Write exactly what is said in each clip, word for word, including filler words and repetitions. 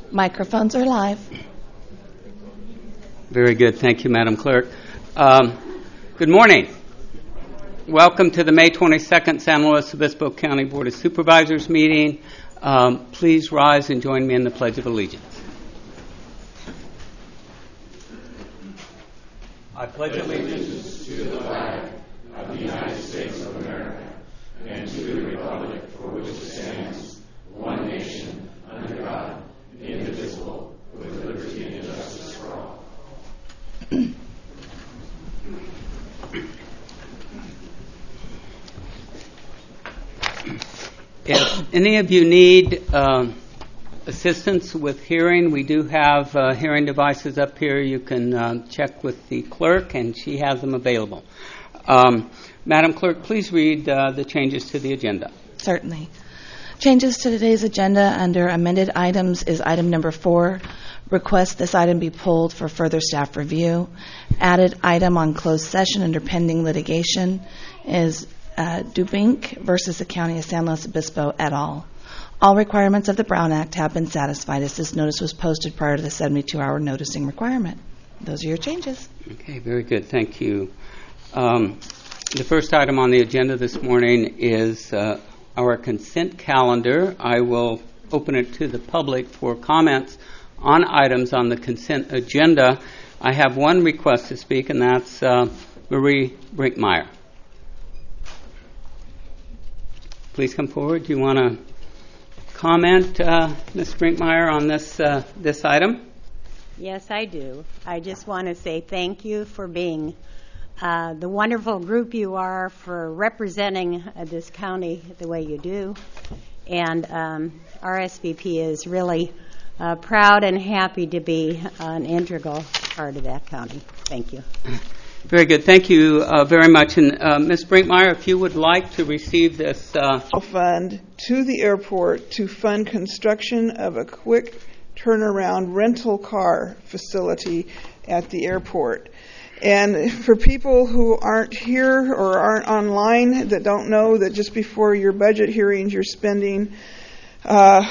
Microphones are live. Very good. Thank you, Madam Clerk. Um, good morning. Welcome to the May twenty-second San Luis Obispo County Board of Supervisors meeting. Um, please rise and join me in the Pledge of Allegiance. I pledge allegiance to the flag of the United States of America and to the republic for which it stands, one nation, under God, indivisible, with liberty and justice for all. If any of you need um, assistance with hearing, we do have uh, hearing devices up here. You can uh, check with the clerk, and she has them available. Um, Madam Clerk, please read uh, the changes to the agenda. Certainly. Changes to today's agenda under amended items is item number four. Request this item be pulled for further staff review. Added item on closed session under pending litigation is uh, Dubink versus the County of San Luis Obispo et al. All requirements of the Brown Act have been satisfied as this notice was posted prior to the seventy-two hour noticing requirement. Those are your changes. Okay, very good. Thank you. Um, the first item on the agenda this morning is uh, our consent calendar. I will open it to the public for comments on items on the consent agenda. I have one request to speak, and that's uh, Marie Brinkmeyer. Please come forward. Do you want to comment, uh, Miz Brinkmeyer, on this uh, this item? Yes, I do. I just want to say thank you for being uh, the wonderful group you are, for representing uh, this county the way you do. And um, R S V P is really uh, proud and happy to be an integral part of that county. Thank you. Very good. Thank you uh, very much. And uh, Miz Brinkmeyer, if you would like to receive this uh, fund to the airport to fund construction of a quick turnaround rental car facility at the airport. And for people who aren't here or aren't online that don't know that just before your budget hearings you're spending uh,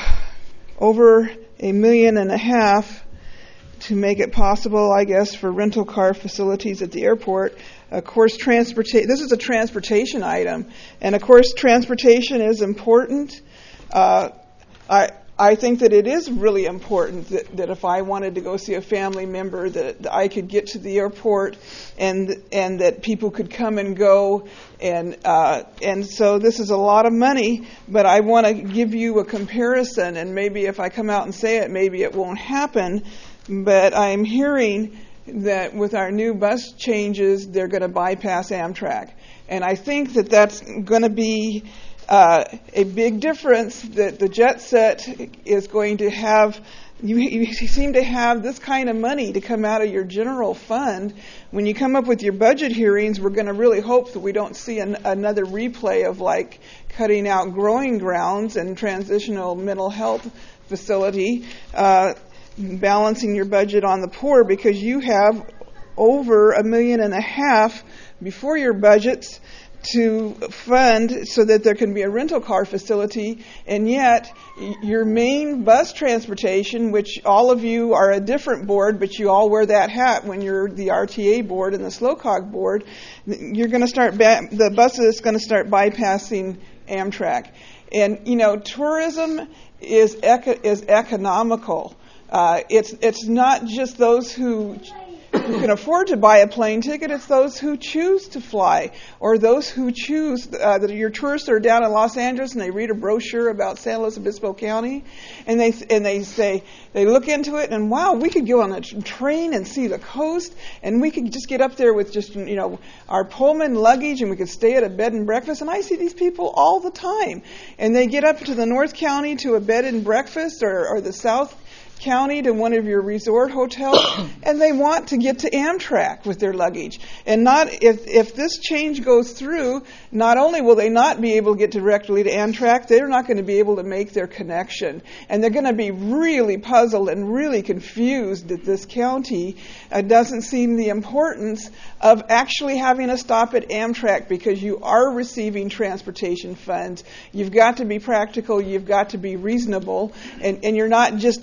over a million and a half to make it possible, I guess, for rental car facilities at the airport. Of course, transportation. This is a transportation item, and of course, transportation is important. Uh, I I think that it is really important that, that if I wanted to go see a family member, that, that I could get to the airport, and and that people could come and go, and uh, and so this is a lot of money. But I want to give you a comparison, and maybe if I come out and say it, maybe it won't happen. But I'm hearing that with our new bus changes, they're going to bypass Amtrak. And I think that that's going to be uh, a big difference, that the jet set is going to have, you, you seem to have this kind of money to come out of your general fund. When you come up with your budget hearings, we're going to really hope that we don't see an, another replay of like cutting out growing grounds and transitional mental health facility. Uh, balancing your budget on the poor, because you have over a million and a half before your budgets to fund so that there can be a rental car facility, and yet your main bus transportation, which all of you are a different board, but you all wear that hat when you're the R T A board and the SLOCOG board, you're going to start, ba- the bus is going to start bypassing Amtrak. And, you know, tourism is eco- is economical. Uh, it's it's not just those who who can afford to buy a plane ticket. It's those who choose to fly, or those who choose uh, that your tourists are down in Los Angeles and they read a brochure about San Luis Obispo County, and they and they say they look into it and wow, we could go on a train and see the coast, and we could just get up there with just you know our Pullman luggage, and we could stay at a bed and breakfast. And I see these people all the time, and they get up to the North County to a bed and breakfast, or, or the South County to one of your resort hotels, and they want to get to Amtrak with their luggage. And not if if this change goes through, not only will they not be able to get directly to Amtrak, they're not going to be able to make their connection, and they're going to be really puzzled and really confused that this county uh, doesn't see the importance of actually having a stop at Amtrak, because you are receiving transportation funds. You've got to be practical. You've got to be reasonable, and, and you're not just disenfranchised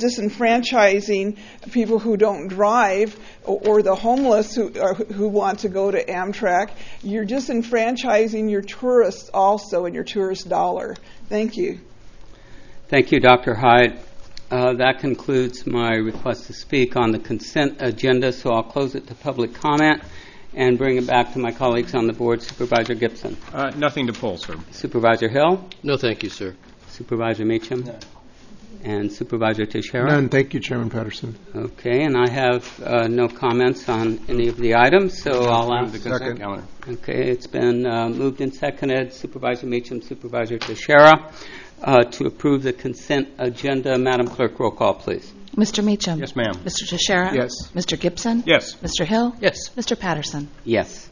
disenfranchising people who don't drive or, or the homeless who uh, who want to go to Amtrak. You're disenfranchising your tourists also and your tourist dollar. Thank you. Thank you, Doctor Hyde. Uh, that concludes my request to speak on the consent agenda, so I'll close it to public comment and bring it back to my colleagues on the board. Supervisor Gibson. Uh, nothing to pull, sir. Supervisor Hill. No, thank you, sir. Supervisor Meacham. No. And Supervisor Teixeira. None. Thank you, Chairman Patterson. Okay, and I have uh, no comments on any of the items, so I'll ask. The consent calendar. Okay, it's been uh, moved and seconded. Supervisor Meacham, Supervisor Teixeira, uh, to approve the consent agenda. Madam Clerk, roll call, please. Mister Meacham. Yes, ma'am. Mister Teixeira. Yes. Mister Gibson. Yes. Mister Hill. Yes. Mister Patterson. Yes.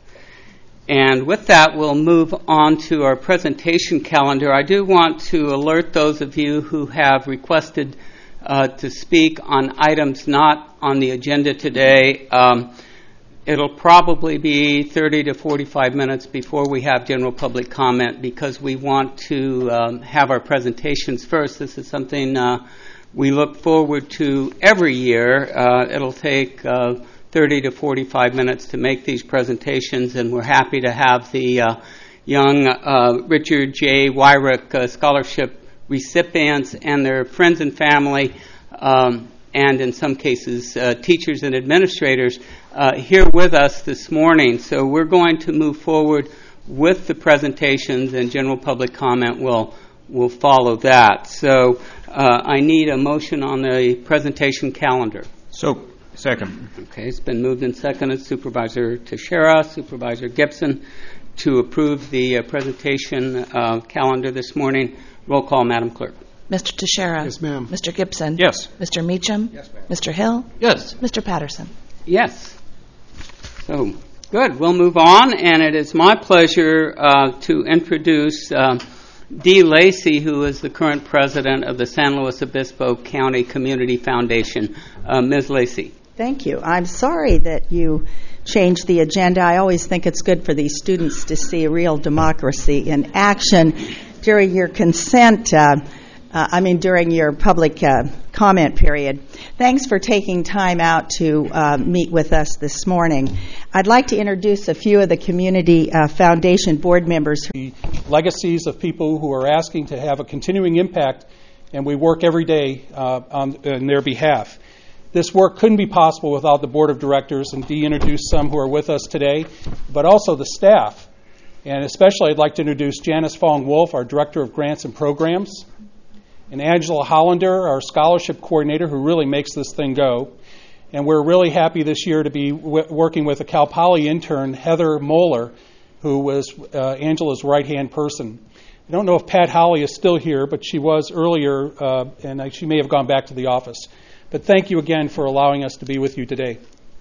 And with that, we'll move on to our presentation calendar. I do want to alert those of you who have requested uh, to speak on items not on the agenda today. Um, it'll probably be thirty to forty-five minutes before we have general public comment, because we want to um, have our presentations first. This is something uh, we look forward to every year. Uh, it'll take uh, thirty to forty-five minutes to make these presentations, and we're happy to have the uh, young uh, Richard J. Wyrick uh, Scholarship recipients and their friends and family, um, and in some cases uh, teachers and administrators uh, here with us this morning. So we're going to move forward with the presentations, and general public comment will will follow that. So uh, I need a motion on the presentation calendar. So, second. Okay, it's been moved and seconded. Supervisor Teixeira, Supervisor Gibson, to approve the uh, presentation uh, calendar this morning. Roll call, Madam Clerk. Mister Teixeira. Yes, ma'am. Mister Gibson. Yes. Mister Meacham. Yes, ma'am. Mister Hill. Yes. Mister Patterson. Yes. So, good. We'll move on, and it is my pleasure uh, to introduce uh, Dee Lacey, who is the current president of the San Luis Obispo County Community Foundation. Uh, Miz Lacey. Thank you. I'm sorry that you changed the agenda. I always think it's good for these students to see real democracy in action during your consent, uh, uh, I mean during your public uh, comment period. Thanks for taking time out to uh, meet with us this morning. I'd like to introduce a few of the Community uh, Foundation board members. The legacies of people who are asking to have a continuing impact, and we work every day uh, on, on their behalf. This work couldn't be possible without the board of directors, and Dee introduced some who are with us today, but also the staff. And especially I'd like to introduce Janice Fong-Wolf, our Director of Grants and Programs, and Angela Hollander, our Scholarship Coordinator, who really makes this thing go. And we're really happy this year to be w- working with a Cal Poly intern, Heather Moeller, who was uh, Angela's right-hand person. I don't know if Pat Holly is still here, but she was earlier, uh, and I, she may have gone back to the office. But thank you again for allowing us to be with you today.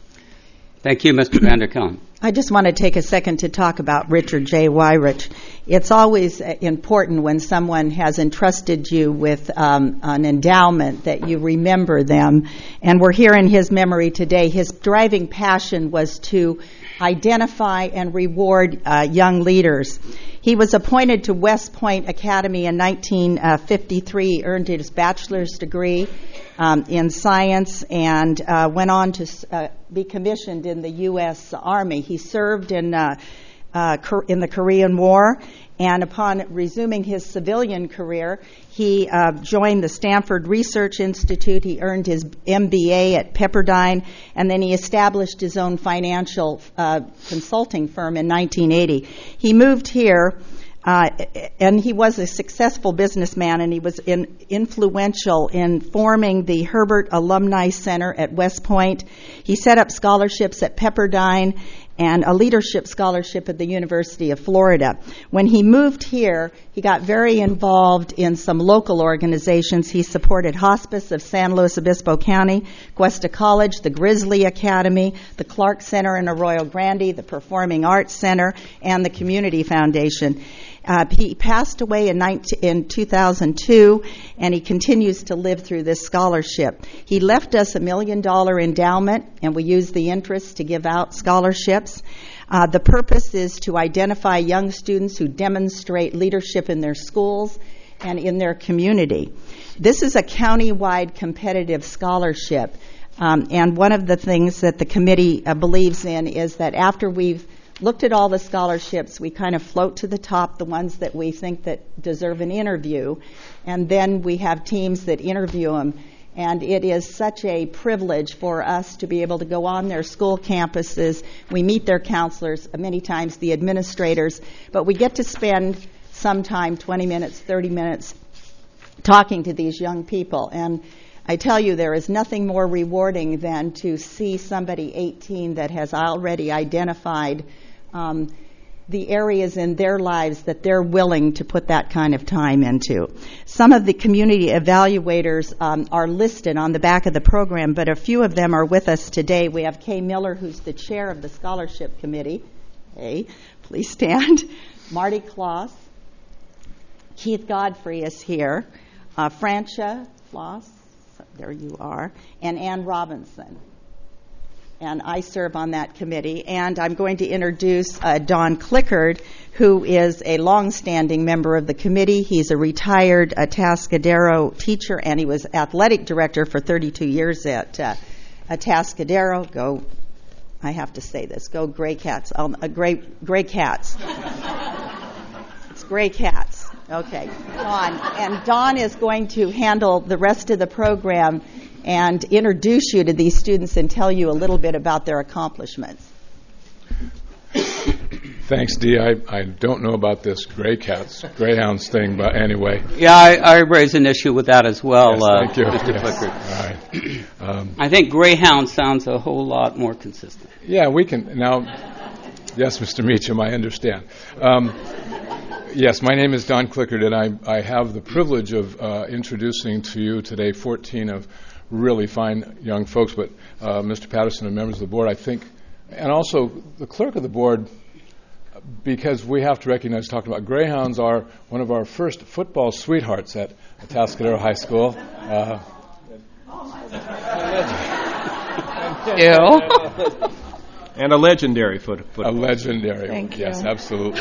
Thank you, Mister Vanderkelm. I just want to take a second to talk about Richard J. Wyrick. It's always important when someone has entrusted you with um, an endowment that you remember them. And we're here in his memory today. His driving passion was to identify and reward uh, young leaders. He was appointed to West Point Academy in nineteen fifty-three, earned his bachelor's degree um, in science, and uh, went on to uh, be commissioned in the U S Army. He served in uh, uh, in the Korean War, and upon resuming his civilian career, he uh, joined the Stanford Research Institute. He earned his M B A at Pepperdine, and then he established his own financial uh, consulting firm in nineteen eighty. He moved here, uh, and he was a successful businessman, and he was in, influential in forming the Herbert Alumni Center at West Point. He set up scholarships at Pepperdine and a leadership scholarship at the University of Florida. When he moved here, he got very involved in some local organizations. He supported Hospice of San Luis Obispo County, Cuesta College, the Grizzly Academy, the Clark Center in Arroyo Grande, the Performing Arts Center, and the Community Foundation. Uh, he passed away in, nineteen, in two thousand two, and he continues to live through this scholarship. He left us a million dollar endowment, and we use the interest to give out scholarships. Uh, the purpose is to identify young students who demonstrate leadership in their schools and in their community. This is a county-wide competitive scholarship, um, and one of the things that the committee uh, believes in is that after we've looked at all the scholarships, we kind of float to the top the ones that we think that deserve an interview, and then we have teams that interview them. And it is such a privilege for us to be able to go on their school campuses. We meet their counselors, many times the administrators, but we get to spend some time, twenty minutes, thirty minutes, talking to these young people. And I tell you, there is nothing more rewarding than to see somebody eighteen that has already identified um, the areas in their lives that they're willing to put that kind of time into. Some of the community evaluators um, are listed on the back of the program, but a few of them are with us today. We have Kay Miller, who's the chair of the scholarship committee. Hey, please stand. Marty Kloss. Keith Godfrey is here. Uh, Francia Floss, there you are, and Ann Robinson. And I serve on that committee. And I'm going to introduce uh, Don Clickard, who is a long-standing member of the committee. He's a retired Atascadero teacher, and he was athletic director for thirty-two years at uh, Atascadero. Go, I have to say this, go Gray Cats. Um, uh, Gray, Gray Cats. It's Gray Cats. Okay, Don. And Don is going to handle the rest of the program and introduce you to these students and tell you a little bit about their accomplishments. Thanks, Dee. I, I don't know about this Gray Cats, Greyhounds thing, but anyway. Yeah, I, I raise an issue with that as well, Yes, uh, thank you. Mister Yes. Clickard. All right. Um, I think Greyhound sounds a whole lot more consistent. yeah, we can now. Yes, Mister Meacham, I understand. Um, yes, my name is Don Clickard, and I, I have the privilege of uh, introducing to you today fourteen of really fine young folks, but uh, Mister Patterson and members of the board, I think, and also the clerk of the board, because we have to recognize, talking about Greyhounds, are one of our first football sweethearts at Atascadero High School. Uh, Ew. And a legendary foot, football. a legendary Thank one. you. Yes, absolutely.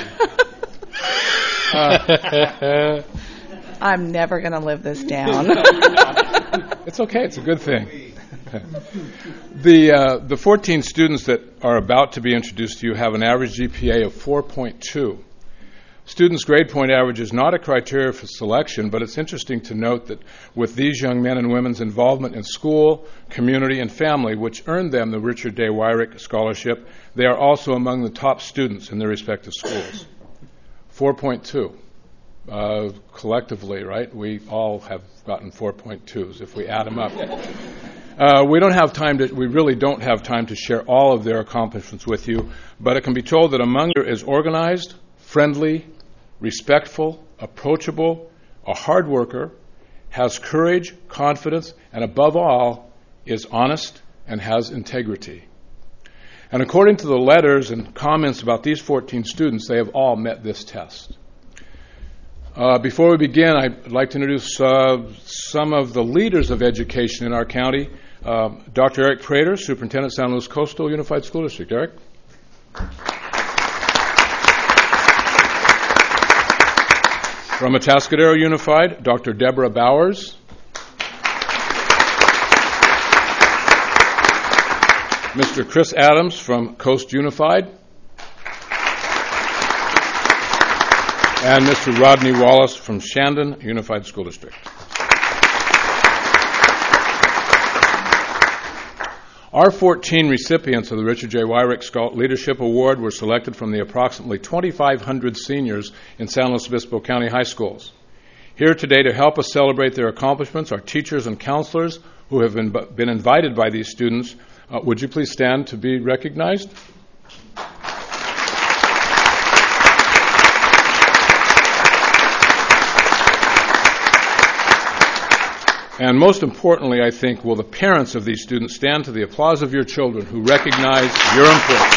I'm never going to live this down. It's okay. It's a good thing. the uh, the fourteen students that are about to be introduced to you have an average G P A of four point two. Students' grade point average is not a criteria for selection, but it's interesting to note that with these young men and women's involvement in school, community, and family, which earned them the Richard J. Wyrick Scholarship, they are also among the top students in their respective schools. four point two. Uh, collectively, right, we all have gotten four point twos if we add them up. Uh, we don't have time to, we really don't have time to share all of their accomplishments with you, but it can be told that among them is organized, friendly, respectful, approachable, a hard worker, has courage, confidence, and above all, is honest and has integrity. And according to the letters and comments about these fourteen students, they have all met this test. Uh, before we begin, I'd like to introduce uh, some of the leaders of education in our county. Uh, Doctor Eric Prater, Superintendent, San Luis Coastal Unified School District. Eric? From Atascadero Unified, Doctor Deborah Bowers. Mister Chris Adams from Coast Unified. And Mister Rodney Wallace from Shandon Unified School District. Our fourteen recipients of the Richard J. Wyrick Leadership Award were selected from the approximately twenty-five hundred seniors in San Luis Obispo County high schools. Here today to help us celebrate their accomplishments are teachers and counselors who have been, been invited by these students. Uh, would you please stand to be recognized? And most importantly, I think, will the parents of these students stand to the applause of your children who recognize your importance.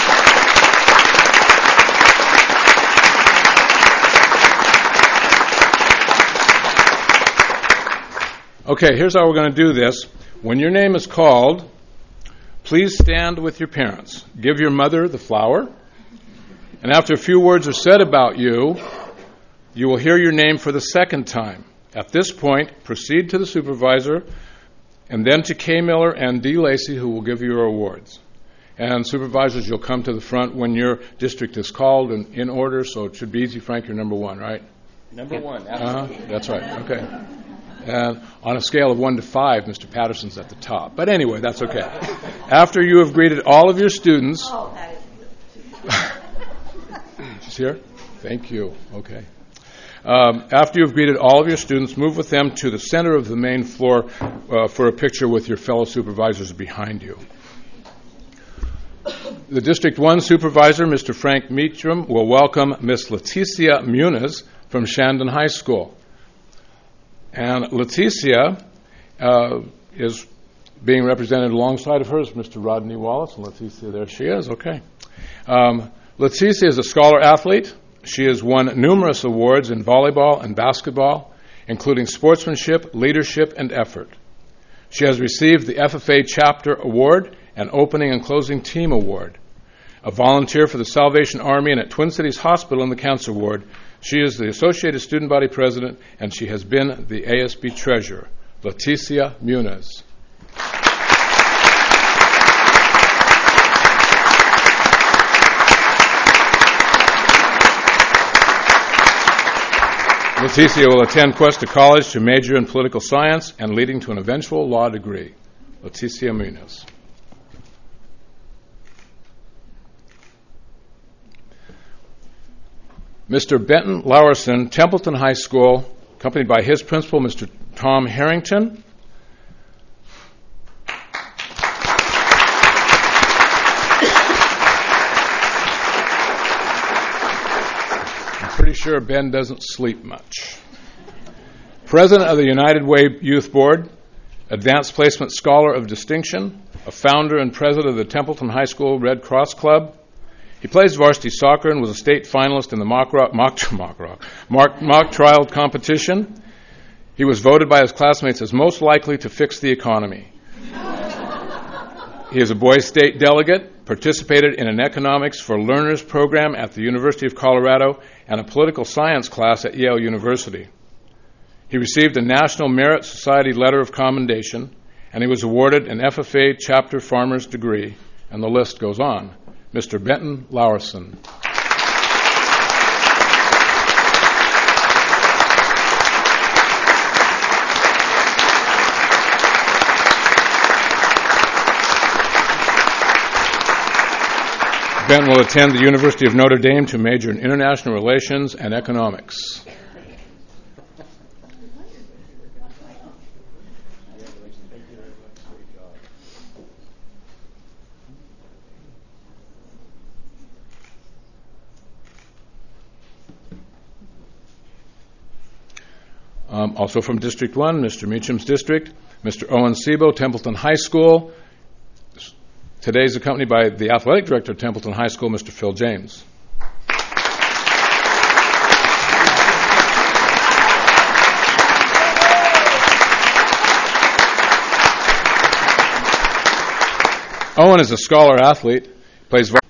Okay, here's how we're going to do this. When your name is called, please stand with your parents. Give your mother the flower. And after a few words are said about you, you will hear your name for the second time. At this point, proceed to the supervisor and then to Kay Miller and D. Lacey, who will give you your awards. And supervisors, you'll come to the front when your district is called and in order, so it should be easy. Frank, you're number one, right? Number one. Uh-huh. That's right. Okay. And on a scale of one to five, Mister Patterson's at the top. But anyway, that's okay. After you have greeted all of your students... Oh, that is... She's here? Thank you. Okay. Um, after you've greeted all of your students, move with them to the center of the main floor uh, for a picture with your fellow supervisors behind you. The District one Supervisor, Mister Frank Meacham, will welcome Miss Leticia Muniz from Shandon High School. And Leticia uh, is being represented alongside of her is Mister Rodney Wallace. And Leticia, there she is. Okay. Um, Leticia is a scholar athlete. She has won numerous awards in volleyball and basketball, including sportsmanship, leadership, and effort. She has received the F F A Chapter Award and Opening and Closing Team Award. A volunteer for the Salvation Army and at Twin Cities Hospital in the Cancer Ward, she is the Associated Student Body President, and she has been the A S B Treasurer. Leticia Muniz. Leticia will attend Cuesta College to major in political science and leading to an eventual law degree. Leticia Muniz. Mister Benton Lowerson, Templeton High School, accompanied by his principal, Mister Tom Harrington. I'm pretty sure Ben doesn't sleep much. President of the United Way Youth Board, Advanced Placement Scholar of Distinction, a founder and president of the Templeton High School Red Cross Club. He plays varsity soccer and was a state finalist in the mock, rock, mock, mock, rock, mock, mock trial competition. He was voted by his classmates as most likely to fix the economy. He is a Boys State delegate, participated in an Economics for Learners program at the University of Colorado and a political science class at Yale University. He received a National Merit Society Letter of Commendation, and he was awarded an F F A Chapter Farmer's degree, and the list goes on. Mister Benton Lowerson. Ben will attend the University of Notre Dame to major in international relations and economics. Um, also from District one, Mister Meacham's district, Mister Owen Sebo, Templeton High School. Today is accompanied by the athletic director of Templeton High School, Mister Phil James. Owen is a scholar athlete, plays varsity.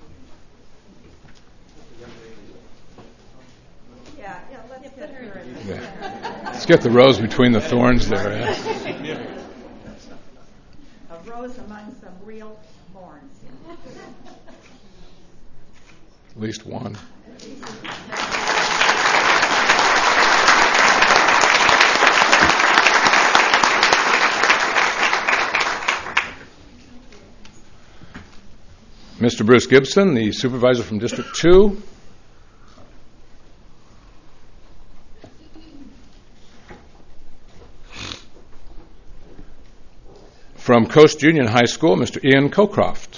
Let's get the rose between the thorns there. Eh? A rose among some real thorns. At least one. Mister Bruce Gibson, the supervisor from District two. From Coast Union High School, Mister Ian Cocroft.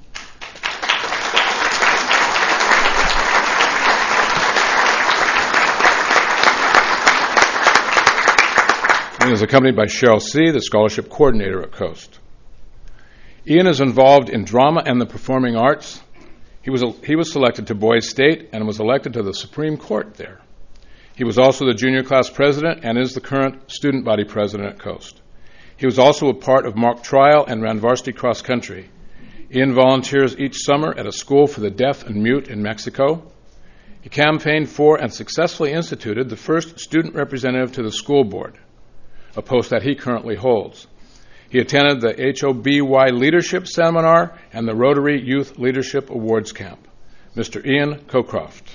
Ian is accompanied by Cheryl C., the scholarship coordinator at Coast. Ian is involved in drama and the performing arts. He was, a, he was selected to Boys State and was elected to the Supreme Court there. He was also the junior class president and is the current student body president at Coast. He was also a part of mock trial and ran varsity cross country. Ian volunteers each summer at a school for the deaf and mute in Mexico. He campaigned for and successfully instituted the first student representative to the school board, a post that he currently holds. He attended the H O B Y Leadership Seminar and the Rotary Youth Leadership Awards Camp. Mister Ian Cockcroft.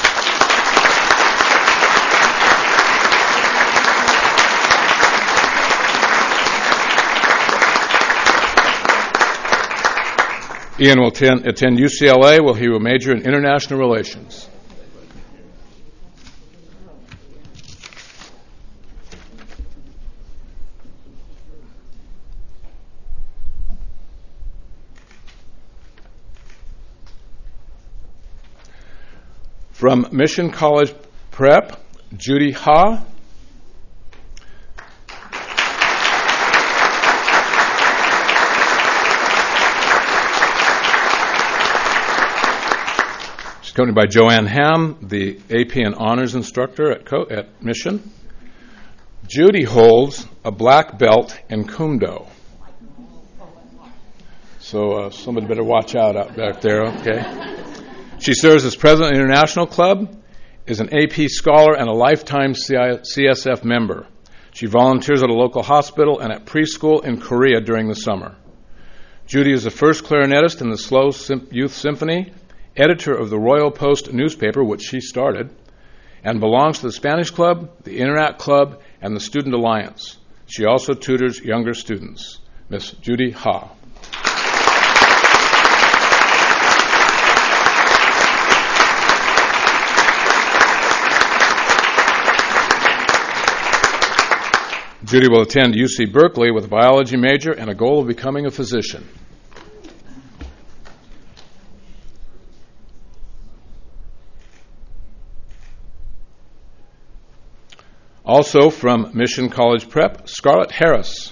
Ian will attend, attend U C L A, where he will major in international relations. From Mission College Prep, Judy Ha. Accompanied by Joanne Ham, the A P and Honors Instructor at, Co- at Mission. Judy holds a black belt in Kumdo. So uh, somebody better watch out out back there, okay? She serves as President of the International Club, is an A P scholar, and a lifetime C S F member. She volunteers at a local hospital and at preschool in Korea during the summer. Judy is the first clarinetist in the Slow Sym- Youth Symphony, editor of the Royal Post newspaper, which she started, and belongs to the Spanish Club, the Interact Club, and the Student Alliance. She also tutors younger students. Miss Judy Ha. Judy will attend U C Berkeley with a biology major and a goal of becoming a physician. Also from Mission College Prep, Scarlett Harris.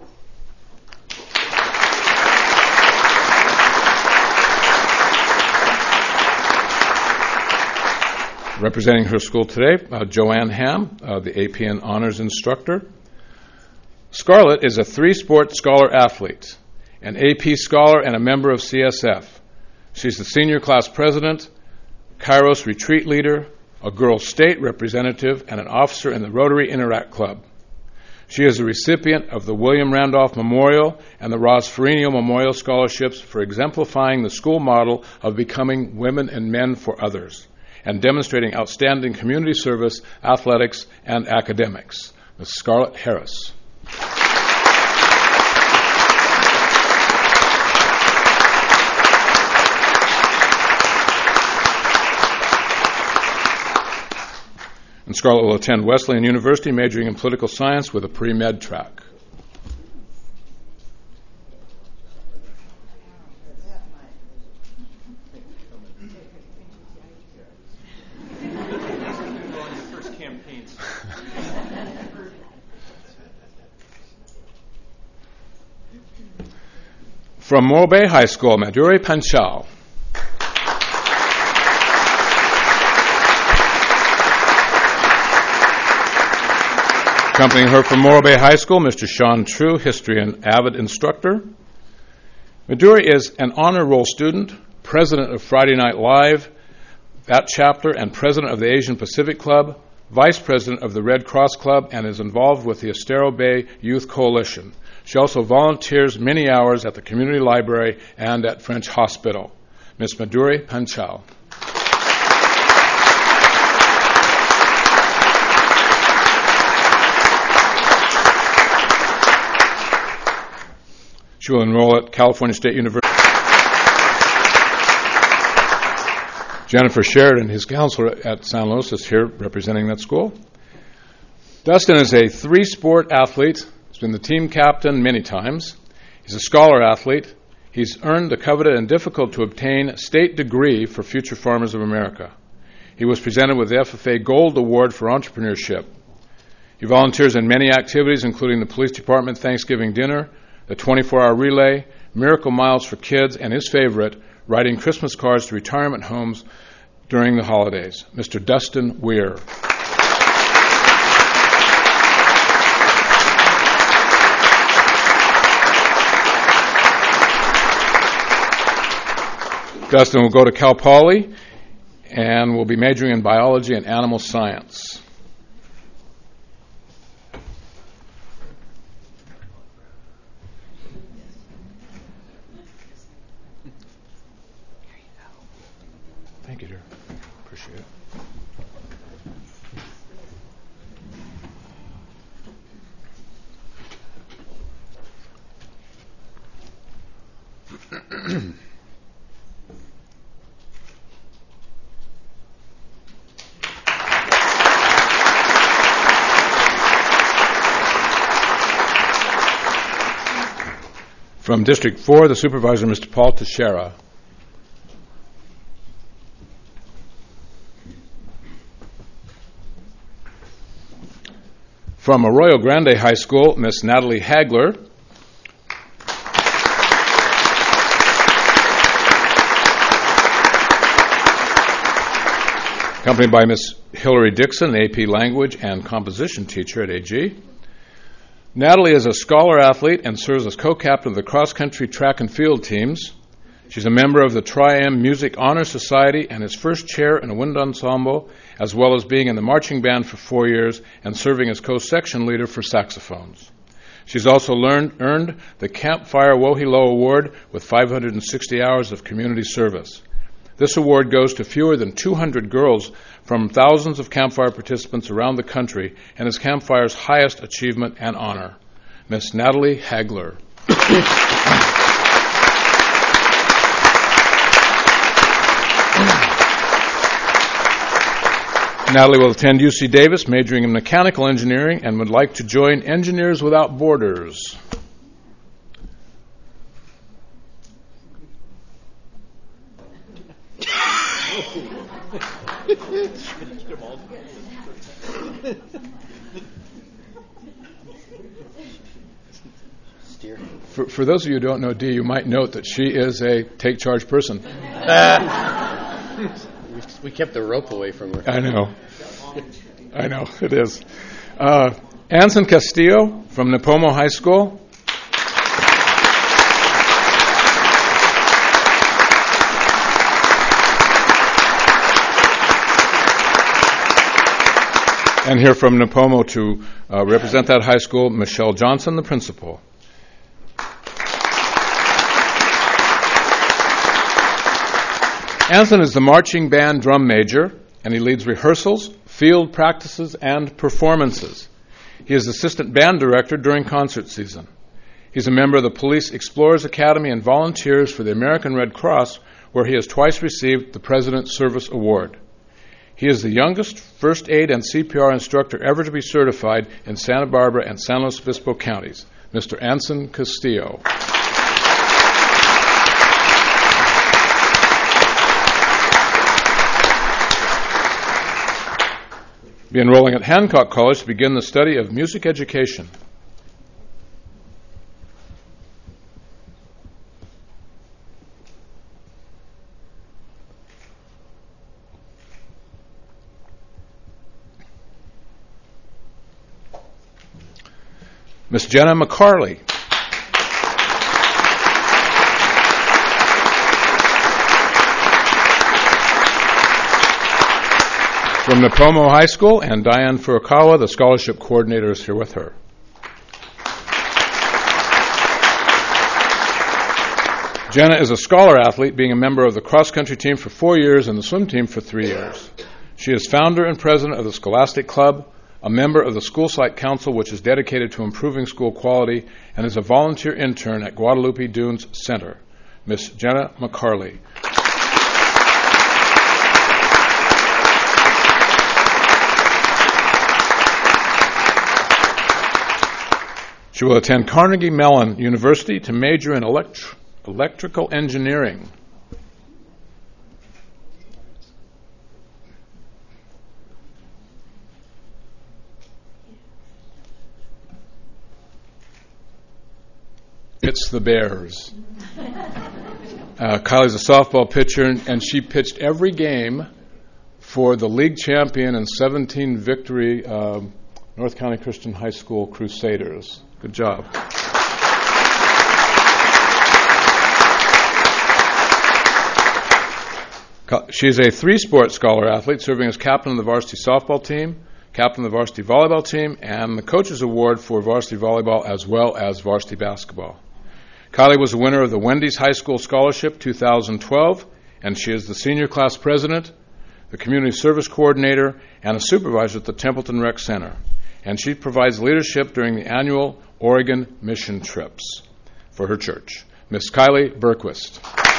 Representing her school today, uh, Joanne Ham, uh, the A P and Honors Instructor. Scarlett is a three-sport scholar athlete, an A P scholar, and a member of C S F. She's the senior class president, Kairos retreat leader, a girls' state representative, and an officer in the Rotary Interact Club. She is a recipient of the William Randolph Memorial and the Ross Ferrigno Memorial Scholarships for exemplifying the school model of becoming women and men for others and demonstrating outstanding community service, athletics, and academics. Miz Scarlett Harris. And Scarlett will attend Wesleyan University, majoring in political science with a pre-med track. From Morro Bay High School, Madhuri Panchal. Accompanying her from Morro Bay High School, Mister Sean True, history and avid instructor. Madhuri is an honor roll student, president of Friday Night Live, that chapter, and president of the Asian Pacific Club, vice president of the Red Cross Club, and is involved with the Estero Bay Youth Coalition. She also volunteers many hours at the community library and at French Hospital. Miss Madhuri Panchal. She will enroll at California State University. Jennifer Sheridan, his counselor at San Luis, is here representing that school. Dustin is a three-sport athlete. He's been the team captain many times. He's a scholar athlete. He's earned the coveted and difficult-to-obtain state degree for Future Farmers of America. He was presented with the F F A Gold Award for Entrepreneurship. He volunteers in many activities, including the Police Department Thanksgiving Dinner, the twenty-four hour relay, Miracle Miles for Kids, and his favorite, writing Christmas cards to retirement homes during the holidays. Mister Dustin Weir. Dustin will go to Cal Poly and will be majoring in biology and animal science. Thank you, dear. Appreciate it. From District four, the Supervisor, Mister Paul Teixeira. From Arroyo Grande High School, Miss Natalie Hagler. Accompanied by Miss Hillary Dixon, A P Language and Composition teacher at A G. Natalie is a scholar athlete and serves as co-captain of the cross-country track and field teams. She's a member of the Tri-M Music Honor Society and is first chair in a wind ensemble, as well as being in the marching band for four years and serving as co-section leader for saxophones. She's also learned, earned the Campfire Wohelo Award with five hundred sixty hours of community service. This award goes to fewer than two hundred girls from thousands of Campfire participants around the country and is Campfire's highest achievement and honor. Miss Natalie Hagler. Natalie will attend U C Davis, majoring in mechanical engineering, and would like to join Engineers Without Borders. For, for those of you who don't know Dee, you might note that she is a take-charge person. Uh, we kept the rope away from her. I know. I know, it is. Uh, Anson Castillo from Nipomo High School. And here from Nipomo to uh, represent that high school, Michelle Johnson, the principal. Anson is the marching band drum major, and he leads rehearsals, field practices, and performances. He is assistant band director during concert season. He's a member of the Police Explorers Academy and volunteers for the American Red Cross, where he has twice received the President's Service Award. He is the youngest first aid and C P R instructor ever to be certified in Santa Barbara and San Luis Obispo counties, Mister Anson Castillo. Be enrolling at Hancock College to begin the study of music education. Miss Jenna McCarley. From Nipomo High School, and Diane Furukawa, the scholarship coordinator, is here with her. Jenna is a scholar athlete, being a member of the cross-country team for four years and the swim team for three years. She is founder and president of the Scholastic Club, a member of the School Site Council, which is dedicated to improving school quality, and is a volunteer intern at Guadalupe Dunes Center. Miss Jenna McCarley. She will attend Carnegie Mellon University to major in elect- electrical engineering. It's the Bears. Uh, Kylie's a softball pitcher, and, and she pitched every game for the league champion and seventeen victory uh, North County Christian High School Crusaders. Good job. She is a three-sport scholar athlete, serving as captain of the varsity softball team, captain of the varsity volleyball team, and the Coaches Award for varsity volleyball as well as varsity basketball. Kylie was the winner of the Wendy's High School Scholarship two thousand twelve, and she is the senior class president, the community service coordinator, and a supervisor at the Templeton Rec Center. And she provides leadership during the annual Oregon mission trips for her church. Miss Kylie Berquist.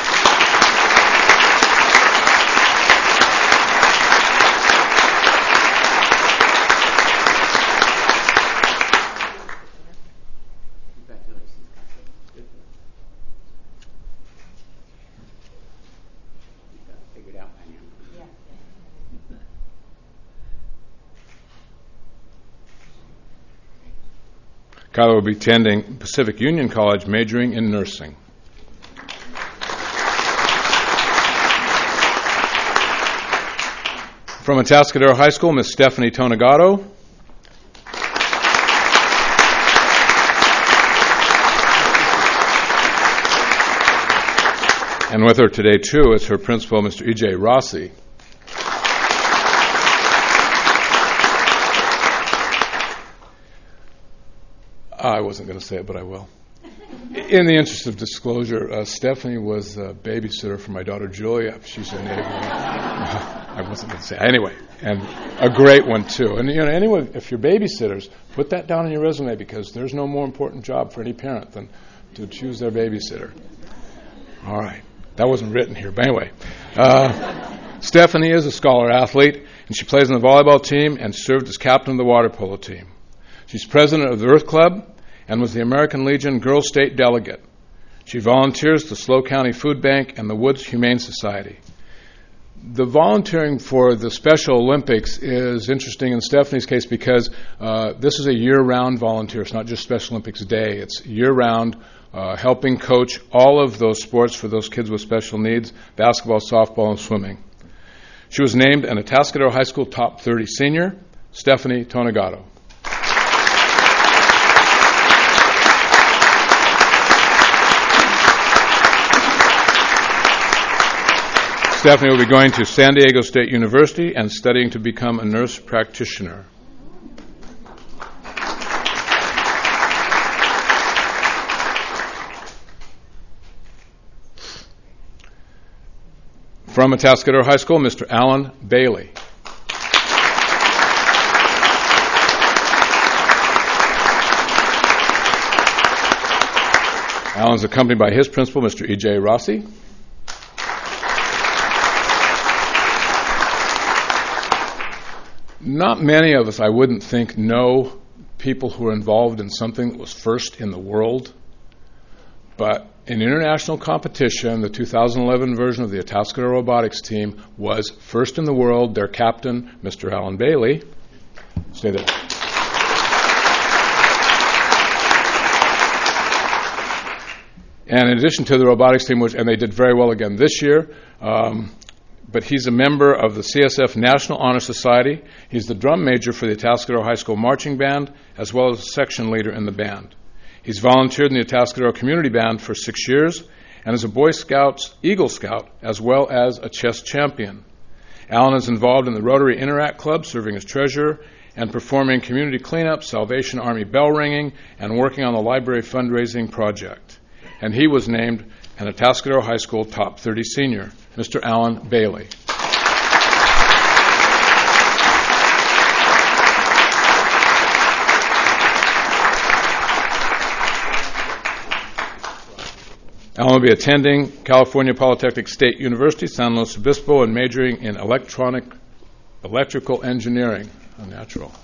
Kylie will be attending Pacific Union College, majoring in nursing. From Atascadero High School, Miss Stephanie Tonagato. And with her today, too, is her principal, Mister E J Rossi. I wasn't going to say it, but I will. In the interest of disclosure, uh, Stephanie was a babysitter for my daughter Julia. She's a neighbor. I wasn't going to say it. Anyway, and a great one too. And you know, anyway, if you're babysitters, put that down in your resume, because there's no more important job for any parent than to choose their babysitter. All right, that wasn't written here, but anyway, uh, Stephanie is a scholar athlete, and she plays on the volleyball team and served as captain of the water polo team. She's president of the Earth Club and was the American Legion Girls State Delegate. She volunteers at the SLO County Food Bank and the Woods Humane Society. The volunteering for the Special Olympics is interesting in Stephanie's case because uh, this is a year-round volunteer. It's not just Special Olympics Day. It's year-round, uh, helping coach all of those sports for those kids with special needs, basketball, softball, and swimming. She was named an Atascadero High School Top thirty senior, Stephanie Tonagato. Stephanie will be going to San Diego State University and studying to become a nurse practitioner. From Atascadero High School, Mister Alan Bailey. Alan's accompanied by his principal, Mister E J Rossi. Not many of us, I wouldn't think, know people who are involved in something that was first in the world. But in international competition, the two thousand eleven version of the Atascadero robotics team was first in the world. Their captain, Mister Alan Bailey, stay there. And in addition to the robotics team, which, and they did very well again this year, um, but he's a member of the C S F National Honor Society. He's the drum major for the Atascadero High School Marching Band, as well as a section leader in the band. He's volunteered in the Atascadero Community Band for six years and is a Boy Scouts Eagle Scout, as well as a chess champion. Alan is involved in the Rotary Interact Club, serving as treasurer, and performing community cleanup, Salvation Army bell ringing, and working on the library fundraising project. And he was named an Atascadero High School Top thirty senior, Mister Alan Bailey. Alan will be attending California Polytechnic State University, San Luis Obispo, and majoring in electronic, electrical engineering, unnatural.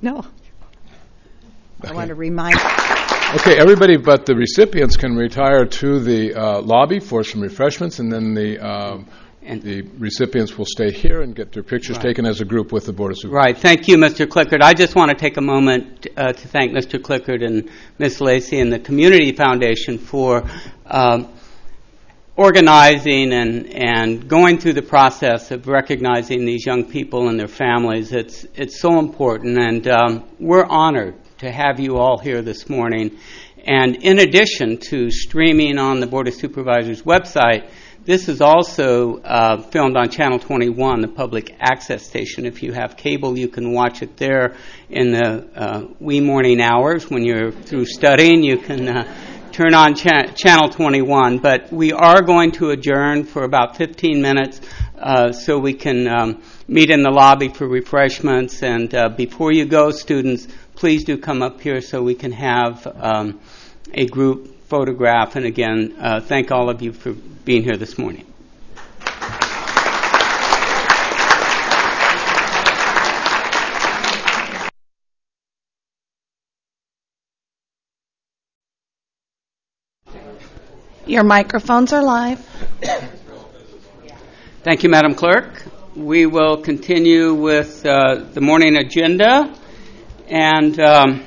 No. I want to remind. Okay, everybody but the recipients can retire to the uh, lobby for some refreshments, and then the um, And- the recipients will stay here and get their pictures Right. taken as a group with the Board of Supervisors. Right. Thank you, Mister Clickard. I just want to take a moment uh, to thank Mister Clickard and Miz Lacey and the Community Foundation for um, organizing and, and going through the process of recognizing these young people and their families. It's, it's so important, and um, we're honored to have you all here this morning. And in addition to streaming on the Board of Supervisors website, this is also uh, filmed on Channel twenty-one, the public access station. If you have cable, you can watch it there in the uh, wee morning hours when you're through studying. You can uh, turn on cha- Channel twenty-one. But we are going to adjourn for about fifteen minutes uh, so we can um, meet in the lobby for refreshments. And uh, before you go, students, please do come up here so we can have um, a group photograph. And again, uh, thank all of you for being here this morning. Your microphones are live. Thank you, Madam Clerk. We will continue with uh, the morning agenda, and um,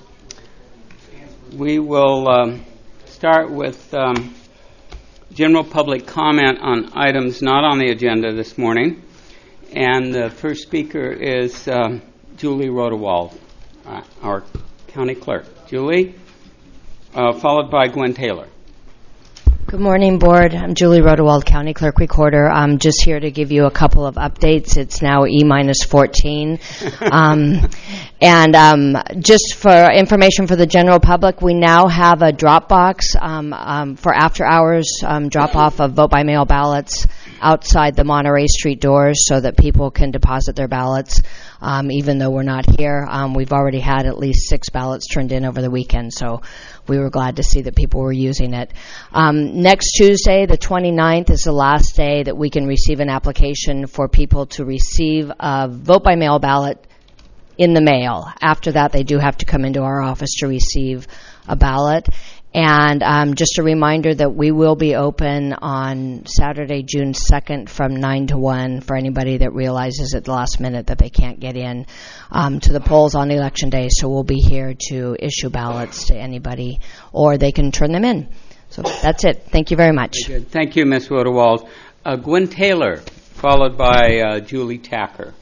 we will um, start with um, general public comment on items not on the agenda this morning. And the first speaker is um, Julie Rodewald, uh, our county clerk. Julie, uh, followed by Gwen Taylor. Good morning, Board. I'm Julie Rodewald, County Clerk Recorder. I'm just here to give you a couple of updates. It's now E minus fourteen. um, and um, just for information for the general public, we now have a drop box um, um, for after hours um, drop off of vote by mail ballots outside the Monterey Street doors so that people can deposit their ballots. Um, even though we're not here, um, we've already had at least six ballots turned in over the weekend, so we were glad to see that people were using it. Um, next Tuesday, the twenty-ninth, is the last day that we can receive an application for people to receive a vote-by-mail ballot in the mail. After that, they do have to come into our office to receive a ballot. And um, just a reminder that we will be open on Saturday, June second from nine to one for anybody that realizes at the last minute that they can't get in um, to the polls on Election Day. So we'll be here to issue ballots to anybody, or they can turn them in. So that's it. Thank you very much. Very good. Thank you, Miz Rodewald. Uh, Gwen Taylor, followed by uh, Julie Tacker.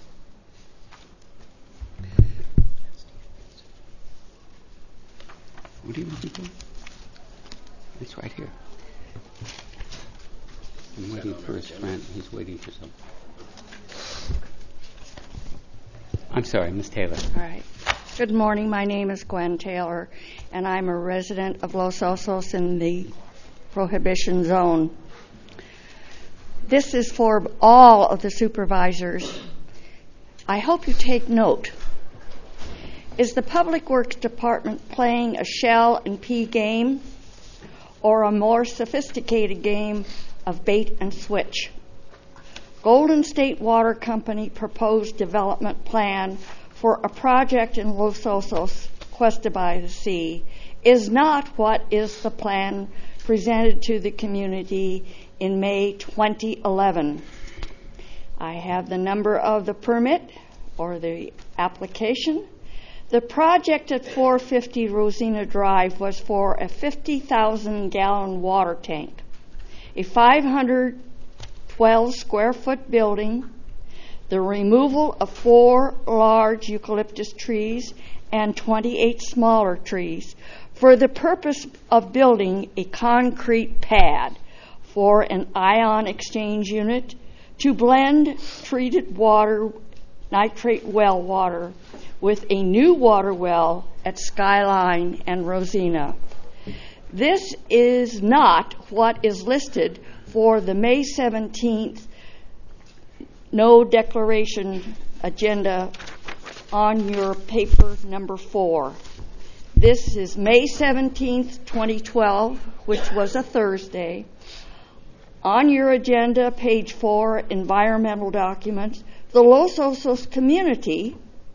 What are you looking for? It's right here. I'm waiting for his friend. He's waiting for something. I'm sorry, Miz Taylor. All right. Good morning. My name is Gwen Taylor, and I'm a resident of Los Osos in the Prohibition Zone. This is for all of the supervisors. I hope you take note. Is the Public Works Department playing a shell and pea game, or a more sophisticated game of bait and switch? Golden State Water Company proposed development plan for a project in Los Osos, Cuesta by the Sea, is not what is the plan presented to the community in May twenty eleven. I have the number of the permit or the application. The project at four fifty Rosina Drive was for a fifty thousand gallon water tank, a five hundred twelve square foot building, the removal of four large eucalyptus trees and twenty-eight smaller trees for the purpose of building a concrete pad for an ion exchange unit to blend treated water, nitrate well water, with a new water well at Skyline and Rosina. This is not what is listed for the May seventeenth no declaration agenda on your paper number four. This is May seventeenth, twenty twelve, which was a Thursday. On your agenda, page four, environmental documents, the Los Osos community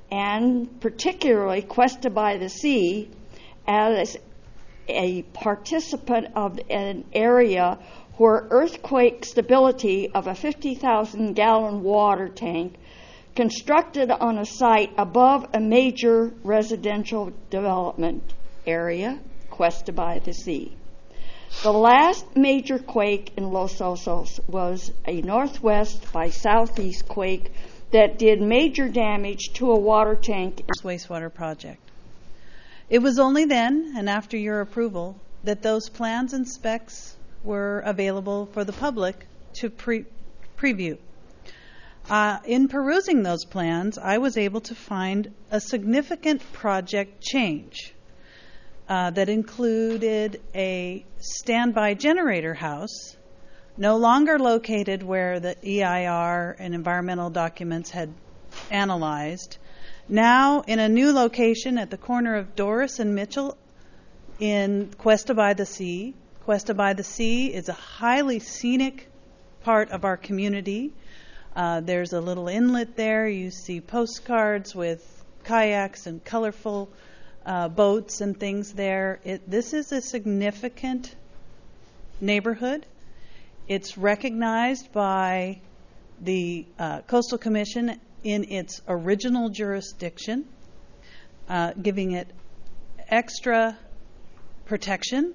and particularly Cuesta by the Sea as a participant of an area where earthquake stability of a fifty thousand gallon water tank constructed on a site above a major residential development area, Cuesta by the Sea. The last major quake in Los Osos was a northwest by southeast quake that did major damage to a water tank. Wastewater project. It was only then, and after your approval, that those plans and specs were available for the public to pre- preview. Uh, in perusing those plans, I was able to find a significant project change uh, that included a standby generator house, no longer located where the E I R and environmental documents had analyzed, now in a new location at the corner of Doris and Mitchell in Cuesta by the Sea. Cuesta by the Sea is a highly scenic part of our community. Uh, there's a little inlet there. You see postcards with kayaks and colorful uh, boats and things there. It, this is a significant neighborhood. It's recognized by the uh, Coastal Commission in its original jurisdiction, uh, giving it extra protection.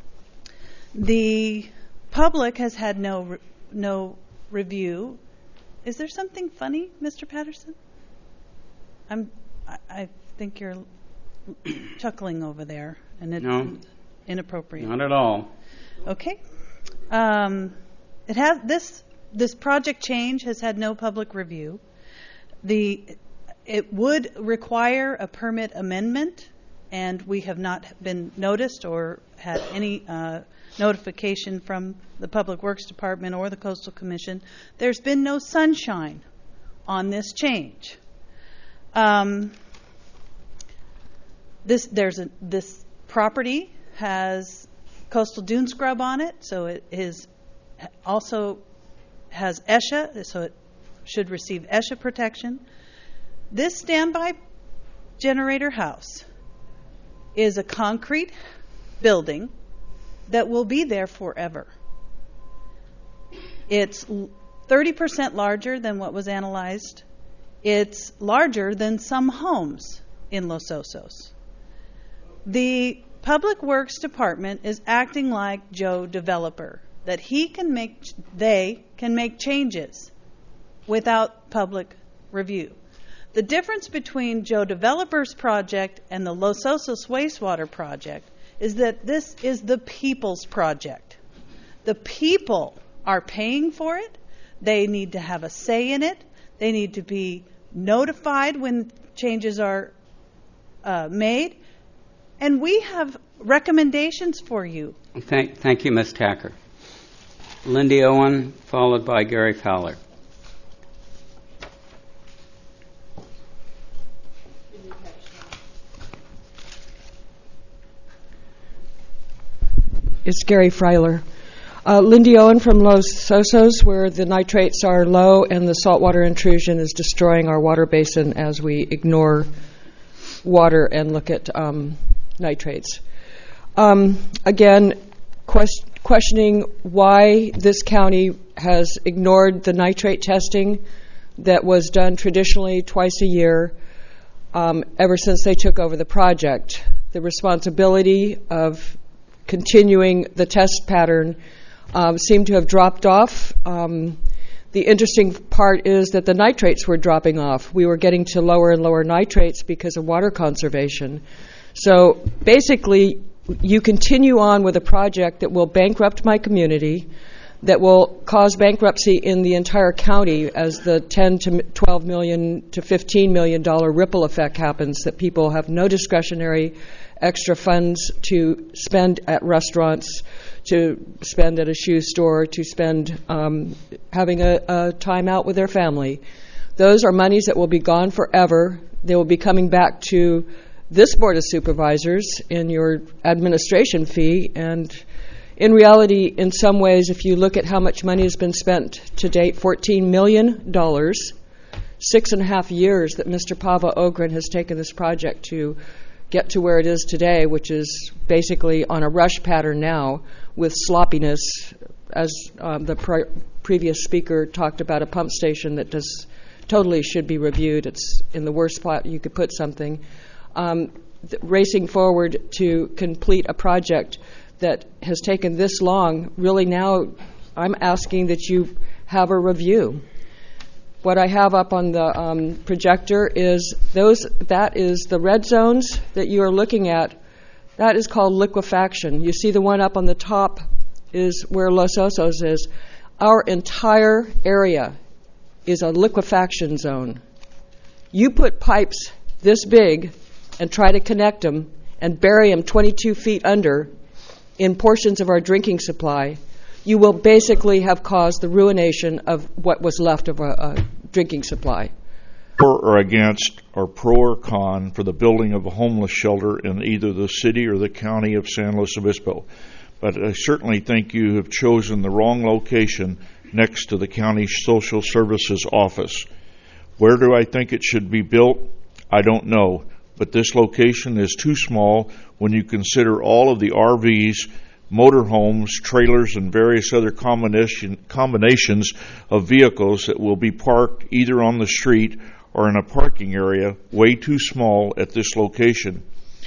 The public has had no re- no review. Is there something funny, Mister Patterson? I'm. I, I think you're chuckling over there, and it's no, inappropriate. Not at all. Okay. Um, it has this. This project change has had no public review. The it would require a permit amendment, and we have not been noticed or had any uh, notification from the Public Works Department or the Coastal Commission. There's been no sunshine on this change. Um, this there's a this property has coastal dune scrub on it, so it is also has ESHA, so it should receive ESHA protection. This standby generator house is a concrete building that will be there forever. It's thirty percent larger than what was analyzed. It's larger than some homes in Los Osos. The Public Works Department is acting like Joe Developer, that he can make, they can make changes without public review. The difference between Joe Developer's project and the Los Osos wastewater project is that this is the people's project. The people are paying for it. They need to have a say in it. They need to be notified when changes are uh, made. And we have recommendations for you. Thank, thank you, Miz Tacker. Lindy Owen, followed by Gary Fowler. It's Gary Freiler. Uh, Lindy Owen from Los Osos, where the nitrates are low and the saltwater intrusion is destroying our water basin as we ignore water and look at um, nitrates. Um, again, quest- questioning why this county has ignored the nitrate testing that was done traditionally twice a year um, ever since they took over the project. The responsibility of continuing the test pattern um, seemed to have dropped off. Um, the interesting part is that the nitrates were dropping off. We were getting to lower and lower nitrates because of water conservation. So basically, you continue on with a project that will bankrupt my community, that will cause bankruptcy in the entire county as the ten to twelve million to fifteen million dollar ripple effect happens, that people have no discretionary extra funds to spend at restaurants, to spend at a shoe store, to spend um, having a, a time out with their family. Those are monies that will be gone forever. They will be coming back to this Board of Supervisors in your administration fee. And in reality, in some ways, if you look at how much money has been spent to date, fourteen million dollars six and a half years that Mister Pava Ogren has taken this project to get to where it is today, which is basically on a rush pattern now with sloppiness, as um, the pre- previous speaker talked about, a pump station that does totally should be reviewed. It's in the worst spot you could put something. Um, th- racing forward to complete a project that has taken this long, really now I'm asking that you have a review. What I have up on the um, projector is those. That is the red zones that you are looking at. That is called liquefaction. You see the one up on the top is where Los Osos is. Our entire area is a liquefaction zone. You put pipes this big and try to connect them and bury them twenty-two feet under in portions of our drinking supply, you will basically have caused the ruination of what was left of a, a drinking supply. For or against, or pro or con, for the building of a homeless shelter in either the city or the county of San Luis Obispo. But I certainly think you have chosen the wrong location next to the county social services office. Where do I think it should be built? I don't know. But this location is too small when you consider all of the R Vs, motorhomes, trailers, and various other combination, combinations of vehicles that will be parked either on the street or in a parking area way too small at this location.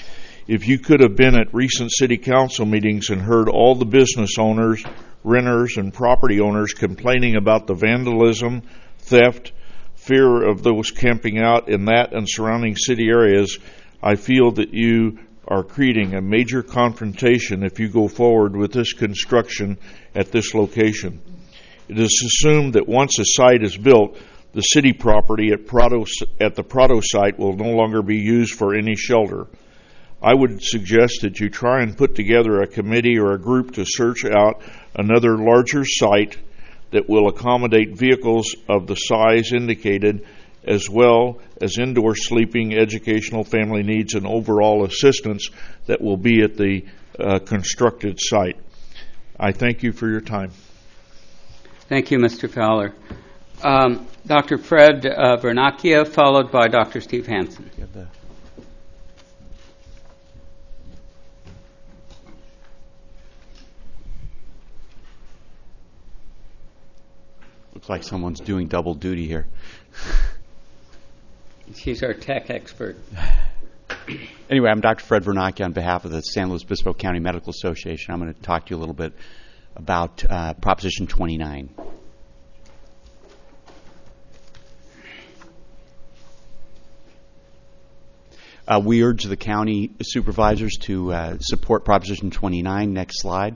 If you could have been at recent city council meetings and heard all the business owners, renters, and property owners complaining about the vandalism, theft, fear of those camping out in that and surrounding city areas, I feel that you are creating a major confrontation if you go forward with this construction at this location. It is assumed that once a site is built, the city property at Prado, at the Prado site will no longer be used for any shelter. I would suggest that you try and put together a committee or a group to search out another larger site that will accommodate vehicles of the size indicated, as well as indoor sleeping, educational, family needs, and overall assistance that will be at the uh, constructed site. I thank you for your time. Thank you, Mister Fowler. Um, Doctor Fred uh, Vernacchia, followed by Doctor Steve Hansen. Looks like someone's doing double duty here. She's our tech expert. Anyway, I'm Doctor Fred Vernacchia on behalf of the San Luis Obispo County Medical Association. I'm going to talk to you a little bit about uh, Proposition twenty-nine. Uh, we urge the county supervisors to uh, support Proposition twenty-nine. Next slide.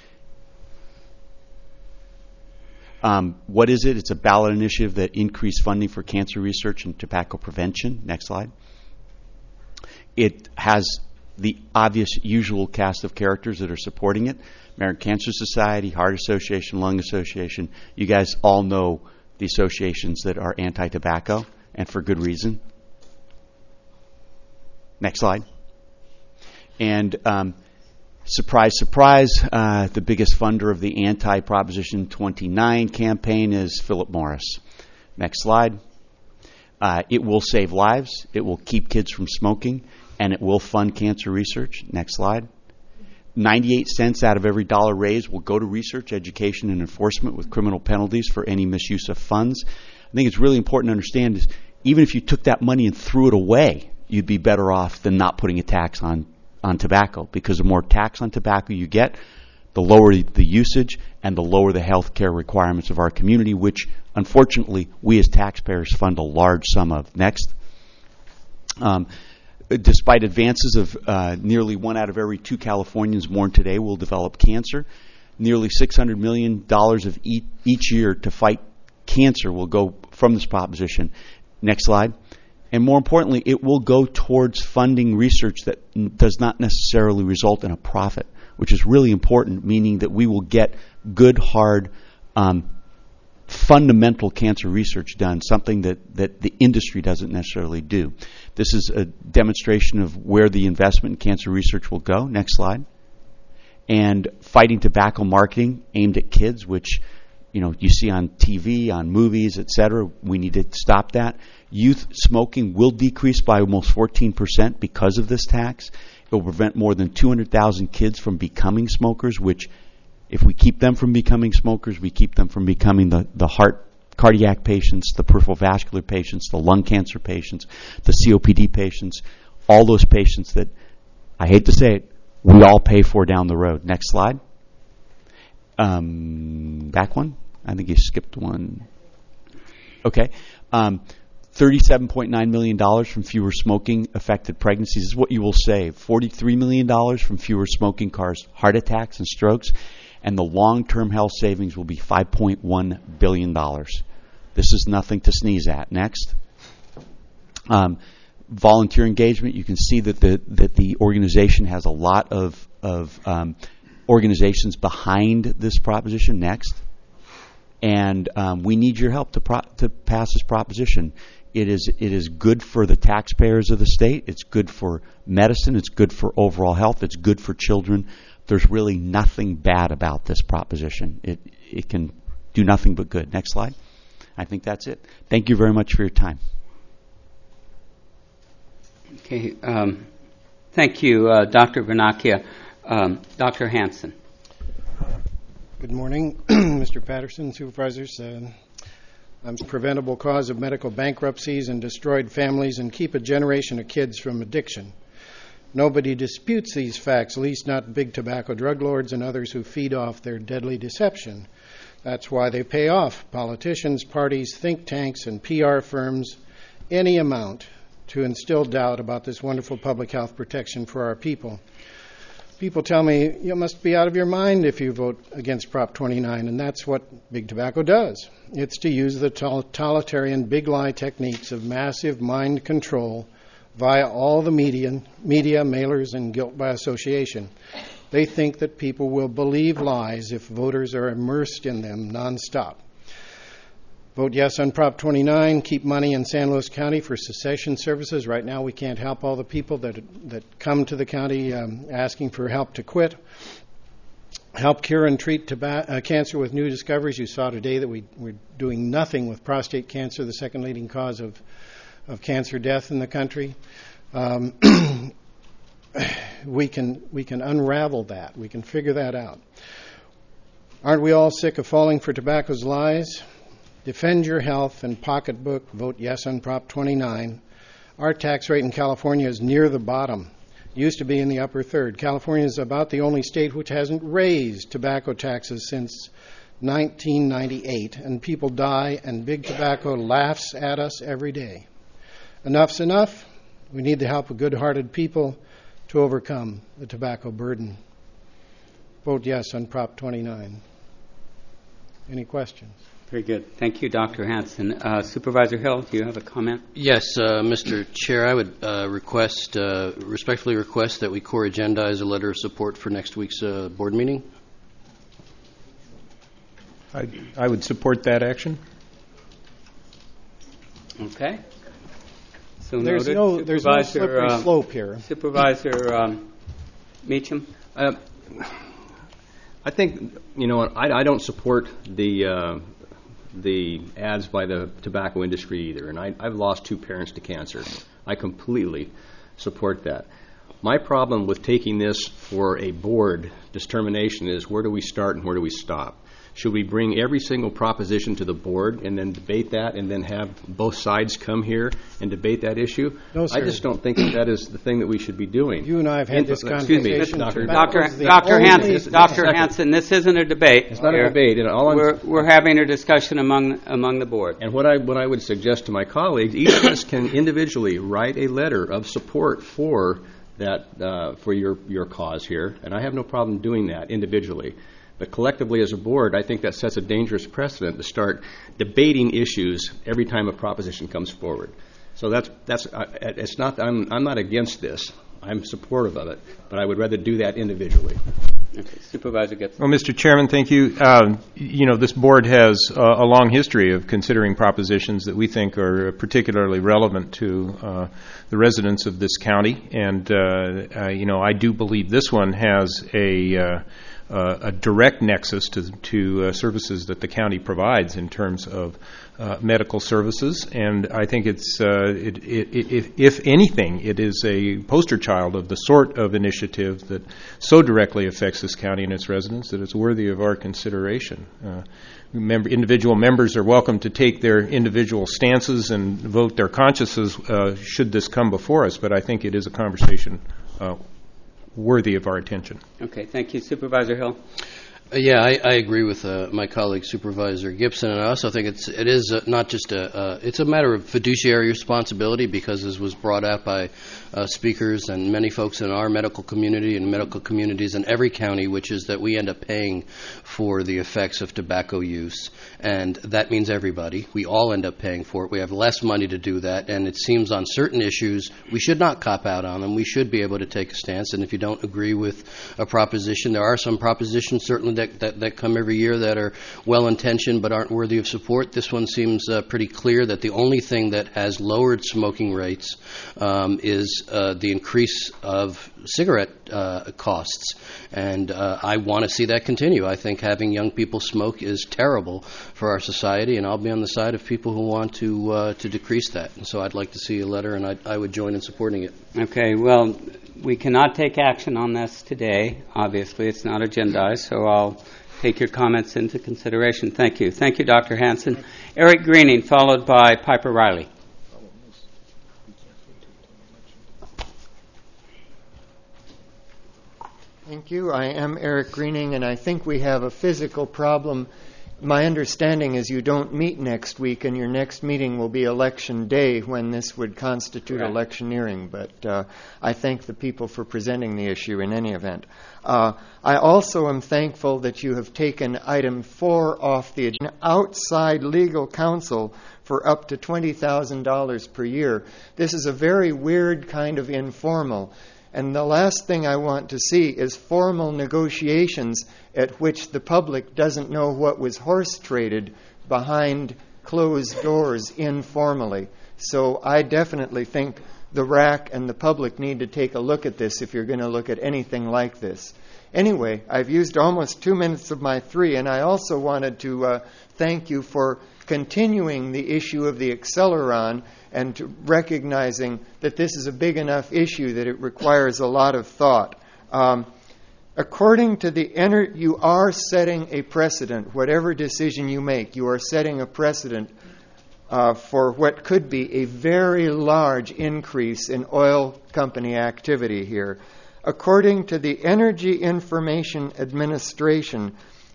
Um, what is it? It's a ballot initiative that increased funding for cancer research and tobacco prevention. Next slide. It has the obvious usual cast of characters that are supporting it. American Cancer Society, Heart Association, Lung Association. You guys all know the associations that are anti-tobacco, and for good reason. Next slide. And um, surprise, surprise, uh, the biggest funder of the anti-Proposition twenty-nine campaign is Philip Morris. Next slide. Uh, it will save lives. It will keep kids from smoking, and it will fund cancer research. Next slide. ninety-eight cents out of every dollar raised will go to research, education, and enforcement with criminal penalties for any misuse of funds. I think it's really important to understand is even if you took that money and threw it away, you'd be better off than not putting a tax on, on tobacco, because the more tax on tobacco you get, the lower the usage and the lower the health care requirements of our community, which unfortunately we as taxpayers fund a large sum of. Next. Um, despite advances of uh, nearly one out of every two Californians born today will develop cancer, nearly six hundred million dollars of e- each year to fight cancer will go from this proposition. Next slide. And more importantly, it will go towards funding research that n- does not necessarily result in a profit, which is really important, meaning that we will get good, hard, um, fundamental cancer research done, something that, that the industry doesn't necessarily do. This is a demonstration of where the investment in cancer research will go. Next slide. And fighting tobacco marketing aimed at kids, which, you know, you see on T V, on movies, et cetera. We need to stop that. Youth smoking will decrease by almost fourteen percent because of this tax. It will prevent more than two hundred thousand kids from becoming smokers, which if we keep them from becoming smokers, we keep them from becoming the, the heart, cardiac patients, the peripheral vascular patients, the lung cancer patients, the C O P D patients, all those patients that, I hate to say it, we all pay for down the road. Next slide. Um, back one. I think you skipped one. Okay. Um, thirty-seven point nine million dollars from fewer smoking-affected pregnancies is what you will save. forty-three million dollars from fewer smoking cars, heart attacks and strokes. And the long-term health savings will be five point one billion dollars. This is nothing to sneeze at. Next. Um, volunteer engagement. You can see that the that the organization has a lot of, of um, organizations behind this proposition. Next. And um, we need your help to pro- to pass this proposition. It is it is good for the taxpayers of the state. It's good for medicine. It's good for overall health. It's good for children. There's really nothing bad about this proposition. It it can do nothing but good. Next slide. I think that's it. Thank you very much for your time. Okay. Um, thank you, uh, Doctor Vernacchia. Um, Doctor Hansen. Good morning, Mister Patterson, supervisors. Uh, I'm a preventable cause of medical bankruptcies and destroyed families and keep a generation of kids from addiction. Nobody disputes these facts, at least not big tobacco drug lords and others who feed off their deadly deception. That's why they pay off politicians, parties, think tanks, and P R firms any amount to instill doubt about this wonderful public health protection for our people. People tell me, you must be out of your mind if you vote against Prop twenty-nine, and that's what Big Tobacco does. It's to use the totalitarian big lie techniques of massive mind control via all the media, media, mailers, and guilt by association. They think that people will believe lies if voters are immersed in them nonstop. Vote yes on Prop twenty-nine. Keep money in San Luis County for cessation services. Right now we can't help all the people that that come to the county um, asking for help to quit. Help cure and treat toba- uh, cancer with new discoveries. You saw today that we, we're doing nothing with prostate cancer, the second leading cause of, of cancer death in the country. Um, we can we can unravel that. We can figure that out. Aren't we all sick of falling for tobacco's lies? Defend your health and pocketbook. Vote yes on Prop twenty-nine. Our tax rate in California is near the bottom. Used to be in the upper third. California is about the only state which hasn't raised tobacco taxes since nineteen ninety-eight, and people die, and Big Tobacco laughs at us every day. Enough's enough. We need the help of good-hearted people to overcome the tobacco burden. Vote yes on Prop twenty-nine. Any questions? Very good. Thank you, Doctor Hansen. Uh, Supervisor Hill, do you have a comment? Yes, uh, Mister Chair, I would uh, request, uh, respectfully request that we core agendize a letter of support for next week's uh, board meeting. I, I would support that action. Okay. So there's noted. no there's no slippery um, slope here. Supervisor um, Meacham. Uh, I think you know I, I don't support the uh, the ads by the tobacco industry either, and I, I've lost two parents to cancer. I completely support that. My problem with taking this for a board determination is where do we start and where do we stop? Should we bring every single proposition to the board and then debate that and then have both sides come here and debate that issue? No, sir. I just don't think that, that is the thing that we should be doing. You and I have had In, this excuse conversation. me, Doctor Doctor Doctor Hansen, Doctor Hansen, this isn't a debate. It's not here. a debate. And all I'm, we're we're having a discussion among among the board. And what I what I would suggest to my colleagues, each of us can individually write a letter of support for that uh, for your your cause here, and I have no problem doing that individually. But collectively as a board, I think that sets a dangerous precedent to start debating issues every time a proposition comes forward. So that's that's uh, it's not I'm I'm not against this. I'm supportive of it, but I would rather do that individually. Okay. Supervisor Gibson. Well, Mister Chairman, thank you. Uh, you know, this board has uh, a long history of considering propositions that we think are particularly relevant to uh, the residents of this county, and uh, uh, you know, I do believe this one has a uh, uh, a direct nexus to, to uh, services that the county provides in terms of uh, medical services. And I think it's, uh, it, it, it, if anything, it is a poster child of the sort of initiative that so directly affects this county and its residents that it's worthy of our consideration. Uh, Member, individual members are welcome to take their individual stances and vote their consciences uh, should this come before us, but I think it is a conversation uh, worthy of our attention. Okay, thank you. Supervisor Hill. Uh, yeah, I, I agree with uh, my colleague Supervisor Gibson, and I also think it's it is uh, not just a uh, it's a matter of fiduciary responsibility, because as was brought out by uh, speakers and many folks in our medical community and medical communities in every county, which is that we end up paying for the effects of tobacco use, and that means everybody. We all end up paying for it. We have less money to do that, and it seems on certain issues we should not cop out on them. We should be able to take a stance, and if you don't agree with a proposition, there are some propositions certainly That, that, that come every year that are well-intentioned but aren't worthy of support. This one seems uh, pretty clear that the only thing that has lowered smoking rates um, is uh, the increase of cigarette uh, costs. And uh, I want to see that continue. I think having young people smoke is terrible for our society, and I'll be on the side of people who want to uh, to decrease that. And so I'd like to see a letter, and I, I would join in supporting it. Okay, well, we cannot take action on this today. Obviously, it's not agendized, so I'll take your comments into consideration. Thank you. Thank you, Doctor Hanson. Eric Greening, followed by Piper Riley. Thank you. I am Eric Greening, and I think we have a physical problem. My understanding is you don't meet next week, and your next meeting will be election day, when this would constitute Correct. electioneering. But uh, I thank the people for presenting the issue in any event. Uh, I also am thankful that you have taken item four off the agenda, outside legal counsel for up to twenty thousand dollars per year. This is a very weird kind of informal. And the last thing I want to see is formal negotiations at which the public doesn't know what was horse traded behind closed doors informally. So I definitely think the R A C and the public need to take a look at this if you're going to look at anything like this. Anyway, I've used almost two minutes of my three, and I also wanted to uh, thank you for continuing the issue of the Acceleron and to recognizing that this is a big enough issue that it requires a lot of thought. Um, according to the ener- you are setting a precedent. Whatever decision you make, you are setting a precedent uh, for what could be a very large increase in oil company activity here. According to the Energy Information Administration,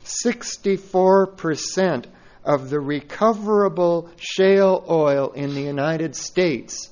sixty-four percent of the recoverable shale oil in the United States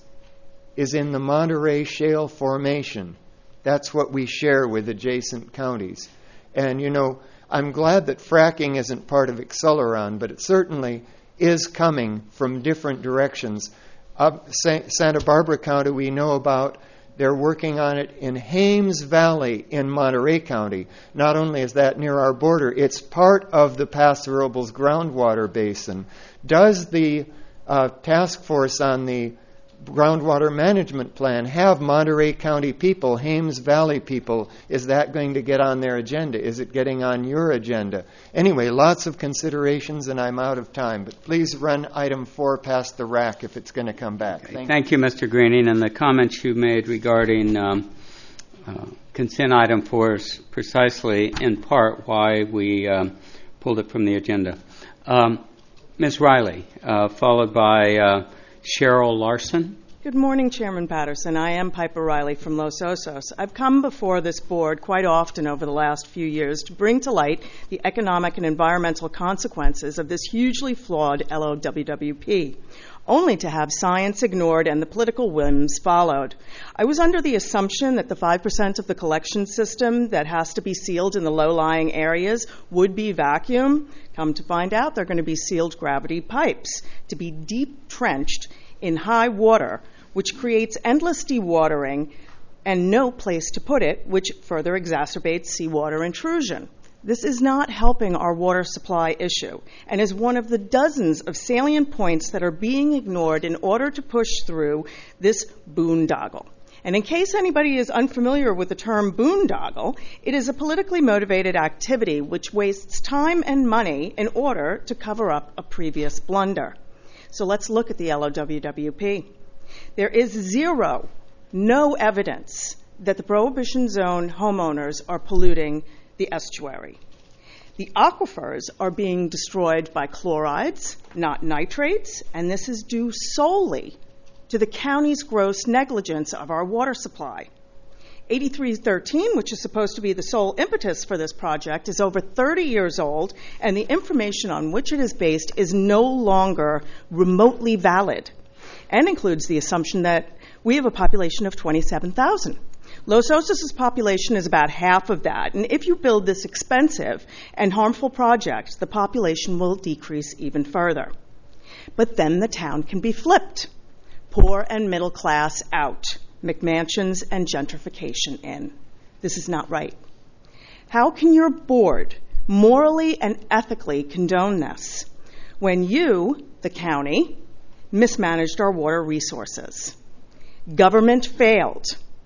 is in the Monterey Shale Formation. That's what we share with adjacent counties. And, you know, I'm glad that fracking isn't part of Acceleron, but it certainly is coming from different directions. Up Santa Barbara County, we know about. They're working on it in Haines Valley in Monterey County. Not only is that near our border, it's part of the Paso Robles groundwater basin. Does the uh, task force on the groundwater management plan have Monterey County people, Haines Valley people? Is that going to get on their agenda? Is it getting on your agenda? Anyway, lots of considerations, and I'm out of time. But please run item four past the R A C if it's going to come back. Okay. Thank, Thank you, Mister Greening. And the comments you made regarding um, uh, consent item four is precisely in part why we um, pulled it from the agenda. Um, Miz Riley, uh, followed by uh, Cheryl Larson. Good morning, Chairman Patterson. I am Piper Riley from Los Osos. I've come before this board quite often over the last few years to bring to light the economic and environmental consequences of this hugely flawed L O W W P, only to have science ignored and the political whims followed. I was under the assumption that the five percent of the collection system that has to be sealed in the low-lying areas would be vacuum. Come to find out, they're going to be sealed gravity pipes to be deep trenched in high water, which creates endless dewatering and no place to put it, which further exacerbates seawater intrusion. This is not helping our water supply issue and is one of the dozens of salient points that are being ignored in order to push through this boondoggle. And in case anybody is unfamiliar with the term boondoggle, it is a politically motivated activity which wastes time and money in order to cover up a previous blunder. So let's look at the L O W W P. There is zero, no evidence that the Prohibition Zone homeowners are polluting the estuary. The aquifers are being destroyed by chlorides, not nitrates, and this is due solely to the county's gross negligence of our water supply. eighty-three thirteen, which is supposed to be the sole impetus for this project, is over thirty years old, and the information on which it is based is no longer remotely valid, and includes the assumption that we have a population of twenty-seven thousand. Los Osos' population is about half of that, and if you build this expensive and harmful project, the population will decrease even further. But then the town can be flipped. Poor and middle class out, McMansions and gentrification in. This is not right. How can your board morally and ethically condone this when you, the county, mismanaged our water resources? Government failed.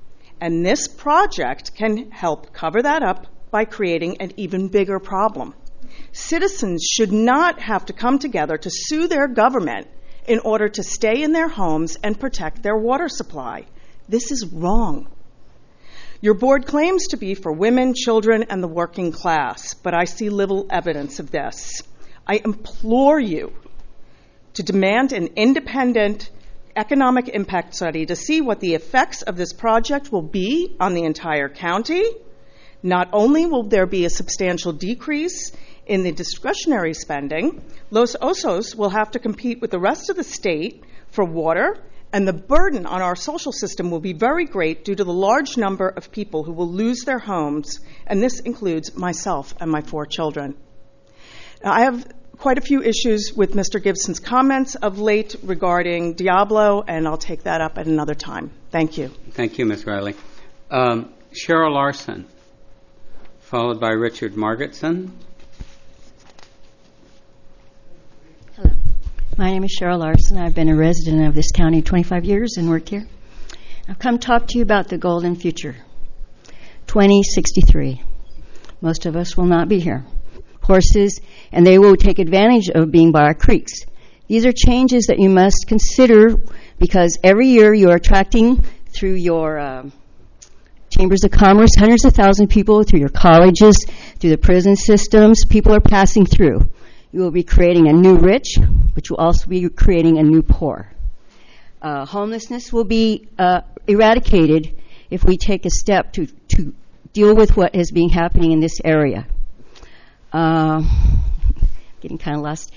And this project can help cover that up by creating an even bigger problem. Citizens should not have to come together to sue their government in order to stay in their homes and protect their water supply. This is wrong. Your board claims to be for women, children, and the working class, but I see little evidence of this. I implore you to demand an independent economic impact study to see what the effects of this project will be on the entire county. Not only will there be a substantial decrease in the discretionary spending, Los Osos will have to compete with the rest of the state for water, and the burden on our social system will be very great due to the large number of people who will lose their homes, and this includes myself and my four children. Now, I have quite a few issues with Mister Gibson's comments of late regarding Diablo, and I'll take that up at another time. Thank you. Thank you, Miz Riley. Um, Cheryl Larson, followed by Richard Margetson. Hello. My name is Cheryl Larson. I've been a resident of this county twenty-five years and worked here. I've come talk to you about the golden future, twenty sixty-three. Most of us will not be here. Horses, and they will take advantage of being by our creeks. These are changes that you must consider because every year you are attracting through your uh, chambers of commerce hundreds of thousands of people, through your colleges, through the prison systems. People are passing through. You will be creating a new rich, but you will also be creating a new poor. Uh, homelessness will be uh, eradicated if we take a step to, to deal with what is being happening in this area. Uh, getting kind of lost.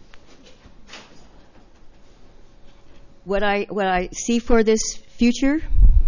What I what I see for this future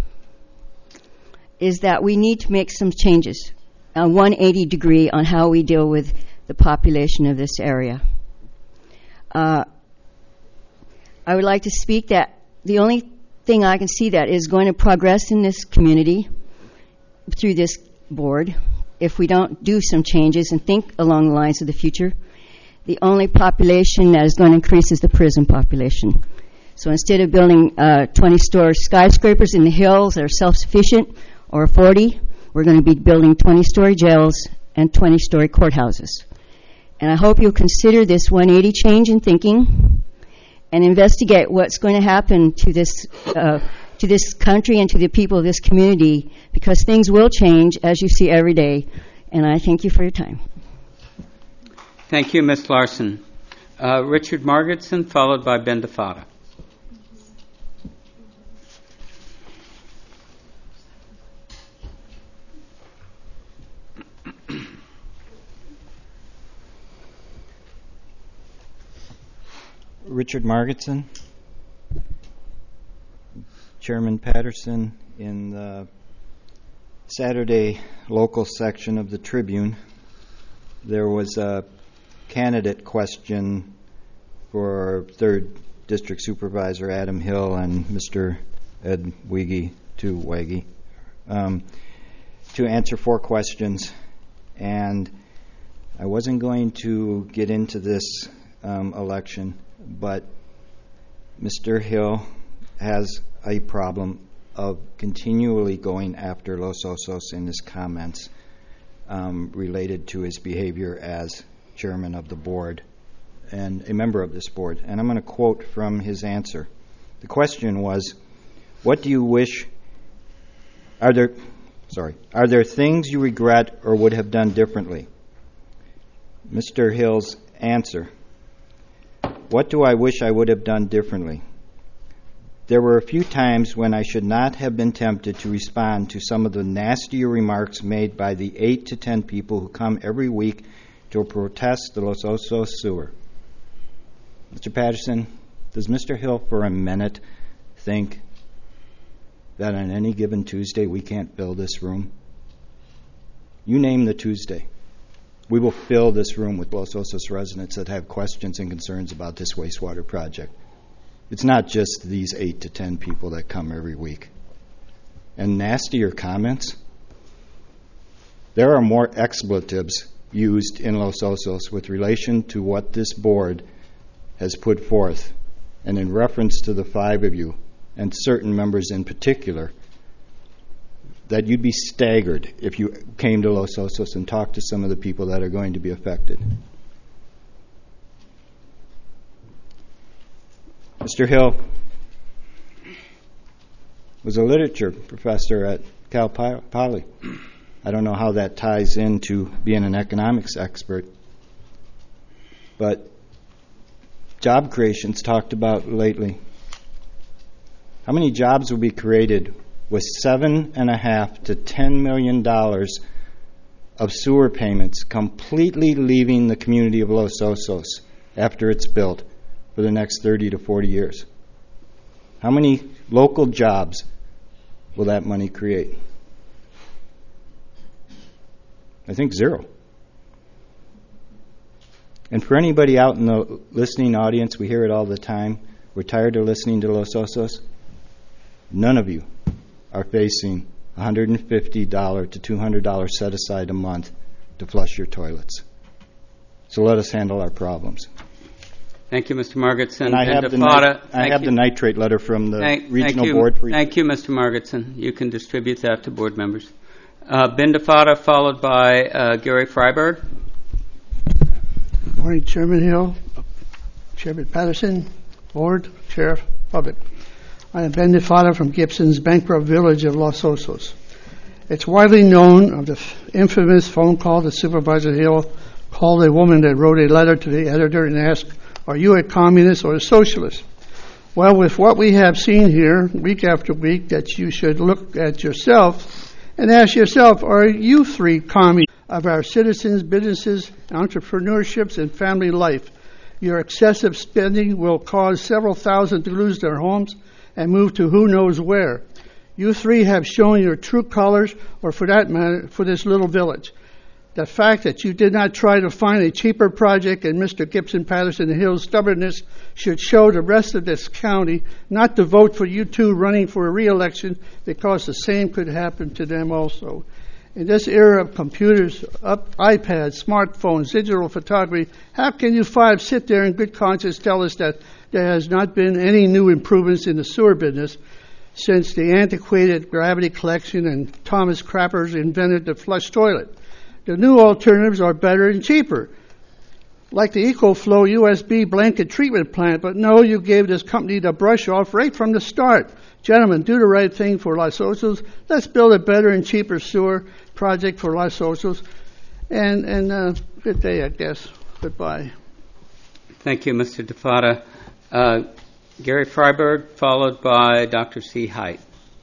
is that we need to make some changes, a one hundred eighty degree on how we deal with the population of this area. Uh, I would like to speak that the only thing I can see that is going to progress in this community through this board, if we don't do some changes and think along the lines of the future, the only population that is going to increase is the prison population. So instead of building uh, twenty-story skyscrapers in the hills that are self-sufficient, or forty, we're going to be building twenty-story jails and twenty-story courthouses. And I hope you'll consider this one hundred eighty change in thinking and investigate what's going to happen to this uh, to this country and to the people of this community, because things will change, as you see every day. And I thank you for your time. Thank you, Miz Larson. Uh, Richard Margetson, followed by Ben DeFada. Richard Margetson, Chairman Patterson. In the Saturday local section of the Tribune, there was a candidate question for third District Supervisor Adam Hill and Mister Ed Wege, to Wege, um, to answer four questions. And I wasn't going to get into this um, election, but Mister Hill has a problem of continually going after Los Osos in his comments um, related to his behavior as chairman of the board and a member of this board. And I'm going to quote from his answer. The question was, what do you wish, are there, sorry, are there things you regret or would have done differently? Mister Hill's answer, what do I wish I would have done differently? There were a few times when I should not have been tempted to respond to some of the nastier remarks made by the eight to ten people who come every week to protest the Los Osos sewer. Mister Patterson, does Mister Hill for a minute think that on any given Tuesday we can't fill this room? You name the Tuesday. We will fill this room with Los Osos residents that have questions and concerns about this wastewater project. It's not just these eight to ten people that come every week. And nastier comments, there are more expletives used in Los Osos with relation to what this board has put forth, and in reference to the five of you, and certain members in particular, that you'd be staggered if you came to Los Osos and talked to some of the people that are going to be affected. Mister Hill was a literature professor at Cal Poly. I don't know how that ties into being an economics expert, but job creation's talked about lately. How many jobs will be created with seven and a half to ten million dollars of sewer payments completely leaving the community of Los Osos after it's built for the next thirty to forty years? How many local jobs will that money create? I think zero. And for anybody out in the listening audience, we hear it all the time, we're tired of listening to Los Osos. None of you are facing one hundred fifty dollars to two hundred dollars set aside a month to flush your toilets. So let us handle our problems. Thank you, Mister Margetson. And I Ben have, the, DeFada, nit- I have the nitrate letter from the thank, regional thank you, board for you. Thank you, Mister Margetson. You can distribute that to board members. Uh, Ben DeFada, followed by uh, Gary Freiberg. Good morning, Chairman Hill, Chairman Patterson, Board, Sheriff, Public. I am Ben DeFada from Gibson's bankrupt village of Los Osos. It's widely known of the f- infamous phone call that Supervisor Hill called a woman that wrote a letter to the editor and asked, are you a communist or a socialist? Well, with what we have seen here week after week, that you should look at yourself and ask yourself, are you three communists of our citizens, businesses, entrepreneurships, and family life? Your excessive spending will cause several thousand to lose their homes and move to who knows where. You three have shown your true colors, or for that matter, for this little village. The fact that you did not try to find a cheaper project and Mister Gibson Patterson Hill's stubbornness should show the rest of this county not to vote for you two running for a re-election, because the same could happen to them also. In this era of computers, up, iPads, smartphones, digital photography, how can you five sit there in good conscience tell us that there has not been any new improvements in the sewer business since the antiquated gravity collection and Thomas Crappers invented the flush toilet? The new alternatives are better and cheaper, like the EcoFlow U S B blanket treatment plant, but no, you gave this company the brush off right from the start. Gentlemen, do the right thing for Los Osos. Let's build a better and cheaper sewer project for Los Osos. And, and uh, good day, I guess. Goodbye. Thank you, Mister DeFada. Uh, Gary Freiberg, followed by Doctor C. Height.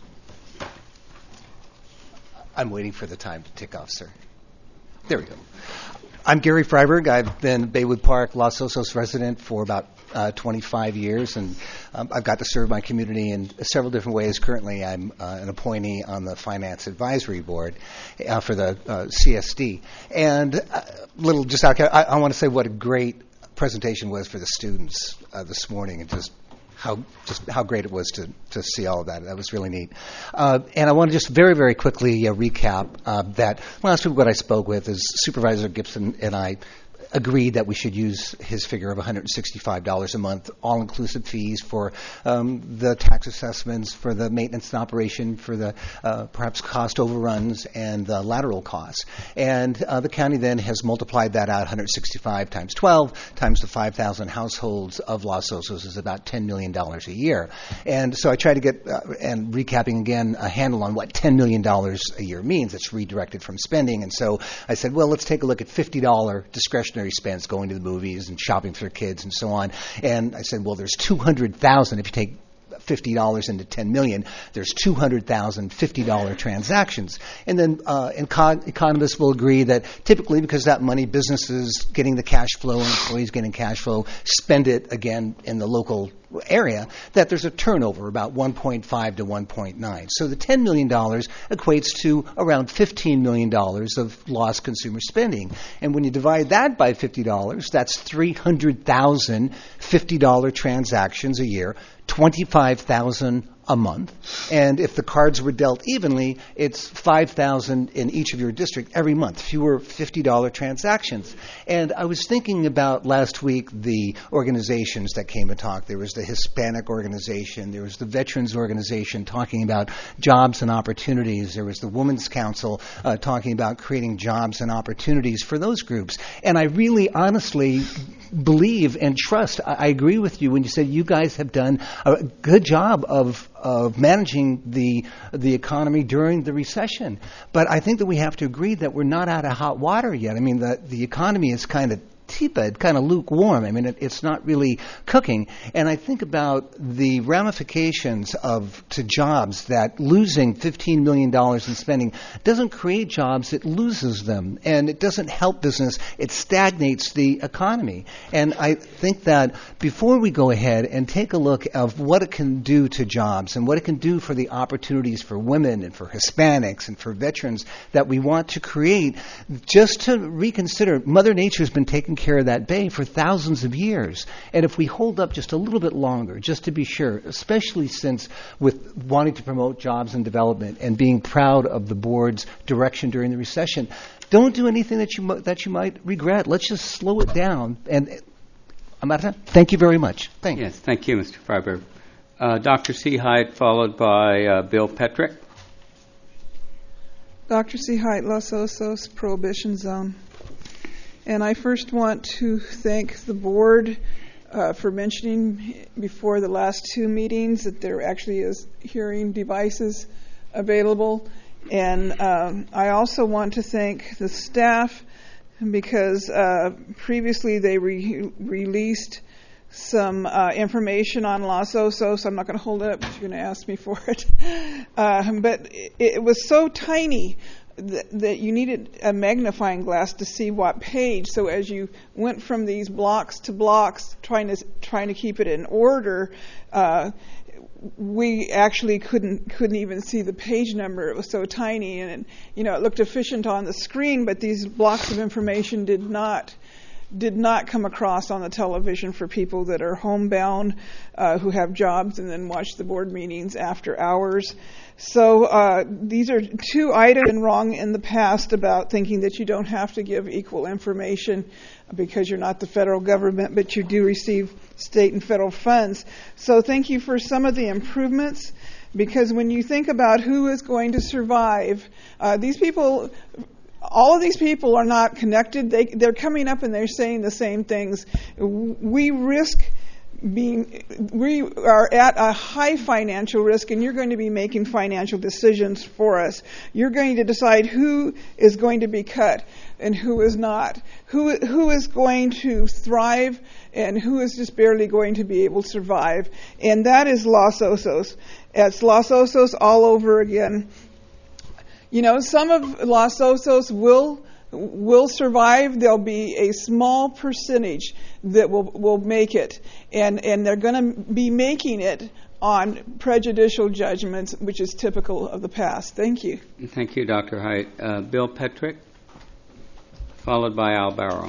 I'm waiting for the time to tick off, sir. There we go. I'm Gary Freiberg. I've been Baywood Park, Los Osos resident for about uh, twenty-five years, and um, I've got to serve my community in several different ways. Currently, I'm uh, an appointee on the Finance Advisory Board uh, for the uh, C S D. And uh, little just out, I, I want to say what a great presentation was for the students uh, this morning, and just how just how great it was to to see all of that. That was really neat. Uh, and I want to just very, very quickly uh, recap uh, that last week what I spoke with is Supervisor Gibson and I agreed that we should use his figure of one hundred sixty-five dollars a month, all-inclusive fees for um, the tax assessments, for the maintenance and operation, for the uh, perhaps cost overruns and the lateral costs. And uh, the county then has multiplied that out, one hundred sixty-five times twelve times the five thousand households of Los Osos is about ten million dollars a year. And so I try to get, uh, and recapping again, a handle on what ten million dollars a year means. It's redirected from spending. And so I said, well, let's take a look at fifty dollars discretionary spends going to the movies and shopping for kids and so on. And I said, well, there's two hundred thousand if you take fifty dollars into ten million dollars, there's two hundred thousand fifty dollars transactions. And then uh, econ- economists will agree that typically because that money, businesses getting the cash flow, employees getting cash flow, spend it again in the local area, that there's a turnover about one point five to one point nine. So the ten million dollars equates to around fifteen million dollars of lost consumer spending. And when you divide that by fifty dollars, that's three hundred thousand fifty dollars transactions a year, twenty-five thousand a month. And if the cards were dealt evenly, it's five thousand in each of your district every month, fewer fifty dollars transactions. And I was thinking about last week the organizations that came and talked. There was the Hispanic organization, there was the Veterans organization talking about jobs and opportunities, there was the Women's Council uh, talking about creating jobs and opportunities for those groups. And I really honestly believe and trust, I, I agree with you when you said you guys have done a good job of of managing the the economy during the recession. But I think that we have to agree that we're not out of hot water yet. I mean, the, the economy is kind of tepid, kind of lukewarm. I mean, it, it's not really cooking. And I think about the ramifications of to jobs that losing fifteen million dollars in spending doesn't create jobs, it loses them. And it doesn't help business, it stagnates the economy. And I think that before we go ahead and take a look of what it can do to jobs and what it can do for the opportunities for women and for Hispanics and for veterans that we want to create, just to reconsider, Mother Nature's been taking care of that bay for thousands of years. And if we hold up just a little bit longer, just to be sure, especially since with wanting to promote jobs and development and being proud of the board's direction during the recession, don't do anything that you that you might regret. Let's just slow it down. And I'm out of time. Thank you very much. Thank you. Yes, thank you, Mister Freiberg. Uh, Doctor Seahite, followed by uh, Bill Petrick. Doctor Seahite, Los Osos Prohibition Zone. And I first want to thank the board uh, for mentioning before the last two meetings that there actually is hearing devices available. And um, I also want to thank the staff because uh, previously they re- released some uh, information on Los Osos. I'm not going to hold it up, but you're going to ask me for it. Uh, but it, it was so tiny that, that you needed a magnifying glass to see what page. So as you went from these blocks to blocks, trying to trying to keep it in order, uh, we actually couldn't couldn't even see the page number. It was so tiny, and it, you know, it looked efficient on the screen, but these blocks of information did not. did not come across on the television for people that are homebound, uh, who have jobs and then watch the board meetings after hours. So uh, these are two items wrong in the past about thinking that you don't have to give equal information because you're not the federal government, but you do receive state and federal funds. So thank you for some of the improvements, because when you think about who is going to survive, uh, these people... all of these people are not connected. They, they're coming up and they're saying the same things. We risk being, we are at a high financial risk, and you're going to be making financial decisions for us. You're going to decide who is going to be cut and who is not, who who is going to thrive and who is just barely going to be able to survive. And that is Los Osos. It's Los Osos all over again. You know, some of Los Osos will will survive. There'll be a small percentage that will will make it, and and they're going to be making it on prejudicial judgments, which is typical of the past. Thank you. Thank you, Doctor Hite. Uh, Bill Petrick, followed by Al Barrow.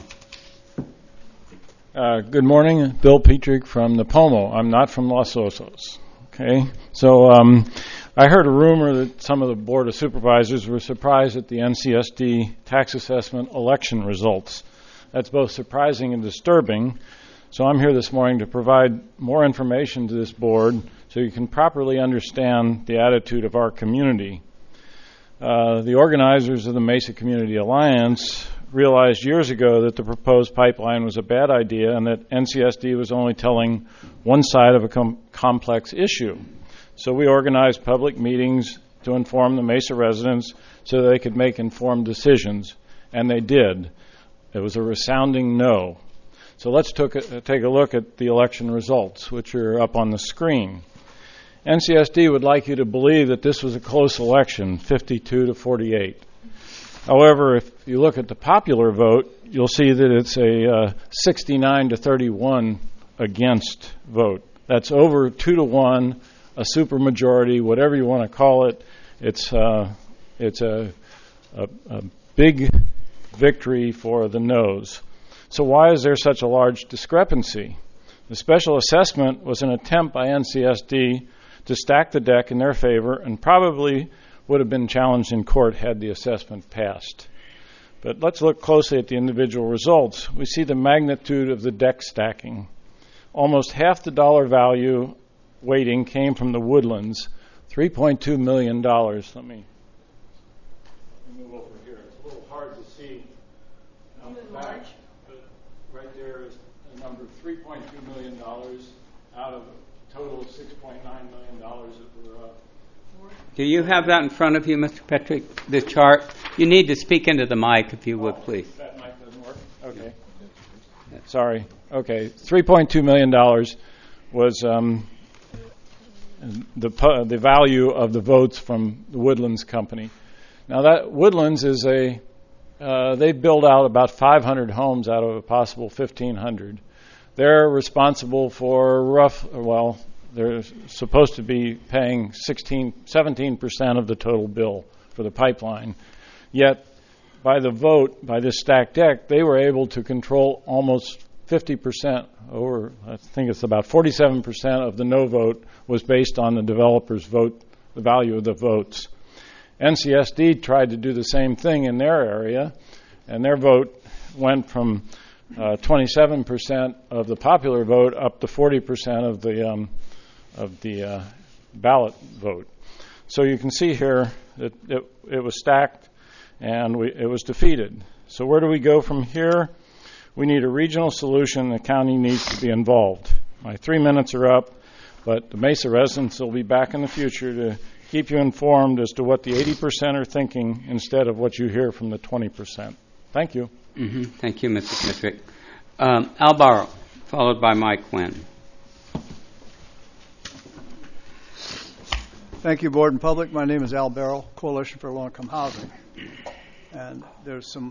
Uh, good morning, Bill Petrick from Napomo. I'm not from Los Osos. Okay, so. Um, I heard a rumor that some of the Board of Supervisors were surprised at the N C S D tax assessment election results. That's both surprising and disturbing. So I'm here this morning to provide more information to this board so you can properly understand the attitude of our community. Uh, the organizers of the Mesa Community Alliance realized years ago that the proposed pipeline was a bad idea and that N C S D was only telling one side of a com- complex issue. So we organized public meetings to inform the Mesa residents so they could make informed decisions, and they did. It was a resounding no. So let's took a, take a look at the election results, which are up on the screen. N C S D would like you to believe that this was a close election, fifty-two to forty-eight. However, if you look at the popular vote, you'll see that it's a uh, sixty-nine to thirty-one against vote. That's over two to one, a supermajority, whatever you want to call it. It's uh, it's a, a, a big victory for the noes. So why is there such a large discrepancy? The special assessment was an attempt by N C S D to stack the deck in their favor and probably would have been challenged in court had the assessment passed. But let's look closely at the individual results. We see the magnitude of the deck stacking. Almost half the dollar value weighting came from the Woodlands, three point two million dollars. Let me move over here. It's a little hard to see. Um, back, but right there is a number of three point two million dollars out of a total of six point nine million dollars that were up. Do you have that in front of you, Mister Petrick, the chart? You need to speak into the mic, if you would, please. That mic doesn't work? Okay. Sorry. Okay. three point two million dollars was um, the the value of the votes from the Woodlands Company. Now, that Woodlands is a, uh, they build out about five hundred homes out of a possible fifteen hundred. They're responsible for rough, well, they're supposed to be paying sixteen, seventeen percent of the total bill for the pipeline. Yet, by the vote, by this stacked deck, they were able to control almost fifty percent, over, I think it's about forty-seven percent of the no vote was based on the developer's vote, the value of the votes. N C S D tried to do the same thing in their area, and their vote went from uh, twenty-seven percent of the popular vote up to forty percent of the um, of the uh, ballot vote. So you can see here that it, it was stacked and we, it was defeated. So where do we go from here? We need a regional solution. The county needs to be involved. My three minutes are up, but the Mesa residents will be back in the future to keep you informed as to what the eighty percent are thinking instead of what you hear from the twenty percent. Thank you. Mm-hmm. Thank you, Mister Patrick. Um, Al Barrow, followed by Mike Quinn. Thank you, board and public. My name is Al Barrow, Coalition for Low-Income Housing. And there's some,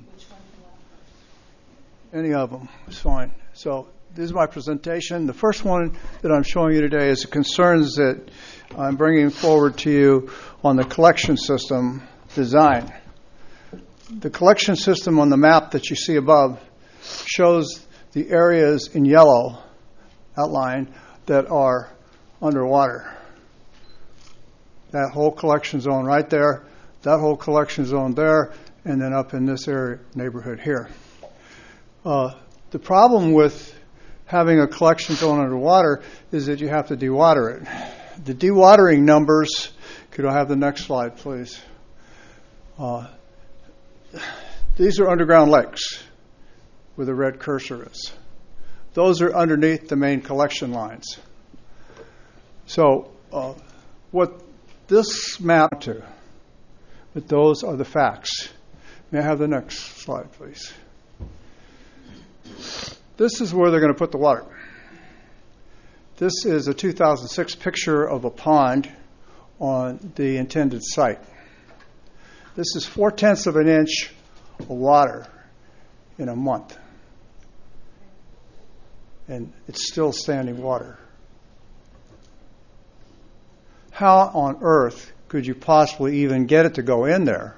any of them is fine. So this is my presentation. The first one that I'm showing you today is the concerns that I'm bringing forward to you on the collection system design. The collection system on the map that you see above shows the areas in yellow outlined that are underwater. That whole collection zone right there, that whole collection zone there, and then up in this area neighborhood here. Uh, the problem with having a collection zone underwater is that you have to dewater it. The dewatering numbers, could I have the next slide, please? Uh, these are underground lakes where the red cursor is. Those are underneath the main collection lines. So uh, what this map to, but those are the facts. May I have the next slide, please? This is where they're going to put the water. This is a two thousand six picture of a pond on the intended site. This is four-tenths of an inch of water in a month. And it's still standing water. How on earth could you possibly even get it to go in there?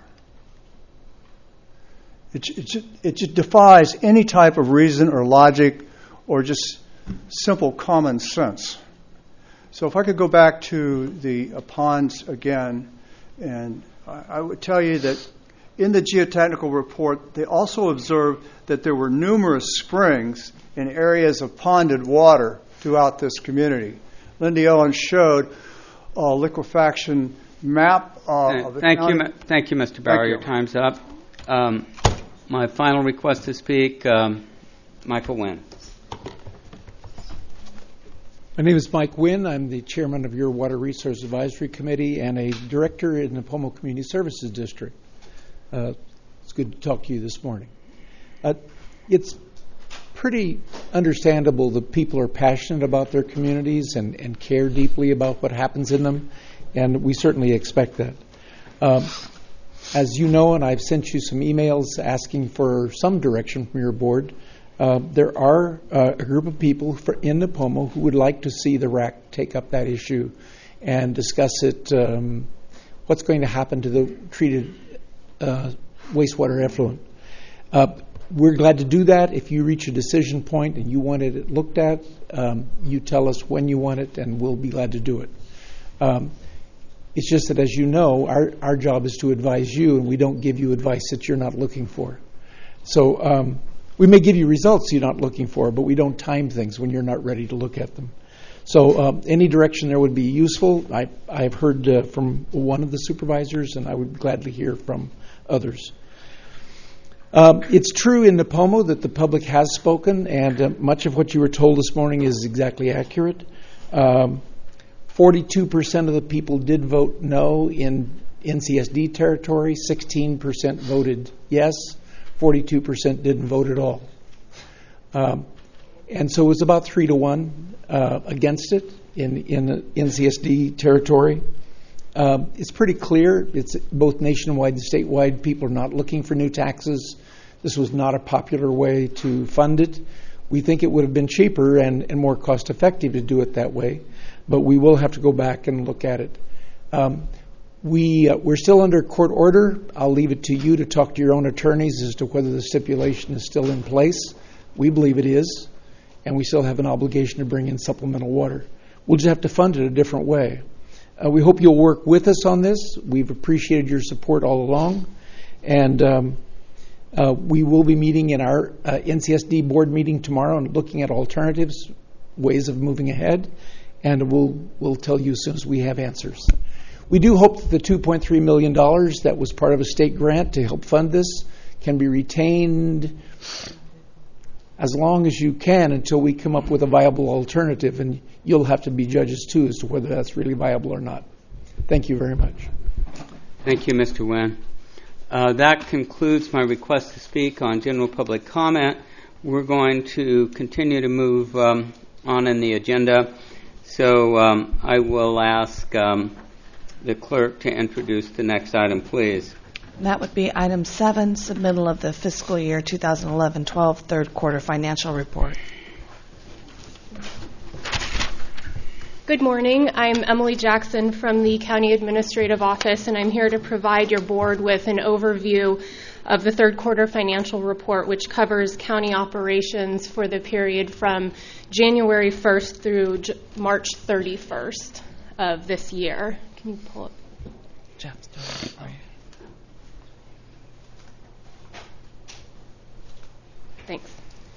It, it, it just defies any type of reason or logic or just simple common sense. So if I could go back to the uh, ponds again, and I, I would tell you that in the geotechnical report, they also observed that there were numerous springs in areas of ponded water throughout this community. Lindy Owen showed a liquefaction map uh, of the Thank county. you, Ma- thank you, Mister Bauer. Thank Your you. time's up. Um, my final request to speak, um, Michael Wynn. My name is Mike Wynn. I'm the chairman of your Water Resource Advisory Committee and a director in the Pomo Community Services District. Uh, it's good to talk to you this morning. Uh, it's pretty understandable that people are passionate about their communities and, and care deeply about what happens in them, and we certainly expect that. Um, as you know, and I've sent you some emails asking for some direction from your board, Uh, there are uh, a group of people for, in the Pomo who would like to see the R A C take up that issue and discuss it, um, what's going to happen to the treated uh, wastewater effluent. Uh, we're glad to do that. If you reach a decision point and you want it looked at, um, you tell us when you want it and we'll be glad to do it. Um, it's just that, as you know, our, our job is to advise you, and we don't give you advice that you're not looking for. So um, we may give you results you're not looking for, but we don't time things when you're not ready to look at them. So um, any direction there would be useful. I, I've heard uh, from one of the supervisors, and I would gladly hear from others. Um, it's true in the Pomo that the public has spoken, and uh, much of what you were told this morning is exactly accurate. Um, forty-two percent of the people did vote no in N C S D territory. sixteen percent voted yes. forty-two percent didn't vote at all. Um, and so it was about three to one uh, against it in, in N C S D territory. Um, it's pretty clear. It's both nationwide and statewide. People are not looking for new taxes. This was not a popular way to fund it. We think it would have been cheaper and, and more cost effective to do it that way, but we will have to go back and look at it. Um, We, uh, we're still under court order. I'll leave it to you to talk to your own attorneys as to whether the stipulation is still in place. We believe it is, and we still have an obligation to bring in supplemental water. We'll just have to fund it a different way. Uh, we hope you'll work with us on this. We've appreciated your support all along, and um, uh, we will be meeting in our uh, N C S D board meeting tomorrow and looking at alternatives, ways of moving ahead, and we'll, we'll tell you as soon as we have answers. We do hope that the two point three million dollars that was part of a state grant to help fund this can be retained as long as you can until we come up with a viable alternative, and you'll have to be judges too as to whether that's really viable or not. Thank you very much. Thank you, Mister Wynn. Uh, that concludes my request to speak on general public comment. We're going to continue to move um, on in the agenda. So um, I will ask um, the clerk to introduce the next item, please. That would be item seven, submittal of the fiscal year twenty eleven twelve third quarter financial report. Good morning. I'm Emily Jackson from the County Administrative Office, and I'm here to provide your board with an overview of the third quarter financial report, which covers county operations for the period from January first through J- March thirty-first of this year. Can you pull up? Jeff's doing it for you. Thanks.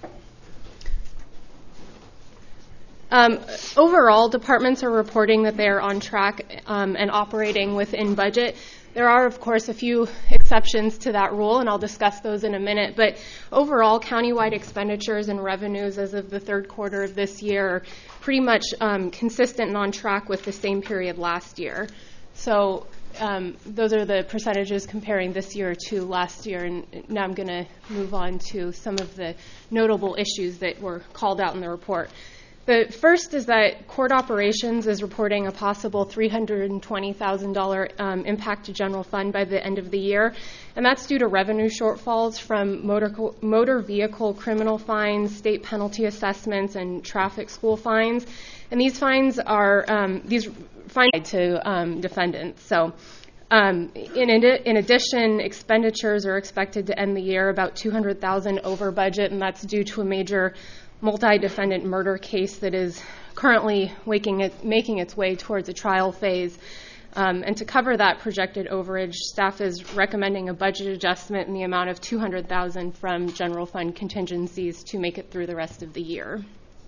Um, overall, departments are reporting that they are on track um, and operating within budget. There are, of course, a few exceptions to that rule, and I'll discuss those in a minute. But overall, countywide expenditures and revenues as of the third quarter of this year are pretty much um, consistent and on track with the same period last year. So um, those are the percentages comparing this year to last year. And now I'm going to move on to some of the notable issues that were called out in the report. The first is that court operations is reporting a possible three hundred twenty thousand dollars um, impact to general fund by the end of the year, and that's due to revenue shortfalls from motor, motor vehicle criminal fines, state penalty assessments, and traffic school fines. And these fines are um, these fines to um, defendants. So, um, in, adi- in addition, expenditures are expected to end the year about two hundred thousand dollars over budget, and that's due to a major multi-defendant murder case that is currently making, it, making its way towards a trial phase. Um, and to cover that projected overage, staff is recommending a budget adjustment in the amount of two hundred thousand dollars from general fund contingencies to make it through the rest of the year.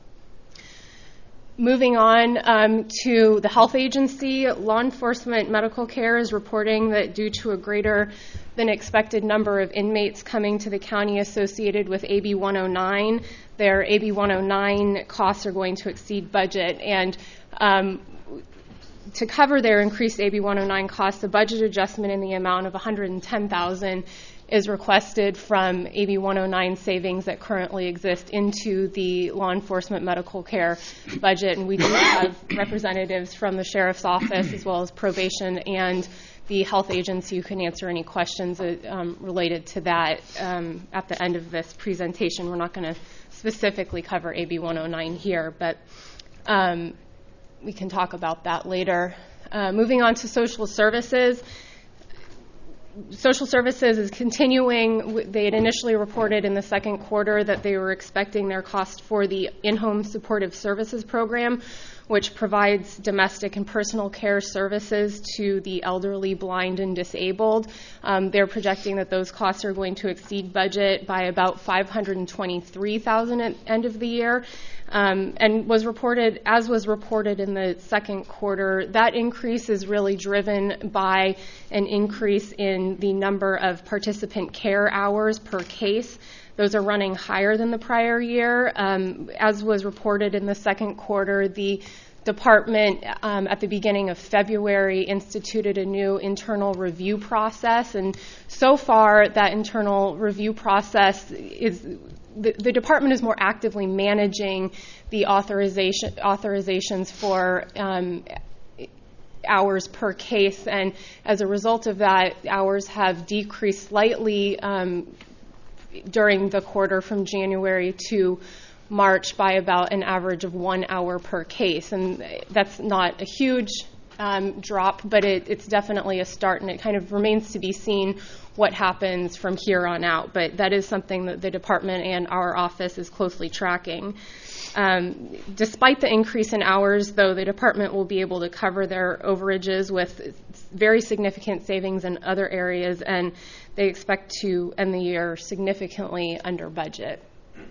Moving on um, to the health agency, law enforcement medical care is reporting that due to a greater than expected number of inmates coming to the county associated with A B one oh nine, their A B one oh nine costs are going to exceed budget. And um, to cover their increased A B one oh nine costs, a budget adjustment in the amount of one hundred ten thousand dollars is requested from A B one oh nine savings that currently exist into the law enforcement medical care budget. And we do have representatives from the sheriff's office as well as probation and the health agency who can answer any questions um, related to that um, at the end of this presentation. We're not going to specifically cover A B one oh nine here, but um, we can talk about that later. Uh, moving on to social services. Social services is continuing. They had initially reported in the second quarter that they were expecting their cost for the in-home supportive services program, which provides domestic and personal care services to the elderly, blind, and disabled. Um, they're projecting that those costs are going to exceed budget by about five hundred twenty-three thousand dollars at end of the year. Um, and was reported, as was reported in the second quarter, that increase is really driven by an increase in the number of participant care hours per case. Those are running higher than the prior year. Um, as was reported in the second quarter, the department um, at the beginning of February instituted a new internal review process, and so far that internal review process is the, the department is more actively managing the authorization authorizations for um, hours per case, and as a result of that, hours have decreased slightly um, during the quarter from January to March by about an average of one hour per case. And that's not a huge um, drop, but it, it's definitely a start, and it kind of remains to be seen what happens from here on out. But that is something that the department and our office is closely tracking. Um, despite the increase in hours, though, the department will be able to cover their overages with very significant savings in other areas, and they expect to end the year significantly under budget.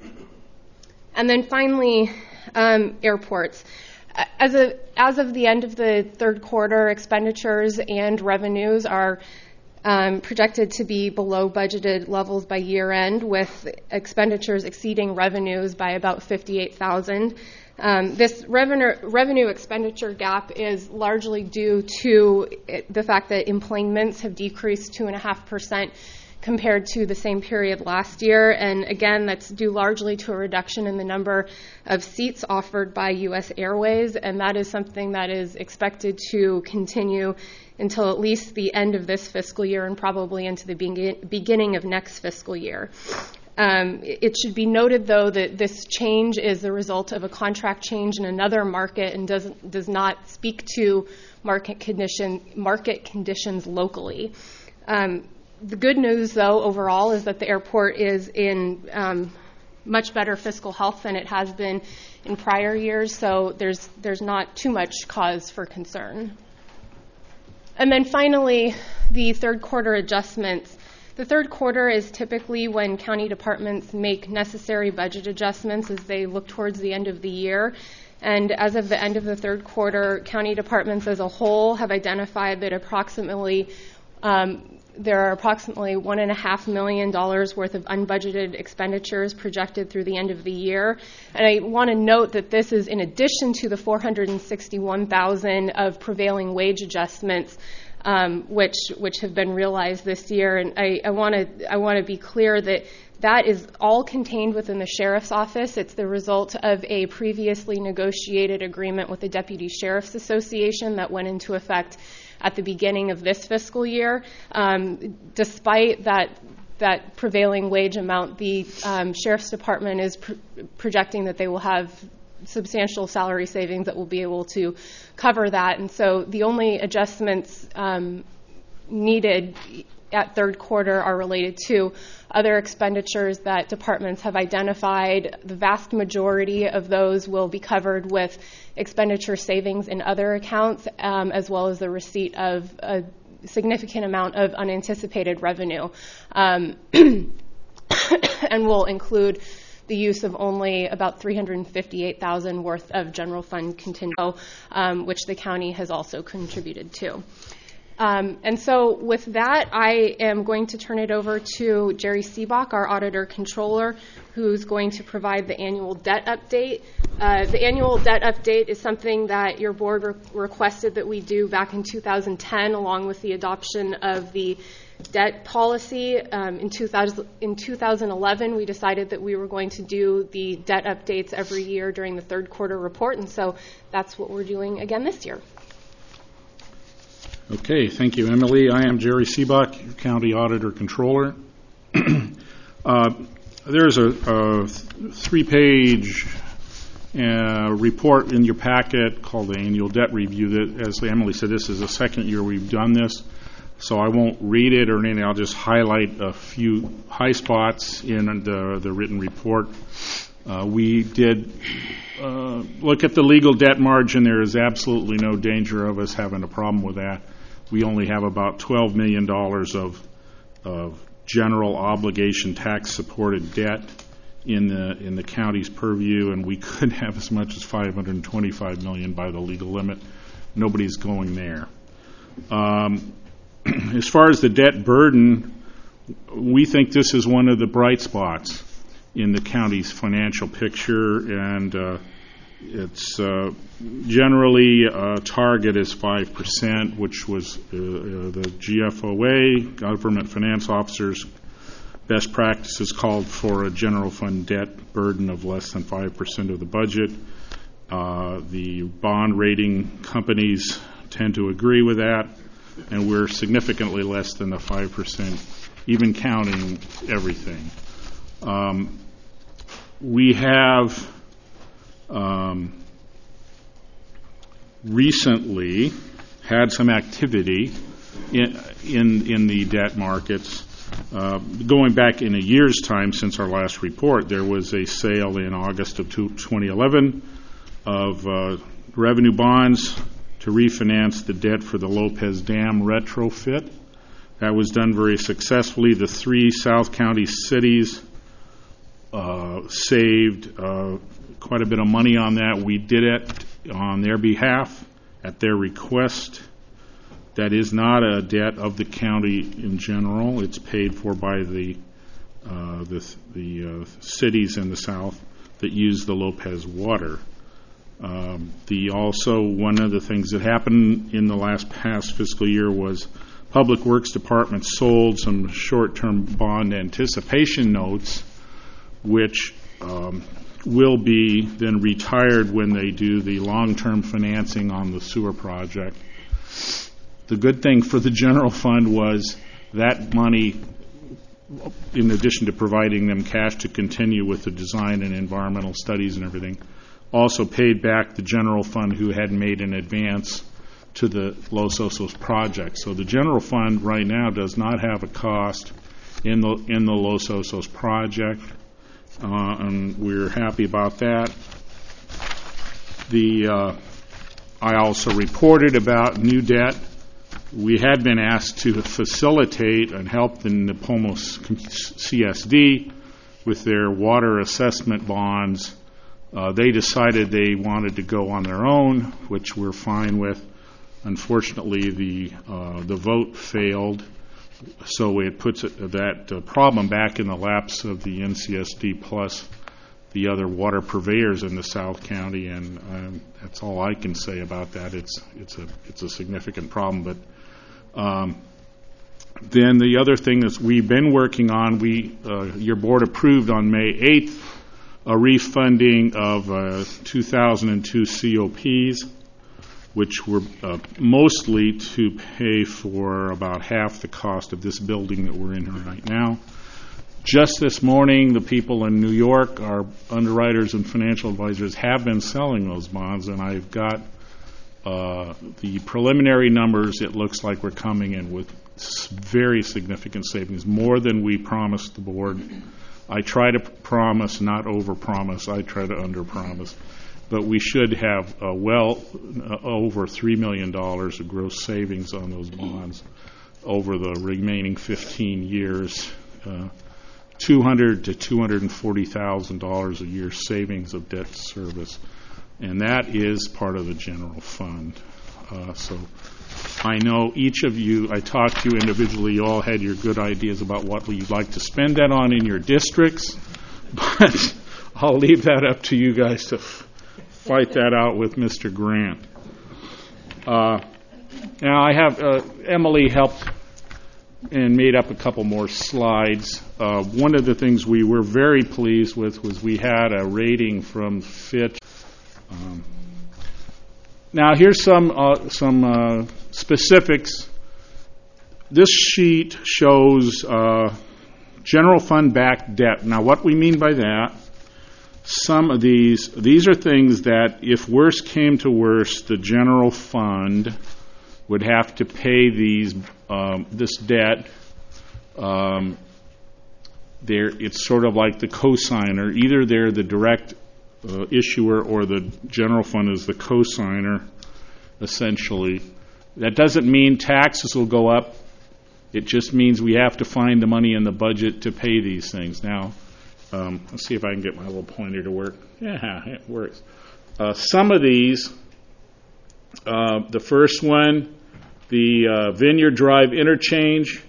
And then finally, um, airports. As of, as of the end of the third quarter, expenditures and revenues are um, projected to be below budgeted levels by year end, with expenditures exceeding revenues by about fifty-eight thousand dollars. Um, this revenue, revenue expenditure gap is largely due to the fact that employments have decreased two point five percent compared to the same period last year. And again, that's due largely to a reduction in the number of seats offered by U S Airways, and that is something that is expected to continue until at least the end of this fiscal year and probably into the begin- beginning of next fiscal year. Um, it should be noted, though, that this change is the result of a contract change in another market and does, does not speak to market condition, market conditions locally. Um, The good news, though, overall, is that the airport is in um, much better fiscal health than it has been in prior years, so there's there's not too much cause for concern. And then finally, the third quarter adjustments. The third quarter is typically when county departments make necessary budget adjustments as they look towards the end of the year. And as of the end of the third quarter, county departments as a whole have identified that approximately um, there are approximately one and a half million dollars worth of unbudgeted expenditures projected through the end of the year. And I want to note that this is in addition to the four hundred sixty-one thousand of prevailing wage adjustments, um, which which have been realized this year. And I, I want to I want to be clear that that is all contained within the sheriff's office. It's the result of a previously negotiated agreement with the Deputy Sheriff's Association that went into effect at the beginning of this fiscal year. Um, despite that that prevailing wage amount, the um, Sheriff's Department is pr- projecting that they will have substantial salary savings that will be able to cover that. And so the only adjustments um, needed at third quarter are related to other expenditures that departments have identified. The vast majority of those will be covered with expenditure savings in other accounts, um, as well as the receipt of a significant amount of unanticipated revenue, um, and will include the use of only about three hundred fifty-eight thousand dollars worth of general fund contingent, um, which the county has also contributed to. Um, and so with that, I am going to turn it over to Jerry Seebach, our auditor controller, who's going to provide the annual debt update. Uh, the annual debt update is something that your board re- requested that we do back in two thousand ten, along with the adoption of the debt policy. Um, in, two thousand, in two thousand eleven, we decided that we were going to do the debt updates every year during the third quarter report, and so that's what we're doing again this year. Okay, thank you, Emily. I am Jerry Seebach, County Auditor Controller. uh, there's a, a three-page uh, report in your packet called the Annual Debt Review. That, as Emily said, this is the second year we've done this, so I won't read it or anything. I'll just highlight a few high spots in the, the written report. Uh, we did uh, look at the legal debt margin. There is absolutely no danger of us having a problem with that. We only have about twelve million dollars of, of general obligation tax-supported debt in the in the county's purview, and we could have as much as five hundred twenty-five million dollars by the legal limit. Nobody's going there. Um, as far as the debt burden, we think this is one of the bright spots in the county's financial picture, and uh, it's uh, generally a target is five percent, which was uh, uh, the G F O A, Government Finance Officers' best practices called for a general fund debt burden of less than five percent of the budget. Uh, the bond rating companies tend to agree with that, and we're significantly less than the five percent, even counting everything. Um, we have um, recently had some activity in, in, in the debt markets. Uh, going back in a year's time since our last report, there was a sale in August of twenty eleven of uh, revenue bonds to refinance the debt for the Lopez Dam retrofit. That was done very successfully. The three South County cities uh, saved uh, quite a bit of money on that. We did it on their behalf at their request. That is not a debt of the county in general. It's paid for by the uh, the, the uh, cities in the South that use the Lopez water. Um, the also one of the things that happened in the last past fiscal year was Public Works Department sold some short-term bond anticipation notes, which um, will be then retired when they do the long-term financing on the sewer project. The good thing for the general fund was that money, in addition to providing them cash to continue with the design and environmental studies and everything, also paid back the general fund who had made an advance to the Los Osos project. So the general fund right now does not have a cost in the in the Los Osos project, uh, and we're happy about that. The uh, I also reported about new debt. We had been asked to facilitate and help the Nipomo C S D with their water assessment bonds. Uh, they decided they wanted to go on their own, which we're fine with. Unfortunately, the uh, the vote failed, so it puts it, that uh, problem back in the laps of the N C S D plus the other water purveyors in the South County, and um, that's all I can say about that. It's it's a it's a significant problem, but. Um, then the other thing that we've been working on, we uh, your board approved on May eighth a refunding of uh, two thousand two C O Ps, which were uh, mostly to pay for about half the cost of this building that we're in right now. Just this morning, the people in New York, our underwriters and financial advisors, have been selling those bonds, and I've got Uh, the preliminary numbers. It looks like we're coming in with s- very significant savings, more than we promised the board. I try to promise, not over-promise. I try to under-promise. But we should have uh, well uh, over three million dollars of gross savings on those bonds over the remaining fifteen years. Uh, two hundred to two hundred forty thousand dollars a year savings of debt service. And that is part of the general fund. Uh, so I know each of you, I talked to you individually, you all had your good ideas about what you'd like to spend that on in your districts, but I'll leave that up to you guys to f- fight that out with Mister Grant. Uh, now I have, uh, Emily helped and made up a couple more slides. Uh, one of the things we were very pleased with was we had a rating from Fitch. Um, now here's some uh, some uh, specifics. This sheet shows uh, general fund backed debt. Now what we mean by that, some of these, these are things that if worse came to worse, the general fund would have to pay these um, this debt. Um, there, it's sort of like the cosigner. Either they're the direct uh, issuer or the general fund is the cosigner, essentially. That doesn't mean taxes will go up. It just means we have to find the money in the budget to pay these things. Now, um, let's see if I can get my little pointer to work. Yeah, it works. Uh, some of these, uh, the first one, the uh, Vineyard Drive interchange,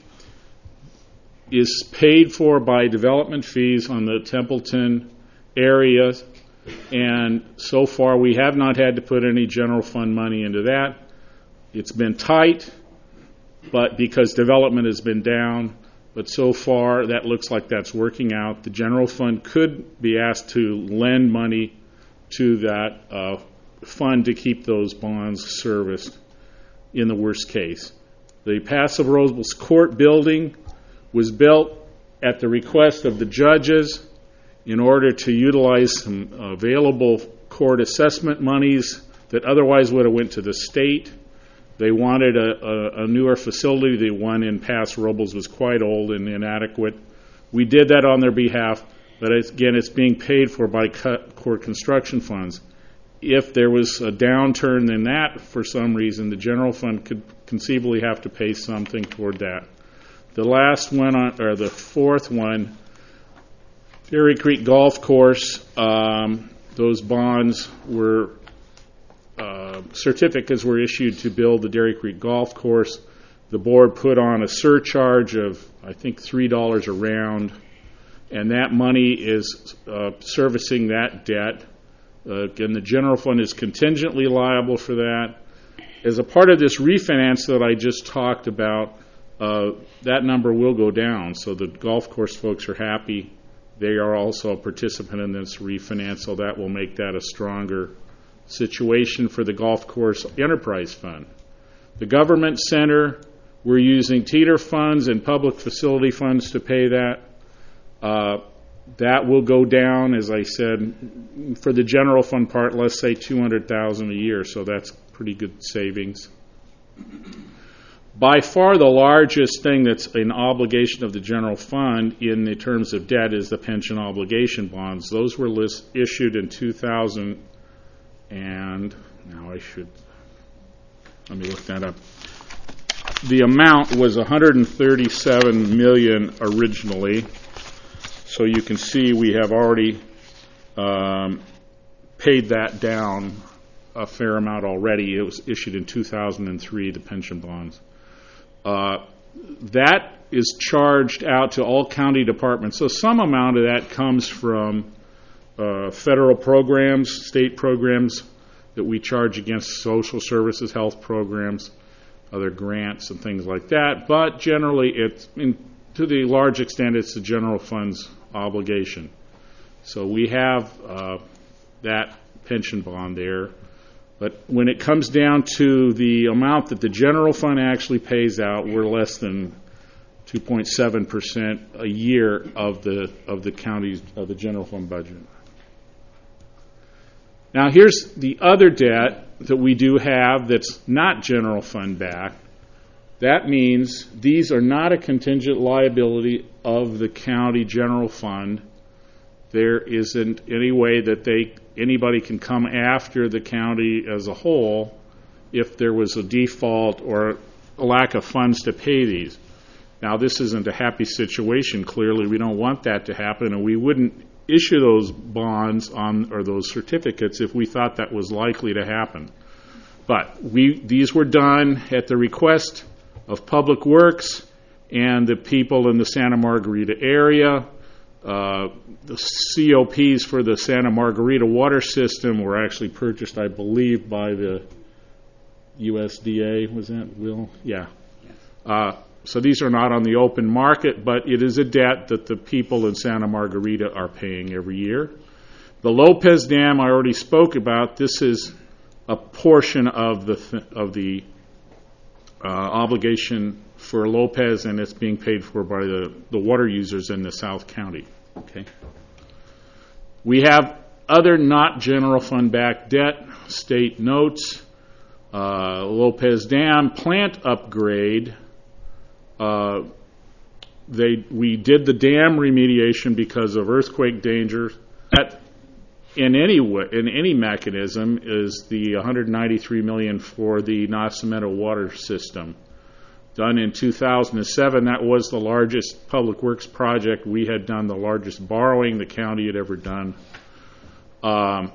is paid for by development fees on the Templeton area, and so far we have not had to put any general fund money into that. It's been tight, but because development has been down, but so far that looks like that's working out. The general fund could be asked to lend money to that uh, fund to keep those bonds serviced in the worst case. The Paso Robles Court building was built at the request of the judges in order to utilize some available court assessment monies that otherwise would have went to the state. They wanted a, a, a newer facility. The one in Paso Robles was quite old and inadequate. We did that on their behalf, but it's, again, it's being paid for by cut court construction funds. If there was a downturn in that for some reason, the general fund could conceivably have to pay something toward that. The last one, on, or the fourth one, Dairy Creek Golf Course, um, those bonds were, uh, certificates were issued to build the Dairy Creek Golf Course. The board put on a surcharge of, I think, three dollars a round, and that money is uh, servicing that debt. Uh, again, the general fund is contingently liable for that. As a part of this refinance that I just talked about, uh, that number will go down. So the golf course folks are happy. They are also a participant in this refinance, so that will make that a stronger situation for the golf course enterprise fund. The government center, we're using teeter funds and public facility funds to pay that. Uh, That will go down, as I said, for the general fund part, let's say two hundred thousand dollars a year, so that's pretty good savings. By far the largest thing that's an obligation of the general fund in the terms of debt is the pension obligation bonds. Those were list, issued in two thousand, and now I should, let me look that up. The amount was one hundred thirty-seven million dollars originally. So you can see we have already um, paid that down a fair amount already. It was issued in two thousand three, the pension bonds. Uh, that is charged out to all county departments. So some amount of that comes from uh, federal programs, state programs that we charge against social services, health programs, other grants and things like that. But generally, it's in, to the large extent, it's the general fund's obligation. So we have uh, that pension bond there. But when it comes down to the amount that the general fund actually pays out, we're less than two point seven percent a year of the of the county's of the general fund budget. Now here's the other debt that we do have that's not general fund backed. That means these are not a contingent liability of the county general fund. There isn't any way that they anybody can come after the county as a whole if there was a default or a lack of funds to pay these. Now, this isn't a happy situation. Clearly, we don't want that to happen, and we wouldn't issue those bonds on or those certificates if we thought that was likely to happen. But we these were done at the request of Public Works and the people in the Santa Margarita area. Uh, the C O Ps for the Santa Margarita water system were actually purchased, I believe, by the U S D A. Was that, Will? Yeah. Uh, so these are not on the open market, but it is a debt that the people in Santa Margarita are paying every year. The Lopez Dam I already spoke about. This is a portion of the th- of the uh, obligation for Lopez, and it's being paid for by the, the water users in the South County. Okay. We have other not general fund backed debt, state notes, uh, Lopez Dam plant upgrade. Uh, they we did the dam remediation because of earthquake danger. That in any way, in any mechanism is the one hundred ninety-three million dollars for the Nacimiento water system. Done in two thousand seven, that was the largest public works project we had done, the largest borrowing the county had ever done. Um,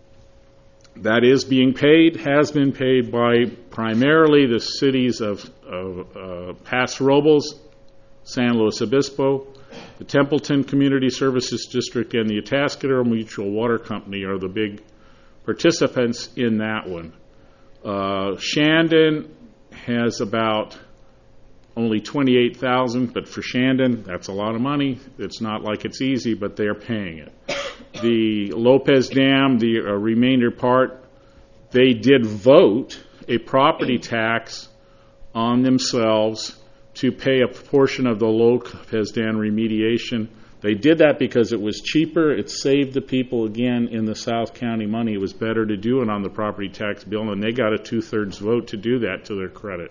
that is being paid, has been paid by primarily the cities of, of uh, Paso Robles, San Luis Obispo, the Templeton Community Services District, and the Atascadero Mutual Water Company are the big participants in that one. Uh, Shandon has about only twenty-eight thousand, but for Shandon, that's a lot of money. It's not like it's easy, but they're paying it. The Lopez Dam, the uh, remainder part, they did vote a property tax on themselves to pay a portion of the Lopez Dam remediation. They did that because it was cheaper. It saved the people, again, in the South County money. It was better to do it on the property tax bill, and they got a two-thirds vote to do that, to their credit.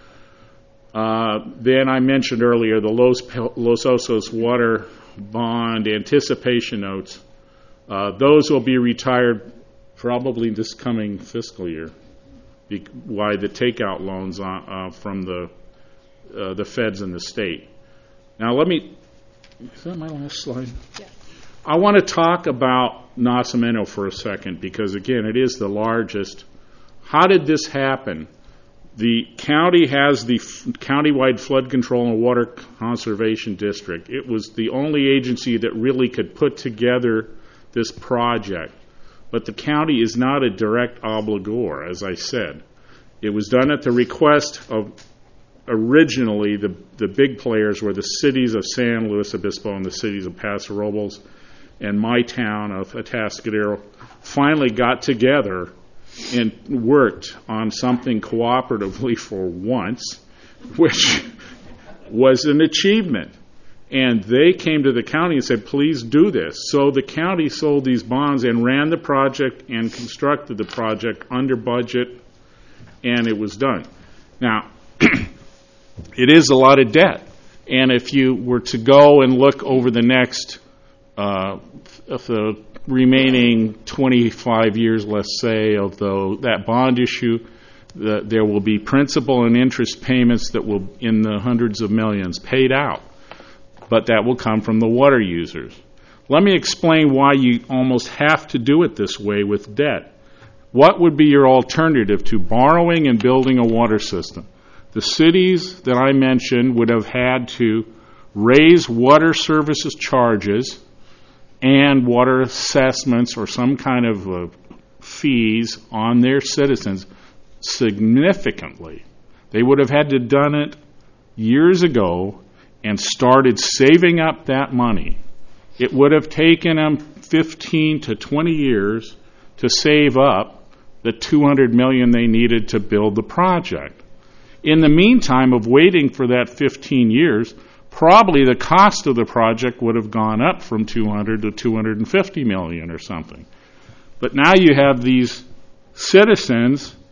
Uh, then I mentioned earlier the Los, Los Osos water bond anticipation notes. Uh, those will be retired probably this coming fiscal year. Be- why the takeout loans on, uh, from the uh, the feds and the state. Now let me. Is that my last slide? Yeah. I want to talk about Nacimiento for a second because again, it is the largest. How did this happen? The county has the f- countywide flood control and water conservation district. It was the only agency that really could put together this project. But the county is not a direct obligor, as I said. It was done at the request of originally the, the big players were the cities of San Luis Obispo and the cities of Paso Robles, and my town of Atascadero finally got together and worked on something cooperatively for once, which was an achievement. And they came to the county and said, please do this. So the county sold these bonds and ran the project and constructed the project under budget, and it was done. Now, it is a lot of debt. And if you were to go and look over the next, uh, of the remaining twenty-five years, let's say, of the, that bond issue, the, there will be principal and interest payments that will, in the hundreds of millions, paid out. But that will come from the water users. Let me explain why you almost have to do it this way with debt. What would be your alternative to borrowing and building a water system? The cities that I mentioned would have had to raise water services charges and water assessments or some kind of uh, fees on their citizens significantly. They would have had to have done it years ago and started saving up that money. It would have taken them fifteen to twenty years to save up the two hundred million dollars they needed to build the project. In the meantime of waiting for that fifteen years, probably the cost of the project would have gone up from two hundred to two hundred fifty million or something. But now you have these citizens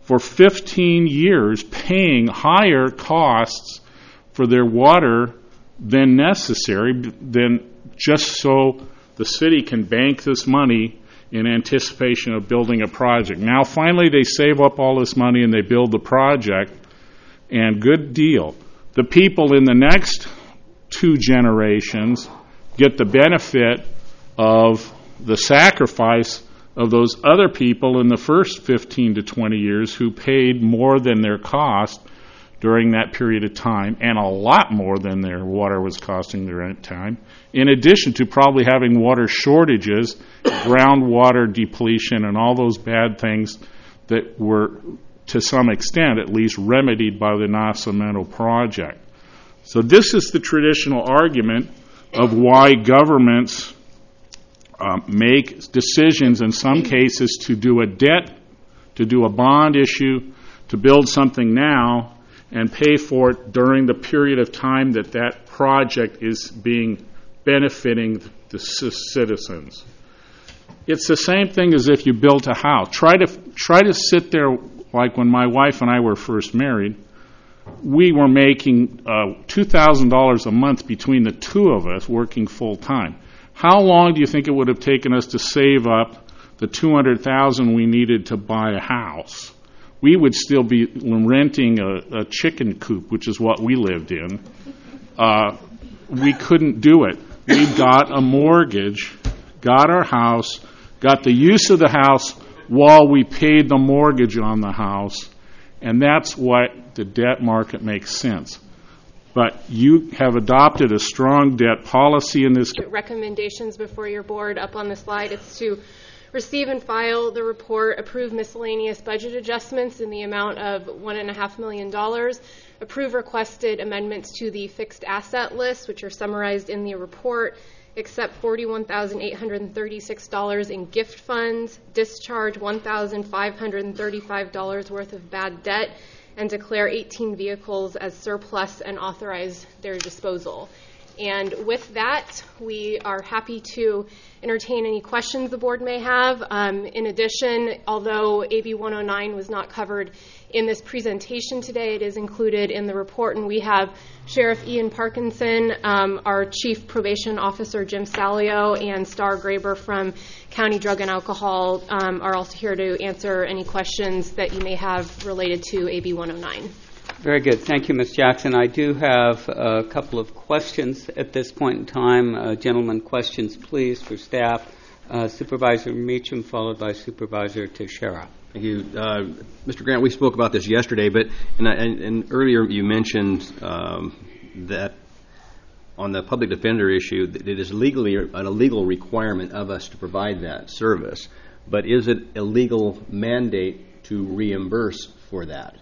for fifteen years paying higher costs for their water than necessary, than just so the city can bank this money in anticipation of building a project. Now finally they save up all this money and they build the project, and good deal. The people in the next two generations get the benefit of the sacrifice of those other people in the first fifteen to twenty years who paid more than their cost during that period of time, and a lot more than their water was costing during that time, in addition to probably having water shortages, groundwater depletion, and all those bad things that were, to some extent at least, remedied by the Nacimiento project. So this is the traditional argument of why governments Um, make decisions in some cases to do a debt, to do a bond issue, to build something now, and pay for it during the period of time that that project is being benefiting the c- citizens. It's the same thing as if you built a house. Try to try to sit there like when my wife and I were first married. We were making uh, two thousand dollars a month between the two of us working full time. How long do you think it would have taken us to save up the two hundred thousand dollars we needed to buy a house? We would still be renting a, a chicken coop, which is what we lived in. Uh, we couldn't do it. We got a mortgage, got our house, got the use of the house while we paid the mortgage on the house, and that's what the debt market makes sense. But you have adopted a strong debt policy in this. Recommendations before your board up on the slide. It's to receive and file the report, approve miscellaneous budget adjustments in the amount of one and a half million dollars, approve requested amendments to the fixed asset list, which are summarized in the report, accept forty-one thousand eight hundred thirty-six dollars in gift funds, discharge one thousand five hundred thirty-five dollars worth of bad debt, and declare eighteen vehicles as surplus and authorize their disposal. And with that, we are happy to entertain any questions the board may have. Um, in addition, although A B one oh nine was not covered in this presentation today, it is included in the report, and we have Sheriff Ian Parkinson, um, our Chief Probation Officer Jim Salio, and Star Graber from County Drug and Alcohol um, are also here to answer any questions that you may have related to A B one oh nine. Very good. Thank you, Miz Jackson. I do have a couple of questions at this point in time. Uh, gentlemen, questions, please, for staff. Uh, Supervisor Meacham, followed by Supervisor Teixeira. Thank you. Uh, Mister Grant, we spoke about this yesterday, but and, I, and, and earlier you mentioned um, that on the public defender issue, that it is legally an illegal requirement of us to provide that service. But is it a legal mandate to reimburse for that?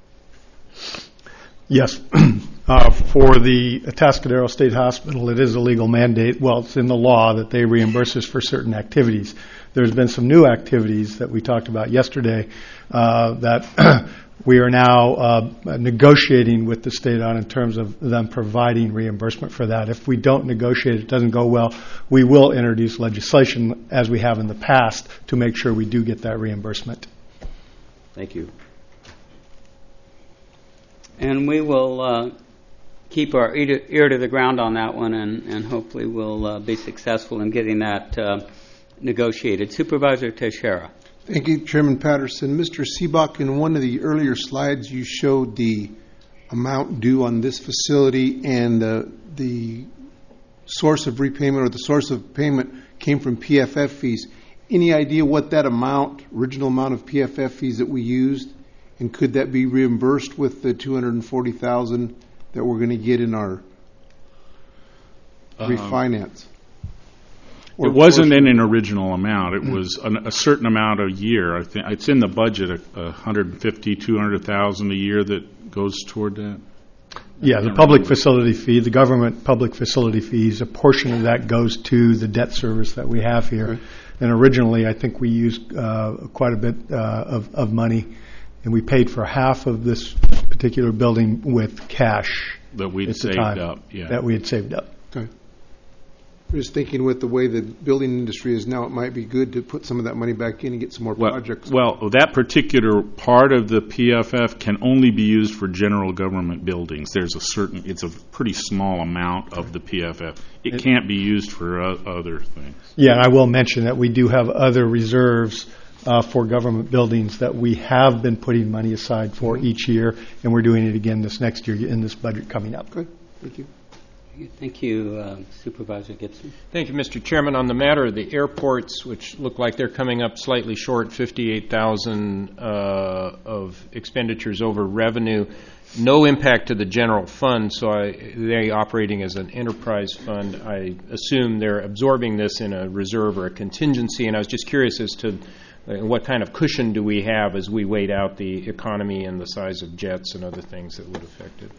Yes. Uh, for the Atascadero State Hospital, it is a legal mandate. Well, it's in the law that they reimburse us for certain activities. There's been some new activities that we talked about yesterday uh, that we are now uh, negotiating with the state on in terms of them providing reimbursement for that. If we don't negotiate, it doesn't go well, we will introduce legislation, as we have in the past, to make sure we do get that reimbursement. Thank you. And we will uh, keep our ear to the ground on that one, and, and hopefully we'll uh, be successful in getting that uh, negotiated. Supervisor Teixeira. Thank you, Chairman Patterson. Mister Seebach, in one of the earlier slides, you showed the amount due on this facility, and uh, the source of repayment or the source of payment came from P F F fees. Any idea what that amount, original amount of P F F fees that we used? And could that be reimbursed with the two hundred forty thousand dollars that we're going to get in our um, refinance? Or it wasn't in an original amount. It was an, a certain amount a year. I think it's in the budget, one hundred fifty, two hundred thousand a year that goes toward that. Yeah, the public facility fee, the government public facility fees, a portion of that goes to the debt service that we have here. Okay. And originally, I think we used uh, quite a bit uh, of, of money. And we paid for half of this particular building with cash that we'd saved up. Yeah, that we had saved up. Okay. I'm just thinking with the way the building industry is now, it might be good to put some of that money back in and get some more Well, projects. well, that particular part of the P F F can only be used for general government buildings. There's a certain, it's a pretty small amount of the P F F. It, it can't be used for uh, other things. Yeah, and I will mention that we do have other reserves uh, for government buildings that we have been putting money aside for mm-hmm. each year, and we're doing it again this next year in this budget coming up. Good. Thank you. Thank you, uh, Supervisor Gibson. Thank you, Mister Chairman. On the matter of the airports, which look like they're coming up slightly short, fifty-eight thousand uh, of expenditures over revenue, no impact to the general fund, so I, they operating as an enterprise fund. I assume they're absorbing this in a reserve or a contingency, and I was just curious as to uh, what kind of cushion do we have as we wait out the economy and the size of jets and other things that would affect it.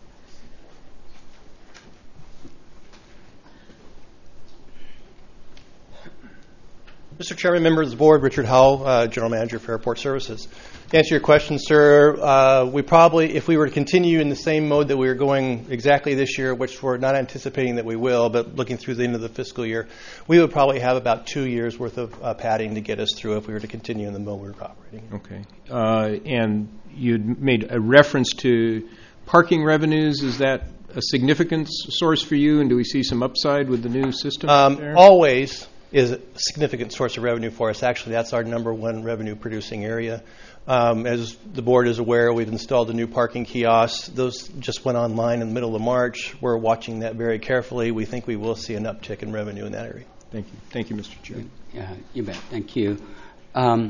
Mister Chairman, members of the board, Richard Howell, uh, General Manager for Airport Services. To answer your question, sir, uh, we probably, if we were to continue in the same mode that we were going exactly this year, which we're not anticipating that we will, but looking through the end of the fiscal year, we would probably have about two years worth of uh, padding to get us through if we were to continue in the mode we were operating. Okay. Uh, and you made a reference to parking revenues. Is that a significant source for you, and do we see some upside with the new system? Um, there? Always is a significant source of revenue for us. Actually, that's our number one revenue-producing area. Um, as the board is aware, we've installed a new parking kiosk. Those just went online in the middle of March. We're watching that very carefully. We think we will see an uptick in revenue in that area. Thank you. Thank you, Mister Chair. Yeah, you bet. Thank you. Um,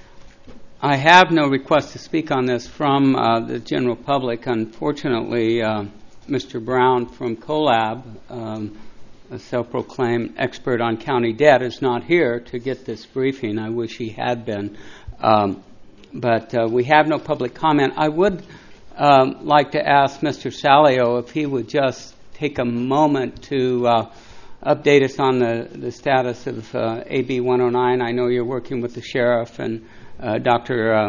I have no request to speak on this from uh, the general public. Unfortunately, uh, Mister Brown from CoLab, um, a self-proclaimed expert on county debt, is not here to get this briefing. I wish he had been. Um, but uh, we have no public comment. I would um, like to ask Mister Salio if he would just take a moment to uh, update us on the, the status of uh, A B one oh nine. I know you're working with the sheriff and uh, Doctor Uh,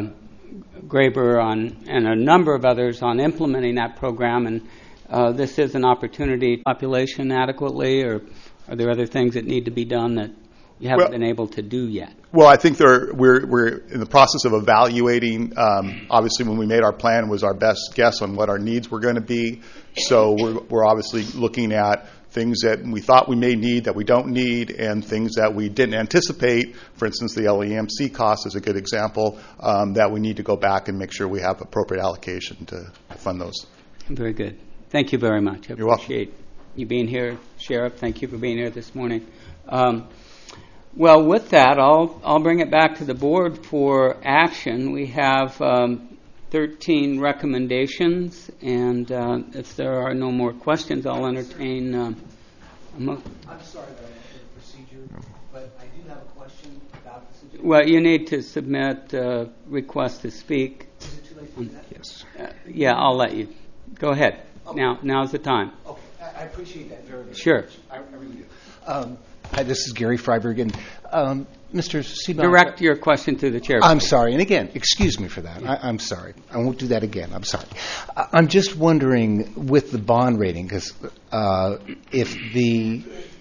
Graber on, and a number of others on implementing that program, and Uh, this is an opportunity. Population adequately, or are there other things that need to be done that you haven't well, been able to do yet? Well, I think there, we're we're in the process of evaluating. Um, obviously, when we made our plan, it was our best guess on what our needs were going to be. So we're we're obviously looking at things that we thought we may need that we don't need, and things that we didn't anticipate. For instance, the L E M C cost is a good example um, that we need to go back and make sure we have appropriate allocation to fund those. Very good. Thank you very much. I You're appreciate welcome. you being here, Sheriff. Thank you for being here this morning. Um, well, with that, I'll I'll bring it back to the board for action. We have um, thirteen recommendations, and uh, if there are no more questions, I'll entertain. Um, a mo- I'm sorry about the procedure, but I do have a question about the situation. Well, you need to submit a request to speak. Is it too late for that? Yes. Uh, yeah, I'll let you. Go ahead. Okay. Now, now's the time. Okay, I appreciate that very, very sure. much. I, I really do. Um, hi, this is Gary Freiberg, and um, Mister Seebach. Direct your question to the chair. I'm sorry, and again, excuse me for that. Yeah. I, I'm sorry. I won't do that again. I'm sorry. I, I'm just wondering, with the bond rating, because uh, if the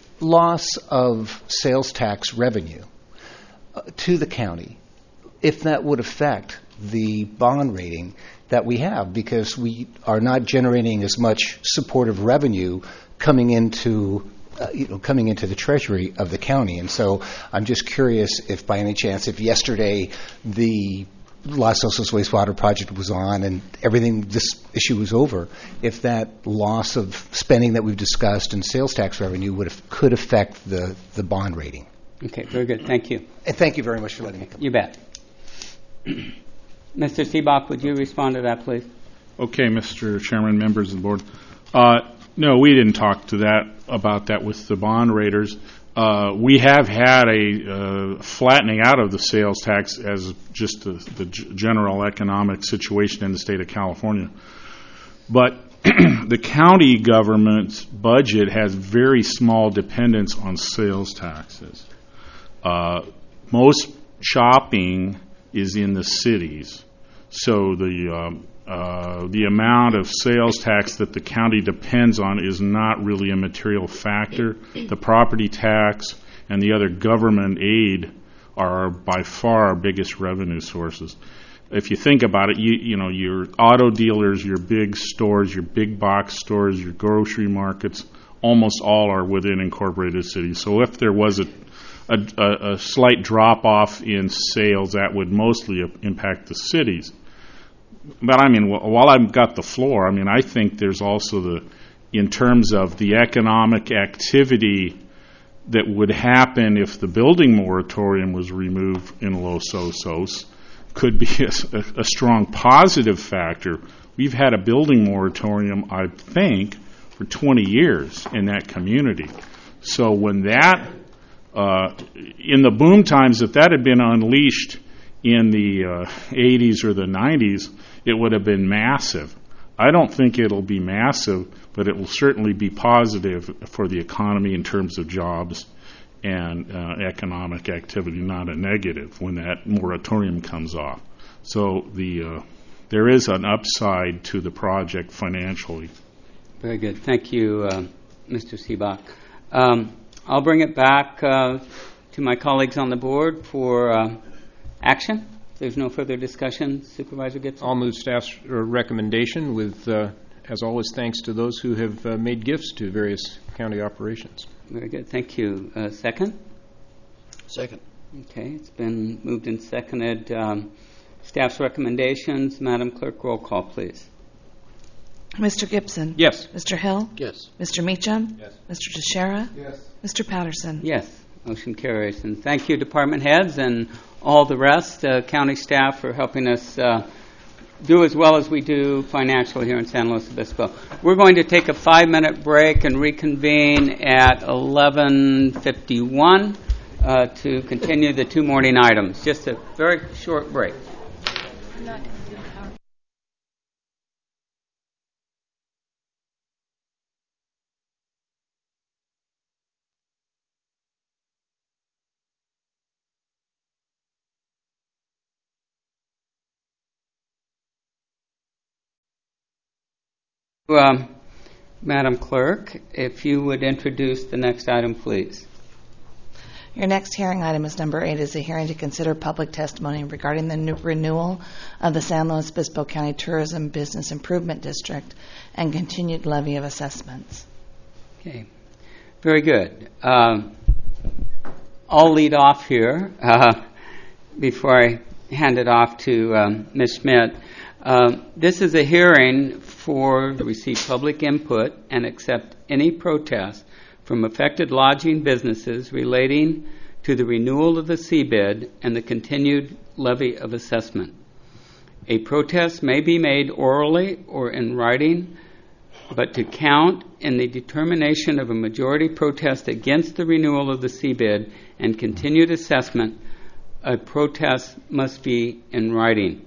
loss of sales tax revenue uh, to the county, if that would affect the bond rating that we have, because we are not generating as much supportive revenue coming into uh, you know coming into the treasury of the county. And so I'm just curious if by any chance, if yesterday the Los Osos wastewater project was on and everything, this issue was over, if that loss of spending that we've discussed and sales tax revenue would have, could affect the, the bond rating. Okay, very good. Thank you. And thank you very much for letting me come. You bet. Mister Seebach, would you respond to that, please? Okay, Mister Chairman, members of the board. Uh, no, we didn't talk to that about that with the bond raters. Uh, we have had a uh, flattening out of the sales tax as just the, the g- general economic situation in the state of California. But the county government's budget has very small dependence on sales taxes. Uh, most shopping is in the cities. So the um, uh, the amount of sales tax that the county depends on is not really a material factor. The property tax and the other government aid are by far our biggest revenue sources. If you think about it, you, you know, your auto dealers, your big stores, your big box stores, your grocery markets, almost all are within incorporated cities. So if there was a, a, a slight drop-off in sales, that would mostly impact the cities. But I mean, while I've got the floor, I mean, I think there's also the, in terms of the economic activity that would happen if the building moratorium was removed in Los Osos, could be a, a strong positive factor. We've had a building moratorium, I think, for twenty years in that community. So when that, uh, in the boom times, if that had been unleashed in the uh, eighties or the nineties, it would have been massive. I don't think it'll be massive, but it will certainly be positive for the economy in terms of jobs and uh, economic activity, not a negative when that moratorium comes off. So the uh, there is an upside to the project financially. Very good. Thank you, uh, Mister Seebach. Um, I'll bring it back uh, to my colleagues on the board for uh, action. If there's no further discussion, Supervisor Gibson. I'll move staff's uh, recommendation with, uh, as always, thanks to those who have uh, made gifts to various county operations. Very good. Thank you. Uh, second? Second. Okay. It's been moved and seconded. Um, staff's recommendations. Madam Clerk, roll call, please. Mister Gibson? Yes. Mister Hill? Yes. Mister Meacham? Yes. Mister Teixeira? Yes. Mister Patterson? Yes. Motion carries. And thank you, department heads and all the rest, uh, county staff, for helping us uh, do as well as we do financially here in San Luis Obispo. We're going to take a five-minute break and reconvene at eleven fifty-one uh, to continue the two morning items. Just a very short break. Um, Madam Clerk, if you would introduce the next item, please. Your next hearing item is number eight, is a hearing to consider public testimony regarding the new renewal of the San Luis Obispo County Tourism Business Improvement District and continued levy of assessments. Okay, very good. Um, I'll lead off here uh, before I hand it off to um, Miz Schmidt. Uh, this is a hearing for to receive public input and accept any protest from affected lodging businesses relating to the renewal of the C B I D and the continued levy of assessment. A protest may be made orally or in writing, but to count in the determination of a majority protest against the renewal of the C B I D and continued assessment, a protest must be in writing.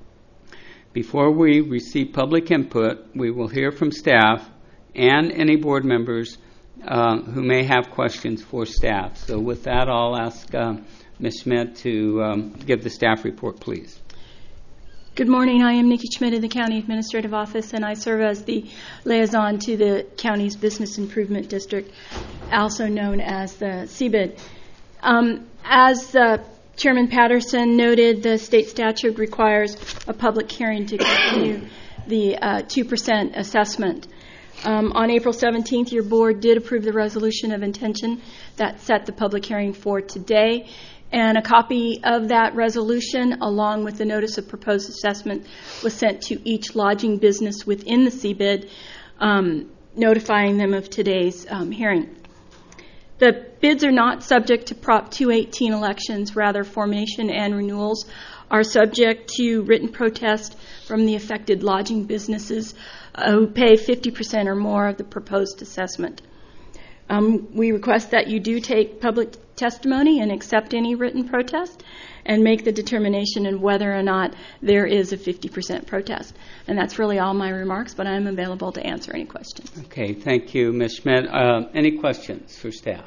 Before we receive public input, we will hear from staff and any board members uh, who may have questions for staff. So with that, I'll ask uh, Miz Schmidt to um, give the staff report, please. Good morning. I am Nikki Schmidt of the County Administrative Office, and I serve as the liaison to the county's Business Improvement District, also known as the C B I D. Um, as uh, Chairman Patterson noted, the state statute requires a public hearing to continue the uh, two percent assessment. Um, on April seventeenth, your board did approve the resolution of intention that set the public hearing for today, and a copy of that resolution, along with the notice of proposed assessment, was sent to each lodging business within the C B I D, um, notifying them of today's um, hearing. The bids are not subject to Prop two eighteen elections. Rather, formation and renewals are subject to written protest from the affected lodging businesses uh, who pay fifty percent or more of the proposed assessment. Um, we request that you do take public testimony and accept any written protest and make the determination of whether or not there is a fifty percent protest. And that's really all my remarks, but I'm available to answer any questions. Okay, thank you, Miz Schmidt. Uh, any questions for staff?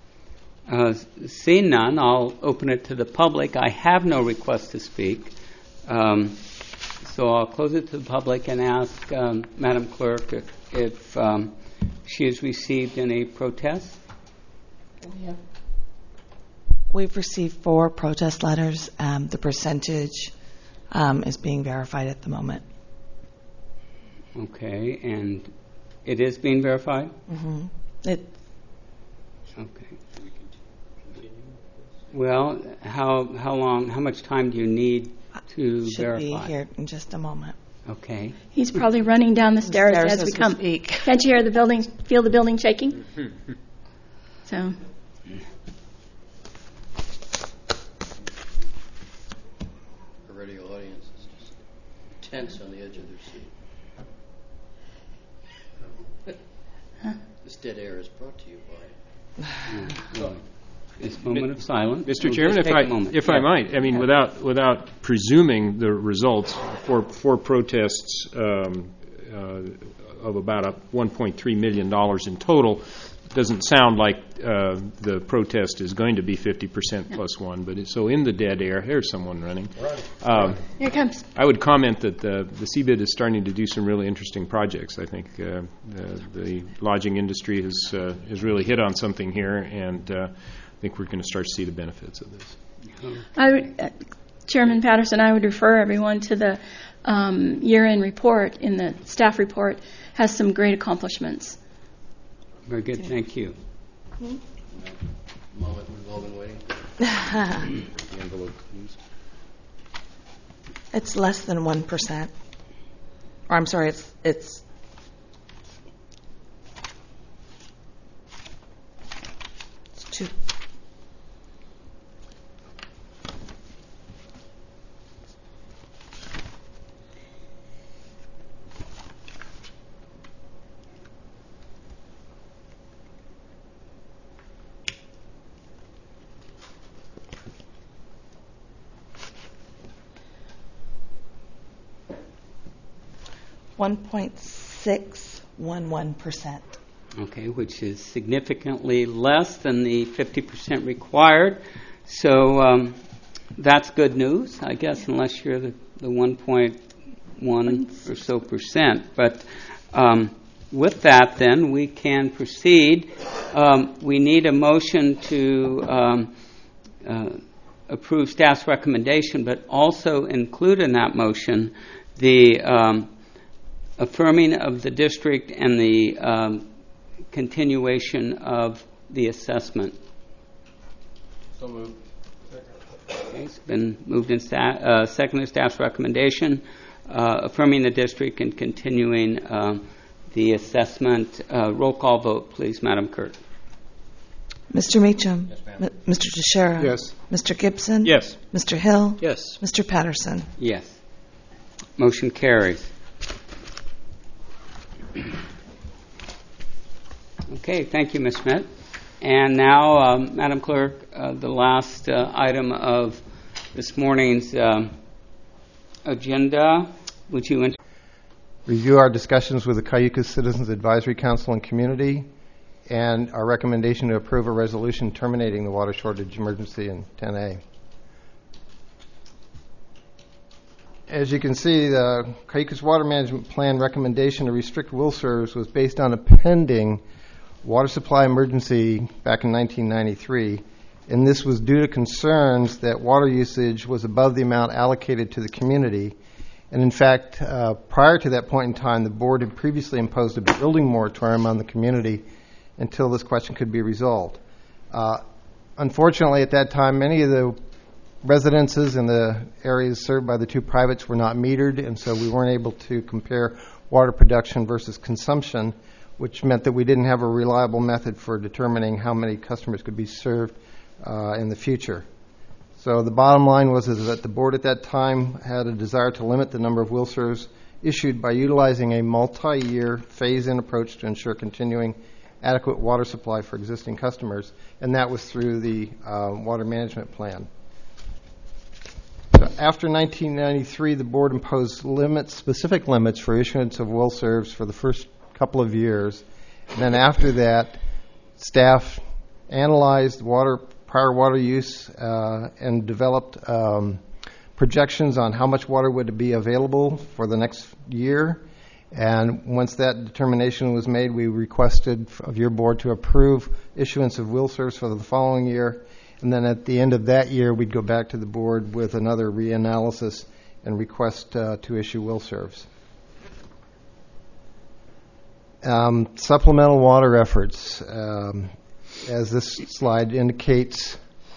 Uh, seeing none, I'll open it to the public. I have no request to speak. Um, So I'll close it to the public and ask um, Madam Clerk if, if um, she has received any protests. Yeah. We've received four protest letters. Um, the percentage um, is being verified at the moment. Okay, and it is being verified? Mm-hmm. It. Okay. Well, how how long, how much time do you need to Should verify? be here in just a moment. Okay. He's probably running down the stairs, stairs as, as we we come. speak. Can't you hear the building, feel the building shaking? So. The radio audience is just tense on the edge of their seat. Huh? This dead air is brought to you by. So, this moment of silence. Mister We'll Chairman, just if take I a moment. if Yeah. I might, I mean, Yeah. without without presuming the results for for protests um, uh, of about a one point three million dollars in total, doesn't sound like uh, the protest is going to be fifty percent plus one. But it, so in the dead air, here's someone running. Um, Here it comes. I would comment that the the C B I D is starting to do some really interesting projects. I think uh, the, the lodging industry has uh, has really hit on something here, and uh, I think we're going to start to see the benefits of this. I would, uh, Chairman Patterson, I would refer everyone to the um, year-end report. In the staff report, has some great accomplishments. Very good, thank you. Moment we've all been waiting. The envelope, please. It's less than one percent. Or I'm sorry, it's it's. It's two. one point six one one percent. Okay, which is significantly less than the fifty percent required. So um, that's good news, I guess, unless you're the, the one point one or so percent. But um, with that, then, we can proceed. Um, we need a motion to um, uh, approve staff's recommendation, but also include in that motion the um, affirming of the district and the um, continuation of the assessment. So moved. Okay, it's been moved in sta- uh, seconded staff's recommendation, uh, affirming the district and continuing um, the assessment. Uh, roll call vote, please, Madam Clerk. Mister Meacham. Yes, ma'am. M- Mister Teixeira. Yes. Mister Gibson. Yes. Mister Hill. Yes. Mister Patterson. Yes. Motion carries. Okay, thank you, Miz Schmidt. And now, um, Madam Clerk, uh, the last uh, item of this morning's um, agenda. Would you? Int- Review our discussions with the Cayucos Citizens Advisory Council and Community, and our recommendation to approve a resolution terminating the water shortage emergency in ten A. As you can see, the Cayucos Water Management Plan recommendation to restrict will serves was based on a pending water supply emergency back in nineteen ninety-three, and this was due to concerns that water usage was above the amount allocated to the community. And in fact, uh, prior to that point in time, the board had previously imposed a building moratorium on the community until this question could be resolved. Uh, unfortunately, at that time, many of the residences in the areas served by the two privates were not metered, and so we weren't able to compare water production versus consumption, which meant that we didn't have a reliable method for determining how many customers could be served uh, in the future. So the bottom line was is that the board at that time had a desire to limit the number of will serves issued by utilizing a multi-year phase-in approach to ensure continuing adequate water supply for existing customers, and that was through the uh, water management plan. So after nineteen ninety-three, the board imposed limits, specific limits for issuance of will serves for the first couple of years. And then after that, staff analyzed water prior water use uh, and developed um, projections on how much water would be available for the next year. And once that determination was made, we requested of your board to approve issuance of will serves for the following year. And then at the end of that year, we'd go back to the board with another reanalysis and request uh, to issue will serves. Um, supplemental water efforts. Um, as this slide indicates,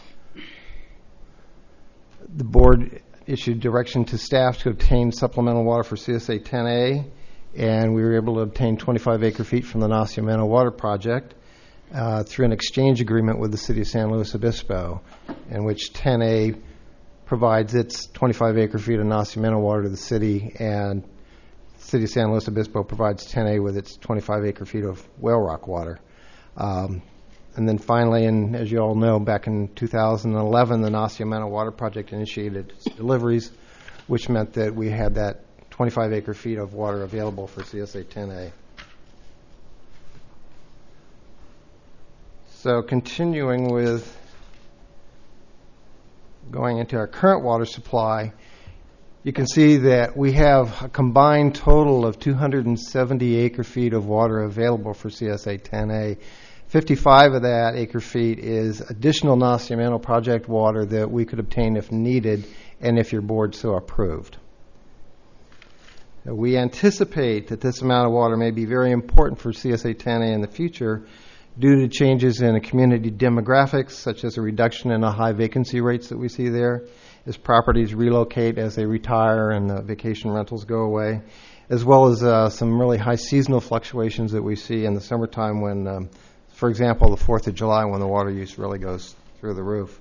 the board issued direction to staff to obtain supplemental water for C S A ten A, and we were able to obtain twenty-five acre feet from the Nacimiento Water Project uh, through an exchange agreement with the City of San Luis Obispo, in which ten A provides its twenty-five acre feet of Nacimiento water to the city, and the City of San Luis Obispo provides ten A with its twenty-five acre feet of Whale Rock water. Um, and then finally, and as you all know, back in two thousand eleven, the Nacimiento Water Project initiated its deliveries, which meant that we had that twenty-five acre feet of water available for C S A ten A. So continuing with going into our current water supply, you can see that we have a combined total of two hundred seventy acre feet of water available for C S A ten A. fifty-five of that acre feet is additional Nacimiento project water that we could obtain if needed and if your board so approved. We anticipate that this amount of water may be very important for C S A ten A in the future due to changes in the community demographics, such as a reduction in the high vacancy rates that we see there, as properties relocate as they retire and the vacation rentals go away, as well as uh, some really high seasonal fluctuations that we see in the summertime when, um, for example, the fourth of July, when the water use really goes through the roof.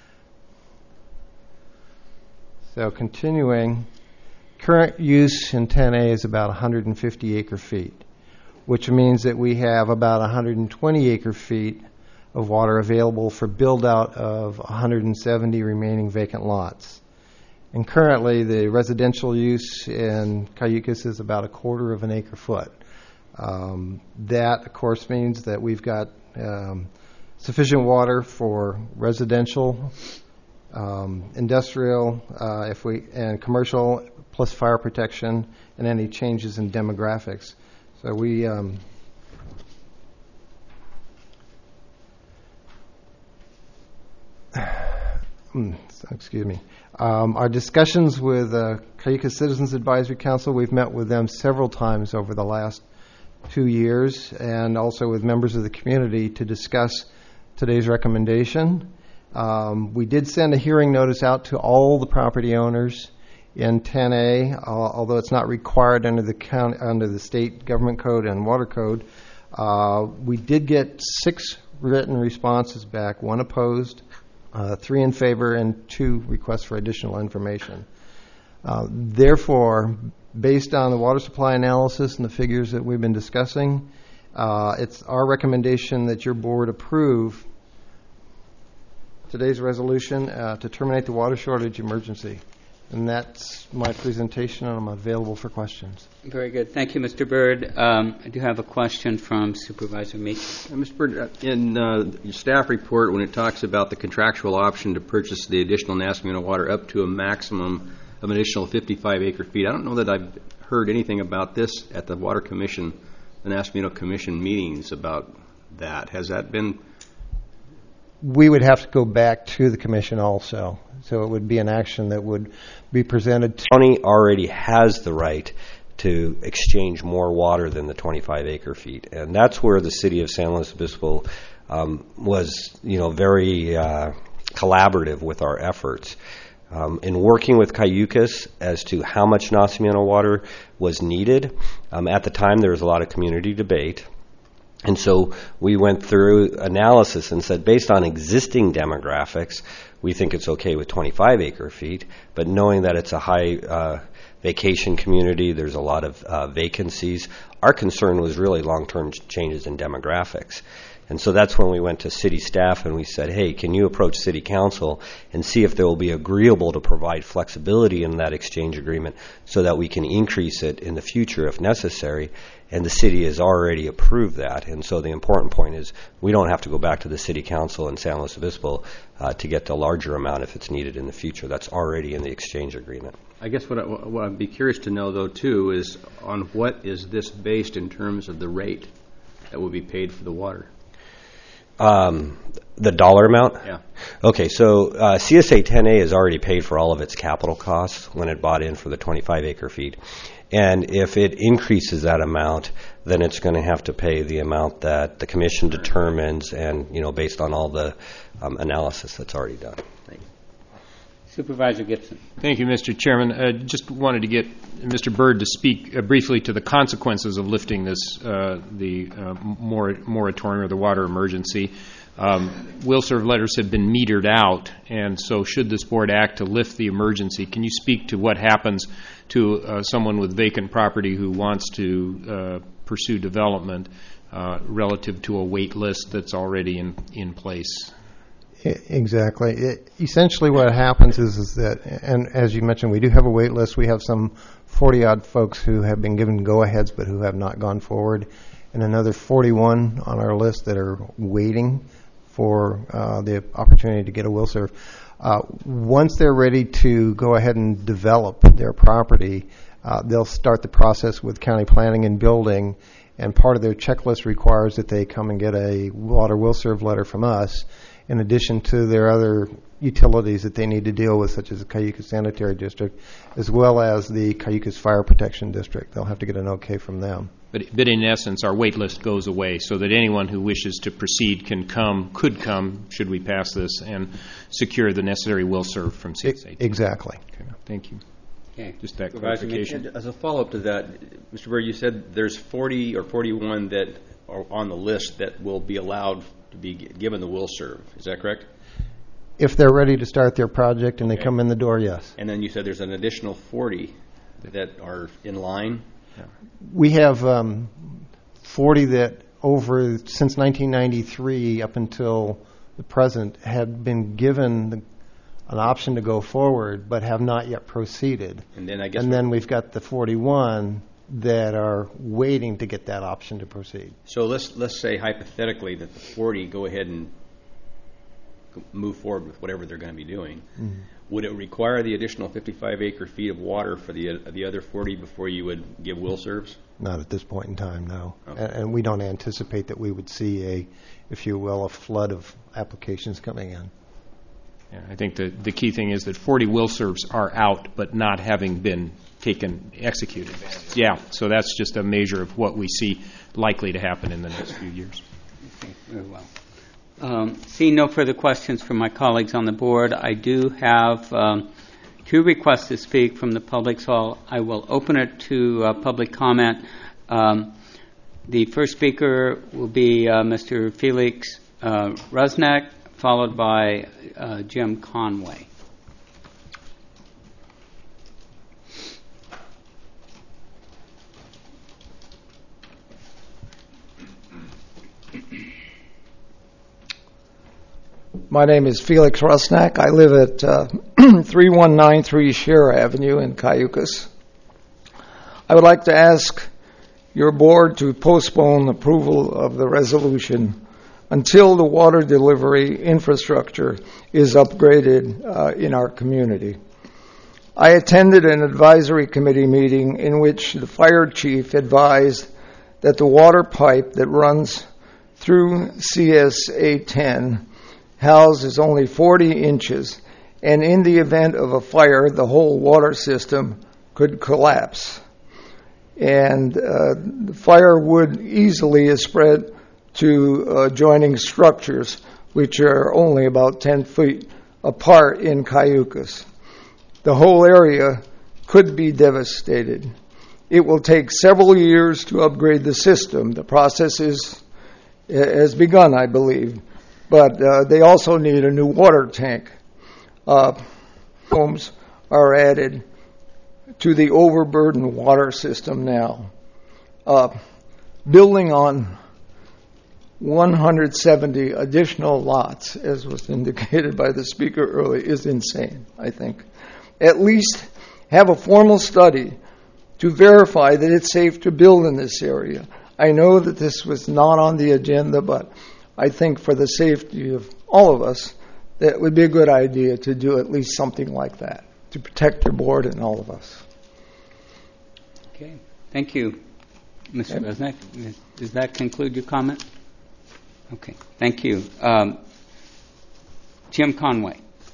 So continuing, current use in ten A is about one hundred fifty acre feet, which means that we have about one hundred twenty acre feet of water available for build-out of one hundred seventy remaining vacant lots. And currently, the residential use in Cayucos is about a quarter of an acre foot. Um, that, of course, means that we've got um, sufficient water for residential, um, industrial, uh, if we and commercial, plus fire protection, and any changes in demographics. So we um, excuse me. Um, our discussions with uh, Cayucos Citizens Advisory Council, we've met with them several times over the last two years, and also with members of the community to discuss today's recommendation. Um, we did send a hearing notice out to all the property owners in ten A, uh, although it's not required under the county, under the state government code and water code. Uh, we did get six written responses back, one opposed, uh, three in favor, and two requests for additional information. Uh, therefore, based on the water supply analysis and the figures that we've been discussing, uh, it's our recommendation that your board approve today's resolution uh, to terminate the water shortage emergency. And that's my presentation, and I'm available for questions. Very good. Thank you, Mister Byrd. Um, I do have a question from Supervisor Meek. Uh, Mister Byrd, in uh, your staff report, when it talks about the contractual option to purchase the additional Nacimiento water up to a maximum of an additional fifty-five acre feet, I don't know that I've heard anything about this at the Water Commission, the Nacimiento Commission meetings about that. Has that been? We would have to go back to the commission also. So it would be an action that would be presented to. The county already has the right to exchange more water than the twenty-five acre feet. And that's where the city of San Luis Obispo um, was, you know, very uh, collaborative with our efforts. Um, in working with Cayucos as to how much Nacimiento water was needed, um, at the time there was a lot of community debate. And so we went through analysis and said, based on existing demographics, we think it's okay with twenty-five acre feet, but knowing that it's a high uh, vacation community, there's a lot of uh, vacancies, our concern was really long-term changes in demographics. And so that's when we went to city staff and we said, hey, can you approach city council and see if they will be agreeable to provide flexibility in that exchange agreement so that we can increase it in the future if necessary. And the city has already approved that. And so the important point is we don't have to go back to the city council in San Luis Obispo uh, to get the larger amount if it's needed in the future. That's already in the exchange agreement. I guess what, I, what I'd be curious to know, though, too, is on what is this based in terms of the rate that will be paid for the water? Um, the dollar amount? Yeah. Okay, so uh, C S A ten A has already paid for all of its capital costs when it bought in for the twenty-five acre feet. And if it increases that amount, then it's going to have to pay the amount that the commission determines and, you know, based on all the um, analysis that's already done. Thank you. Supervisor Gibson. Thank you, Mister Chairman. Uh, just wanted to get Mister Byrd to speak uh, briefly to the consequences of lifting this, uh, the uh, mor- moratorium or the water emergency. Um, will serve letters have been metered out, and so should this board act to lift the emergency, can you speak to what happens to uh, someone with vacant property who wants to uh, pursue development uh, relative to a wait list that's already in, in place? Exactly. It, essentially what happens is, is that, and as you mentioned, we do have a wait list. We have some forty-odd folks who have been given go-aheads but who have not gone forward, and another forty-one on our list that are waiting for uh, the opportunity to get a will serve. Uh, once they're ready to go ahead and develop their property, uh, they'll start the process with county planning and building, and part of their checklist requires that they come and get a water will serve letter from us, in addition to their other utilities that they need to deal with, such as the Cayucos Sanitary District, as well as the Cayucos Fire Protection District. They'll have to get an okay from them. But, but in essence, our wait list goes away so that anyone who wishes to proceed can come, could come, should we pass this, and secure the necessary will serve from C S A. Exactly. Okay. Thank you. Okay. Just that Supervisor clarification. And as a follow-up to that, Mister Byrd, you said there's forty or forty-one that are on the list that will be allowed to be given the will serve. Is that correct? If they're ready to start their project and Okay. they come in the door, yes. And then you said there's an additional forty that are in line? We have um, forty that over since nineteen ninety-three up until the present have been given the, an option to go forward but have not yet proceeded. And then I guess and then we've got the forty-one that are waiting to get that option to proceed. So let's let's say hypothetically that the forty go ahead and move forward with whatever they're going to be doing. Mm-hmm. Would it require the additional fifty-five acre feet of water for the uh, the other forty before you would give will serves? Not at this point in time, no. Okay. And, and we don't anticipate that we would see a, if you will, a flood of applications coming in. Yeah, I think the, the key thing is that forty will serves are out but not having been taken, executed. Yeah, so that's just a measure of what we see likely to happen in the next few years. Okay, very well. Um, seeing no further questions from my colleagues on the board, I do have um, two requests to speak from the public, so I will open it to uh, public comment. Um, the first speaker will be uh, Mister Felix uh, Rusnak, followed by uh, Jim Conway. My name is Felix Rusnak. I live at uh, three one nine three Scherer Avenue in Cayucos. I would like to ask your board to postpone approval of the resolution until the water delivery infrastructure is upgraded uh, in our community. I attended an advisory committee meeting in which the fire chief advised that the water pipe that runs through C S A ten houses only forty inches, and in the event of a fire, the whole water system could collapse. And uh, the fire would easily spread to adjoining structures, which are only about ten feet apart in Cayucos. The whole area could be devastated. It will take several years to upgrade the system. The process is, has begun, I believe. But uh, they also need a new water tank. Uh, homes are added to the overburdened water system now. Uh, building on one hundred seventy additional lots, as was indicated by the speaker earlier, is insane, I think. At least have a formal study to verify that it's safe to build in this area. I know that this was not on the agenda, but I think for the safety of all of us, that it would be a good idea to do at least something like that to protect your board and all of us. Okay. Thank you, Mister Okay. Resnick. Does that conclude your comment? Okay. Thank you. Um, Jim Conway.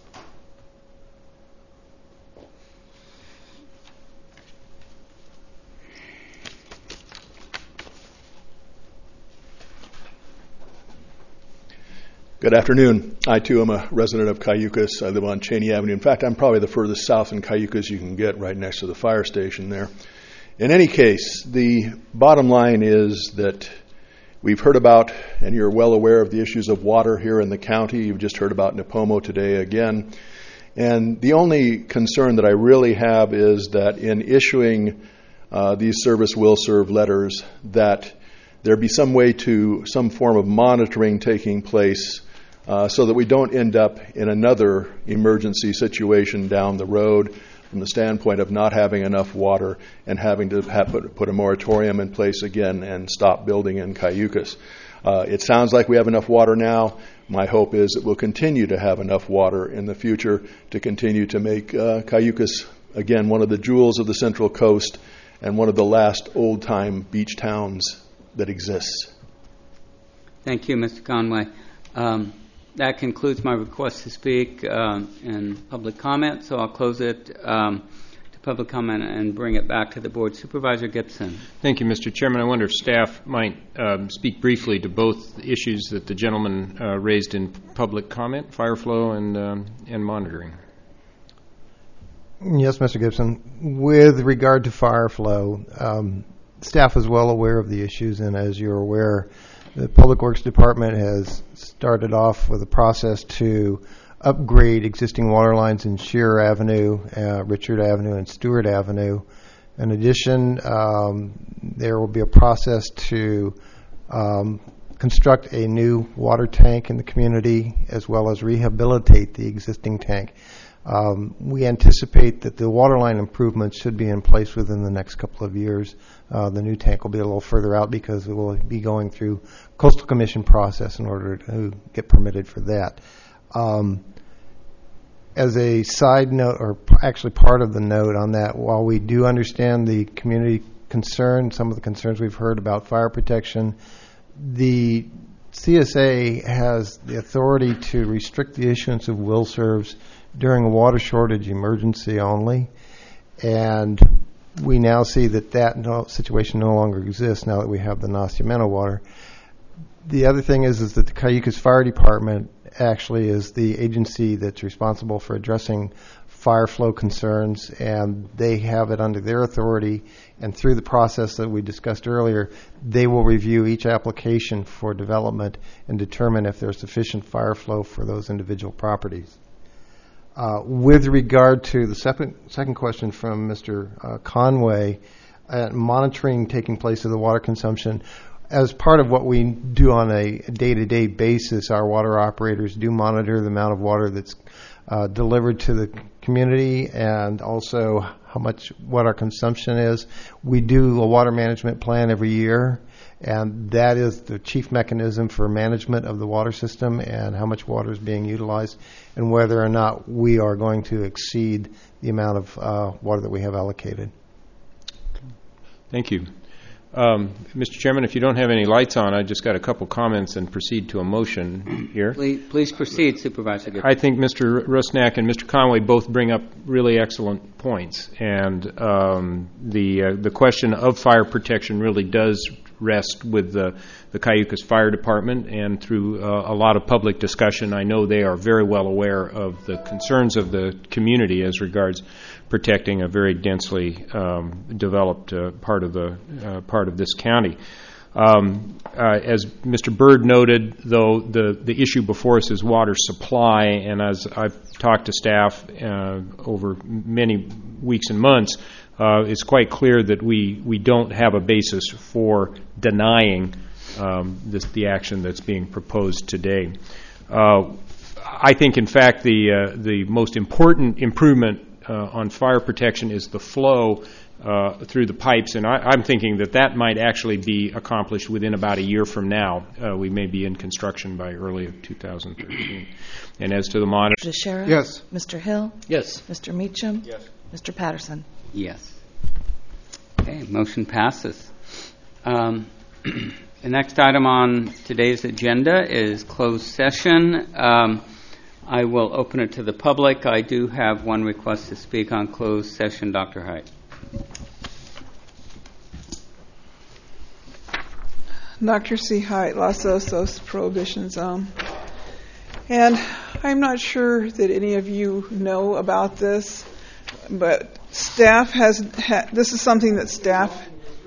Good afternoon. I, too, am a resident of Cayucos. I live on Cheney Avenue. In fact, I'm probably the furthest south in Cayucos you can get, right next to the fire station there. In any case, the bottom line is that we've heard about, and you're well aware of the issues of water here in the county. You've just heard about Nipomo today again. And the only concern that I really have is that in issuing uh, these service will serve letters, that there be some way to, some form of monitoring taking place uh, so that we don't end up in another emergency situation down the road from the standpoint of not having enough water and having to have put, put a moratorium in place again and stop building in Cayucos. Uh, it sounds like we have enough water now. My hope is that we'll continue to have enough water in the future to continue to make uh, Cayucos, again, one of the jewels of the Central Coast and one of the last old-time beach towns that exists. Thank you, Mister Conway. Um, that concludes my request to speak um, in public comment, so I'll close it um, to public comment and bring it back to the board. Supervisor Gibson. Thank you, Mister Chairman. I wonder if staff might um, speak briefly to both issues that the gentleman uh, raised in public comment, fire flow and, um, and monitoring. Yes, Mister Gibson. With regard to fire flow, um, staff is well aware of the issues, and as you're aware, the Public Works Department has started off with a process to upgrade existing water lines in Shearer Avenue, uh, Richard Avenue, and Stewart Avenue. In addition, um, there will be a process to um, construct a new water tank in the community as well as rehabilitate the existing tank. Um, we anticipate that the waterline improvements should be in place within the next couple of years. Uh, the new tank will be a little further out because it will be going through Coastal Commission process in order to get permitted for that. Um, as a side note, or actually part of the note on that, while we do understand the community concern, some of the concerns we've heard about fire protection, the C S A has the authority to restrict the issuance of will serves during a water shortage emergency only, and we now see that that no, situation no longer exists now that we have the Nacimiento water. The other thing is, is that the Cayucos Fire Department actually is the agency that's responsible for addressing fire flow concerns, and they have it under their authority, and through the process that we discussed earlier, they will review each application for development and determine if there's sufficient fire flow for those individual properties. Uh, with regard to the second, second question from Mister Uh, Conway, uh, monitoring taking place of the water consumption, as part of what we do on a day-to-day basis, our water operators do monitor the amount of water that's uh, delivered to the community and also how much, what our consumption is. We do a water management plan every year, and that is the chief mechanism for management of the water system and how much water is being utilized and whether or not we are going to exceed the amount of uh, water that we have allocated. Thank you. Um, Mister Chairman, if you don't have any lights on, I just got a couple comments and proceed to a motion here. Please, please proceed, Supervisor Gibson. I think Mister Rusnak and Mister Conway both bring up really excellent points, and um, the uh, the question of fire protection really does rest with the, the Cayucos Fire Department, and through uh, a lot of public discussion, I know they are very well aware of the concerns of the community as regards protecting a very densely um, developed uh, part of the uh, part of this county. Um, uh, as Mister Byrd noted, though, the, the issue before us is water supply, and as I've talked to staff uh, over many weeks and months, uh, it's quite clear that we, we don't have a basis for denying um, this, the action that's being proposed today. Uh, I think, in fact, the uh, the most important improvement uh, on fire protection is the flow uh, through the pipes, and I, I'm thinking that that might actually be accomplished within about a year from now. Uh, we may be in construction by early of two thousand thirteen. And as to the monitor, Mister Sheriff? Yes. Mister Hill? Yes. Mister Meacham? Yes. Mister Patterson? Yes. Okay, motion passes. Um, the next item on today's agenda is closed session. Um, I will open it to the public. I do have one request to speak on closed session. Doctor Hite. Doctor C. Hite, Los Osos Prohibition Zone. And I'm not sure that any of you know about this, but staff has, ha- this is something that staff...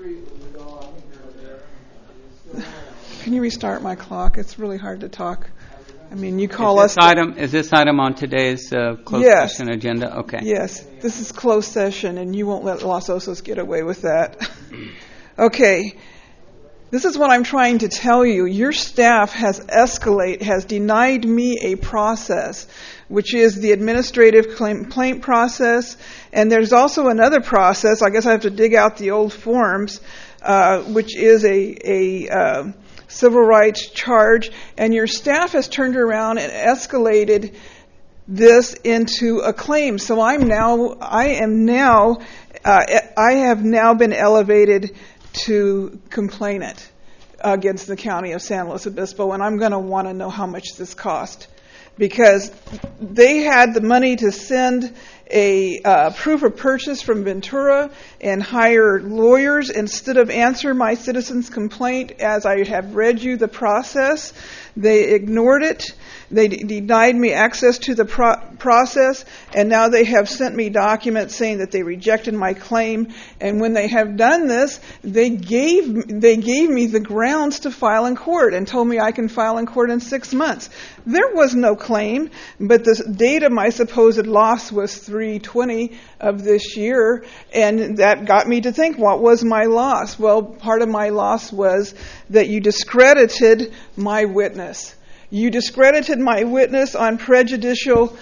Can you restart my clock? It's really hard to talk. I mean, you call is this us... Item, is this item on today's uh, closed yes. session agenda? Okay. Yes, this is closed session, and you won't let Los Osos get away with that. Okay. This is what I'm trying to tell you. Your staff has escalate, has denied me a process, which is the administrative complaint process. And there's also another process. I guess I have to dig out the old forms, uh, which is a, a uh, civil rights charge. And your staff has turned around and escalated this into a claim. So I'm now, I am now, uh, I have now been elevated to complainant against the county of San Luis Obispo, and I'm going to want to know how much this cost, because they had the money to send a uh, proof of purchase from Ventura and hire lawyers instead of answer my citizen's complaint as I have read you the process. They ignored it. They d- denied me access to the pro- process, and now they have sent me documents saying that they rejected my claim. And when they have done this, they gave they gave me the grounds to file in court and told me I can file in court in six months. There was no claim, but the date of my supposed loss was three twenty of this year, and that got me to think, what was my loss? Well, part of my loss was that you discredited my witness. You discredited my witness on prejudicial,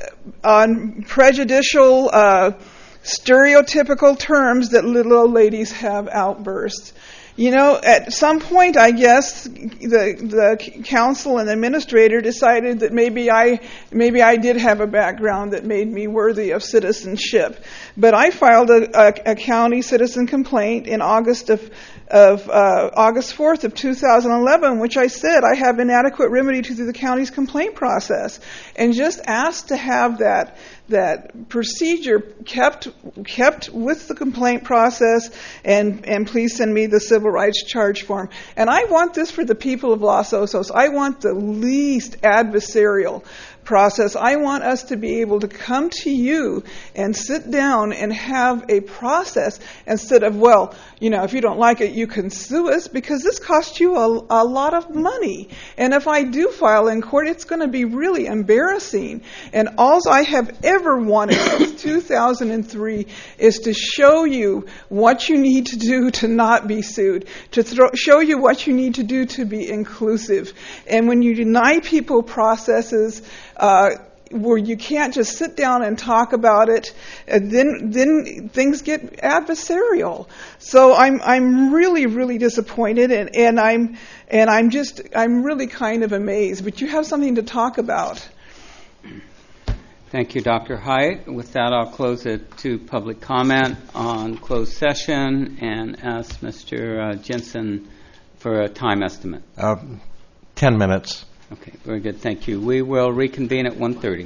on prejudicial, uh, stereotypical terms that little old ladies have outbursts. You know, at some point, I guess the the council and administrator decided that maybe I maybe I did have a background that made me worthy of citizenship. But I filed a, a, a county citizen complaint in August of of uh, August fourth of two thousand eleven, which I said I have inadequate remedy to the county's complaint process, and just asked to have that that procedure kept kept with the complaint process, and and please send me the civil rights charge form. And I want this for the people of Los Osos. I want the least adversarial process. I want us to be able to come to you and sit down and have a process instead of, well, you know, if you don't like it, you can sue us, because this costs you a, a lot of money. And if I do file in court, it's going to be really embarrassing. And all I have ever wanted since two thousand three is to show you what you need to do to not be sued, to throw, show you what you need to do to be inclusive. And when you deny people processes, Uh, where you can't just sit down and talk about it, and then then things get adversarial. So I'm I'm really really disappointed, and, and I'm and I'm just I'm really kind of amazed. But you have something to talk about. Thank you, Doctor Hite. With that, I'll close it to public comment on closed session and ask Mister Uh, Jensen for a time estimate. Uh, ten minutes. Okay, very good. Thank you. We will reconvene at one thirty.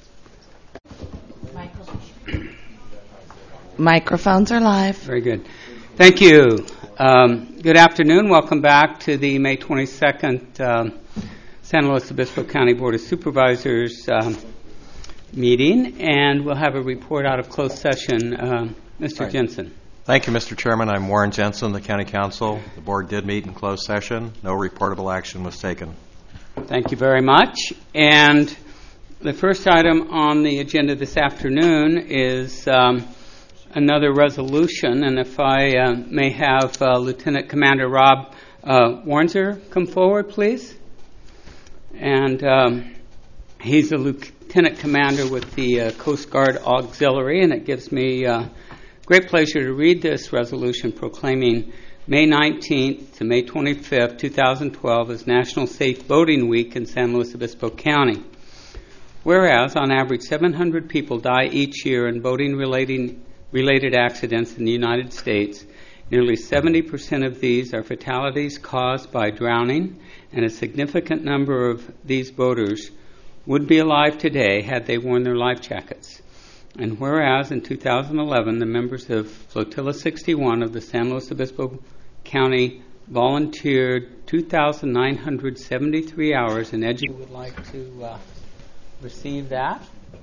Microphones are live. Very good. Thank you. Um, good afternoon. Welcome back to the May twenty-second um, San Luis Obispo County Board of Supervisors um, meeting, and we'll have a report out of closed session. Um, Mister Right. Jensen. Thank you, Mister Chairman. I'm Warren Jensen, the County Council. The board did meet in closed session. No reportable action was taken. Thank you very much. And the first item on the agenda this afternoon is um, another resolution. And if I uh, may have uh, Lieutenant Commander Rob uh, Warnzer come forward, please? And um, he's a lieutenant commander with the uh, Coast Guard Auxiliary, and it gives me uh, great pleasure to read this resolution proclaiming May nineteenth to May twenty-fifth, twenty twelve as National Safe Boating Week in San Luis Obispo County. Whereas, on average, seven hundred people die each year in boating-related related accidents in the United States. Nearly seventy percent of these are fatalities caused by drowning, and a significant number of these boaters would be alive today had they worn their life jackets. And whereas, in two thousand eleven, the members of Flotilla sixty-one of the San Luis Obispo County volunteered two thousand nine hundred seventy-three hours, and Edgy would like to uh, receive that.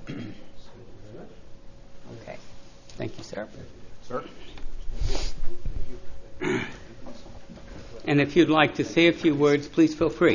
Okay. Thank you, sir. Sir. And if you'd like to say a few words, please feel free.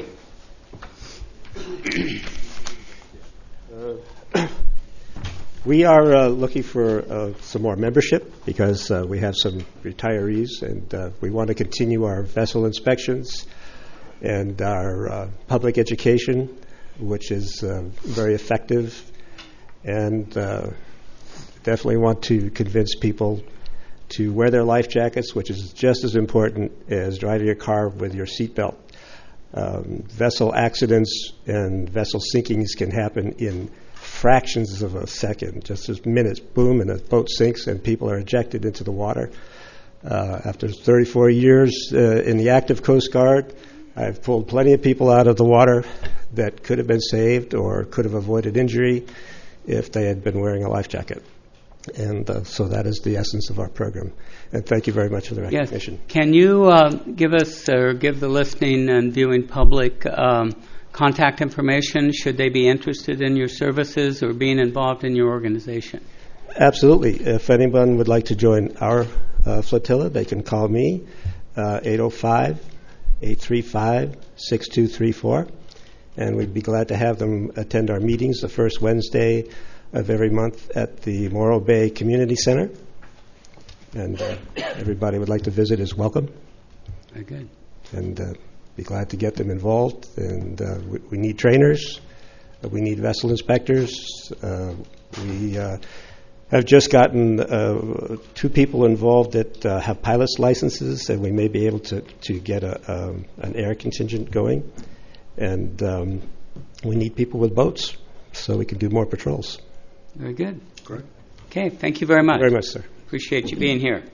Uh, we are uh, looking for uh, some more membership because uh, we have some retirees, and uh, we want to continue our vessel inspections and our uh, public education, which is uh, very effective, and uh, definitely want to convince people to wear their life jackets, which is just as important as driving a car with your seatbelt. Um, vessel accidents and vessel sinkings can happen in fractions of a second, just as minutes, boom, and a boat sinks and people are ejected into the water. Uh, after thirty-four years uh, in the active Coast Guard, I've pulled plenty of people out of the water that could have been saved or could have avoided injury if they had been wearing a life jacket. And uh, so that is the essence of our program. And thank you very much for the recognition. Yes. Can you uh, give us or give the listening and viewing public um, contact information should they be interested in your services or being involved in your organization? Absolutely. If anyone would like to join our uh, flotilla, they can call me, uh, eight oh five, eight three five, six two three four. And we'd be glad to have them attend our meetings the first Wednesday of every month at the Morro Bay Community Center. And uh, everybody would like to visit is welcome. Very good. And uh, be glad to get them involved. And uh, we, we need trainers. Uh, we need vessel inspectors. Uh, we uh, have just gotten uh, two people involved that uh, have pilot's licenses, and we may be able to, to get a, um, an air contingent going. And um, we need people with boats so we can do more patrols. Very good. Great. Okay, thank you very much. Very much, sir. Appreciate you being here.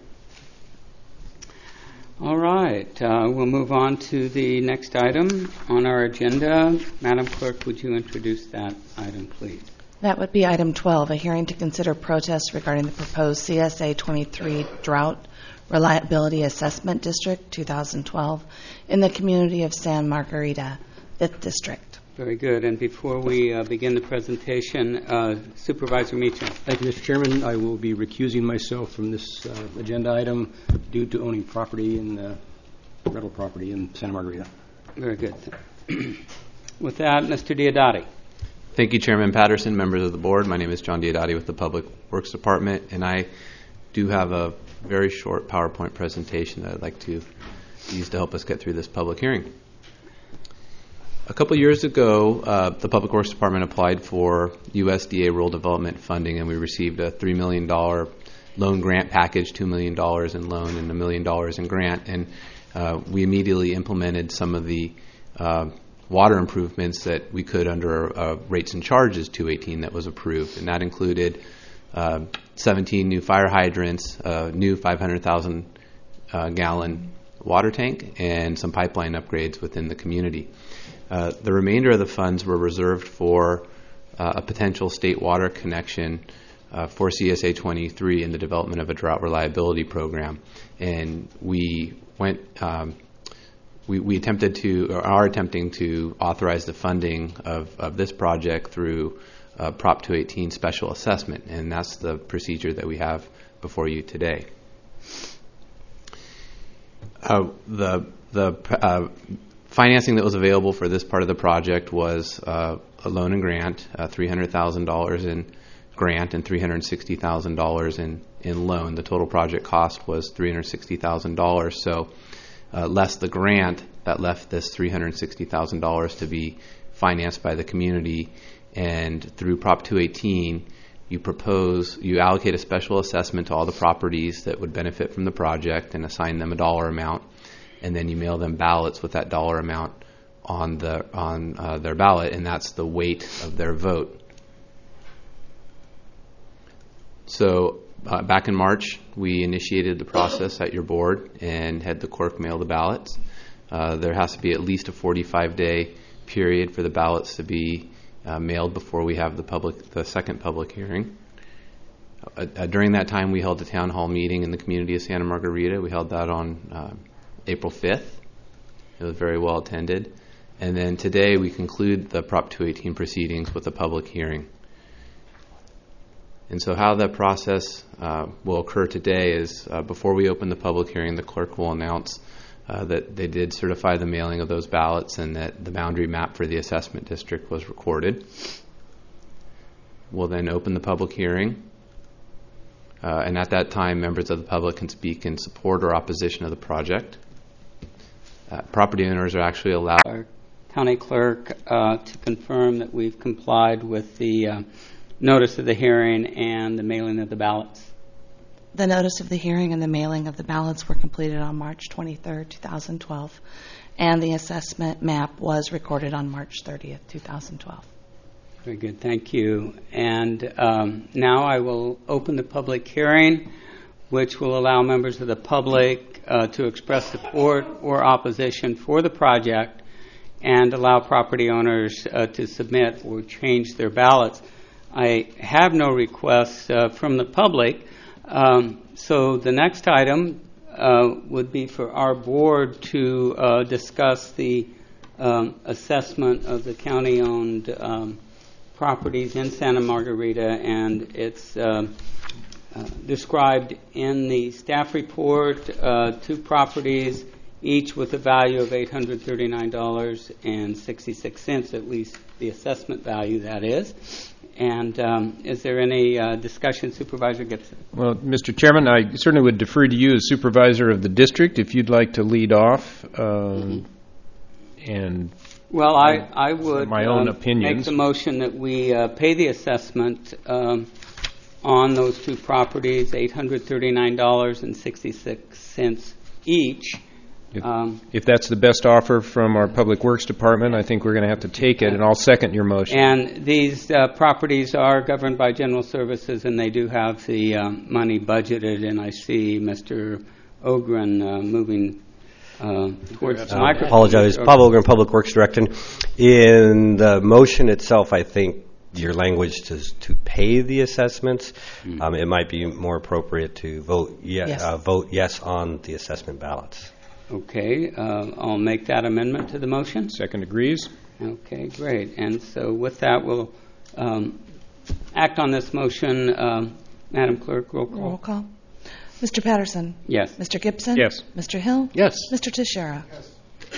All right, uh, we'll move on to the next item on our agenda. Madam Clerk, would you introduce that item, please? That would be item twelve, a hearing to consider protests regarding the proposed C S A twenty-three Drought Reliability Assessment District twenty twelve in the community of San Margarita, fifth District. Very good. And before we uh, begin the presentation, uh, Supervisor Meacham. Thank you, Mister Chairman. I will be recusing myself from this uh, agenda item due to owning property in uh, rental property in Santa Margarita. Very good. With that, Mister Diodati. Thank you, Chairman Patterson, members of the board. My name is John Diodati with the Public Works Department, and I do have a very short PowerPoint presentation that I'd like to use to help us get through this public hearing. A couple years ago, uh, the Public Works Department applied for U S D A rural development funding, and we received a three million dollars loan grant package, two million dollars in loan and a million dollars in grant. And uh, we immediately implemented some of the uh, water improvements that we could under uh, rates and charges two eighteen that was approved. And that included uh, seventeen new fire hydrants, a new five hundred thousand uh, gallon water tank, and some pipeline upgrades within the community. Uh, the remainder of the funds were reserved for uh, a potential state water connection uh, for C S A twenty-three in the development of a drought reliability program. And we went, um, we, we attempted to, or are attempting to authorize the funding of, of this project through uh, Prop two eighteen special assessment. And that's the procedure that we have before you today. Uh, the, the, uh, Financing that was available for this part of the project was uh, a loan and grant, uh, three hundred thousand dollars in grant and three hundred sixty thousand dollars in, in loan. The total project cost was three hundred sixty thousand dollars. So uh, less the grant that left this three hundred sixty thousand dollars to be financed by the community. And through Prop two eighteen, you propose, you allocate a special assessment to all the properties that would benefit from the project and assign them a dollar amount, and then you mail them ballots with that dollar amount on the on uh, their ballot, and that's the weight of their vote. So uh, back in March, we initiated the process at your board and had the clerk mail the ballots. Uh, there has to be at least a forty-five day period for the ballots to be uh, mailed before we have the public, the second public hearing. Uh, uh, during that time, we held a town hall meeting in the community of Santa Margarita. We held that on uh, April fifth. It was very well attended. And then today, we conclude the Prop two eighteen proceedings with a public hearing. And so how that process uh, will occur today is uh, before we open the public hearing, the clerk will announce uh, that they did certify the mailing of those ballots and that the boundary map for the assessment district was recorded. We'll then open the public hearing. Uh, and at that time, members of the public can speak in support or opposition of the project. Uh, property owners are actually allowed. Our county clerk uh, to confirm that we've complied with the uh, notice of the hearing and the mailing of the ballots. The notice of the hearing and the mailing of the ballots were completed on March twenty-third, two thousand twelve, and the assessment map was recorded on March thirtieth, two thousand twelve. Very good, thank you. And um, now I will open the public hearing, which will allow members of the public uh, to express support or opposition for the project and allow property owners uh, to submit or change their ballots. I have no requests uh, from the public, um, so the next item uh, would be for our board to uh, discuss the um, assessment of the county-owned um, properties in Santa Margarita, and it's uh, uh, described in the staff report, uh, two properties, each with a value of eight hundred thirty-nine dollars and sixty-six cents, at least the assessment value, that is. And um, is there any uh, discussion, Supervisor Gibson? Well, Mister Chairman, I certainly would defer to you as supervisor of the district if you'd like to lead off. Um, mm-hmm. And well, I, I would my own um, opinions. make the motion that we uh, pay the assessment um, on those two properties, eight hundred thirty-nine dollars and sixty-six cents each. If, um, if that's the best offer from our Public Works Department, I think we're going to have to take it, and I'll second your motion. And these uh, properties are governed by General Services, and they do have the um, money budgeted, and I see Mister Ogren uh, moving uh, towards the uh, microphone. I apologize. Bob Ogren, Public Works Director. In the motion itself, I think your language to to pay the assessments, mm. um, it might be more appropriate to vote, ye- yes. uh, vote yes on the assessment ballots. Okay, uh, I'll make that amendment to the motion. Second agrees. Okay, great. And so with that, we'll um, act on this motion. Um, Madam Clerk, roll call. Roll call. Mister Patterson? Yes. Mister Gibson? Yes. Mister Hill? Yes. Mister Teixeira? Yes.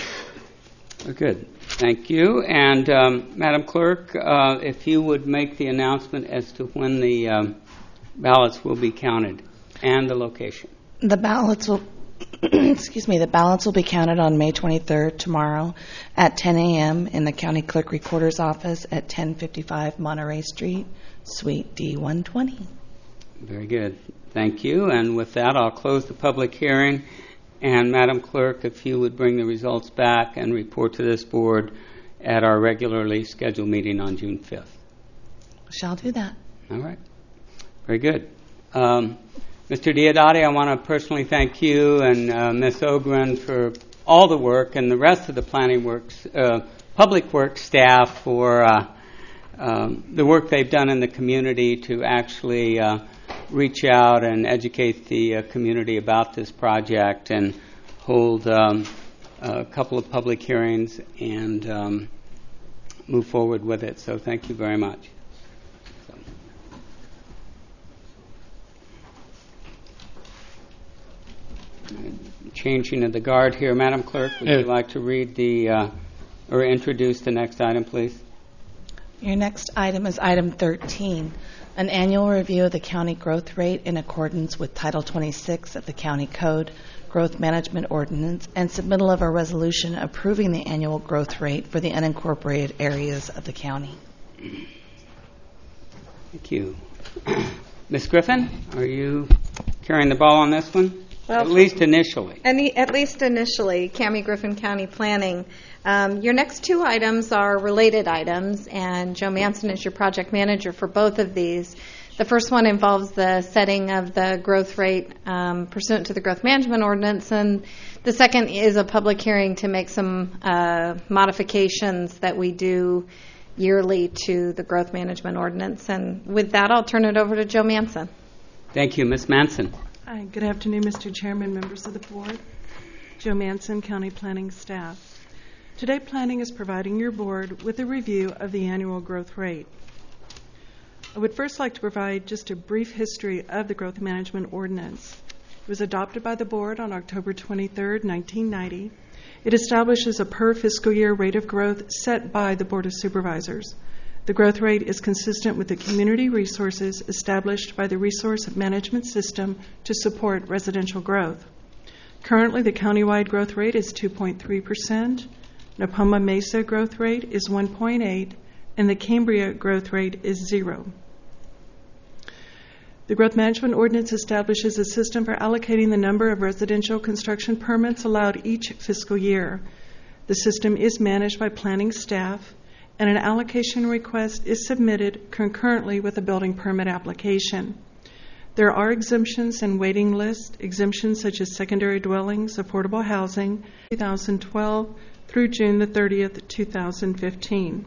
Very good. Thank you. And um, Madam Clerk, uh, if you would make the announcement as to when the um, ballots will be counted and the location. The ballots will excuse me, the ballots will be counted on May twenty-third, tomorrow, at ten a.m. in the County Clerk Recorder's Office at ten fifty-five Monterey Street, Suite D one twenty. Very good. Thank you. And with that, I'll close the public hearing. And Madam Clerk, if you would bring the results back and report to this board at our regularly scheduled meeting on June fifth. Shall do that. All right. Very good. Um, Mister Diodati, I want to personally thank you and uh, Miz Ogren for all the work, and the rest of the planning works, uh, public works staff for uh, um, the work they've done in the community to actually uh, reach out and educate the uh, community about this project and hold um, a couple of public hearings and um, move forward with it. So thank you very much. Changing of the guard here. Madam Clerk, would you like to read the uh, or introduce the next item, please? Your next item is item thirteen, an annual review of the county growth rate in accordance with Title twenty-six of the County Code, growth management ordinance and submittal of a resolution approving the annual growth rate for the unincorporated areas of the county. Thank you. Miz Griffin, are you carrying the ball on this one? Well, at least initially. Any, at least initially, Cami Griffin County Planning. Um, your next two items are related items, and Joe Manson is your project manager for both of these. The first one involves the setting of the growth rate um, pursuant to the growth management ordinance, and the second is a public hearing to make some uh, modifications that we do yearly to the growth management ordinance. And with that, I'll turn it over to Joe Manson. Thank you. Miz Manson. Hi, good afternoon, Mister Chairman, members of the board. Joe Manson, County Planning staff. Today, Planning is providing your board with a review of the annual growth rate. I would first like to provide just a brief history of the growth management ordinance. It was adopted by the board on October twenty-third, nineteen ninety. It establishes a per fiscal year rate of growth set by the Board of Supervisors. The growth rate is consistent with the community resources established by the Resource Management System to support residential growth. Currently, the countywide growth rate is two point three percent, Napoma Mesa growth rate is one point eight, and the Cambria growth rate is zero. The Growth Management Ordinance establishes a system for allocating the number of residential construction permits allowed each fiscal year. The system is managed by planning staff, and an allocation request is submitted concurrently with a building permit application. There are exemptions and waiting lists, exemptions such as secondary dwellings, affordable housing, two thousand twelve through June the thirtieth, two thousand fifteen.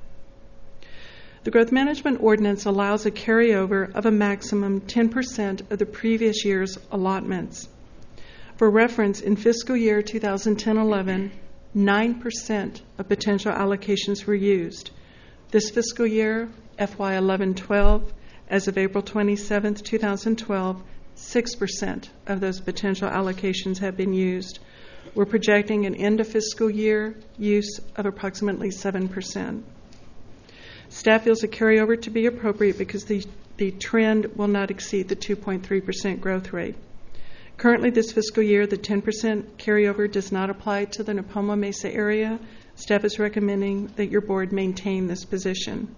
The Growth Management Ordinance allows a carryover of a maximum ten percent of the previous year's allotments. For reference, in fiscal year two thousand ten eleven, nine percent of potential allocations were used. This fiscal year, F Y eleven twelve, as of April twenty-seventh, two thousand twelve, six percent of those potential allocations have been used. We're projecting an end of fiscal year use of approximately seven percent. Staff feels a carryover to be appropriate because the, the trend will not exceed the two point three percent growth rate. Currently, this fiscal year, the ten percent carryover does not apply to the Napoma Mesa area. Staff is recommending that your board maintain this position.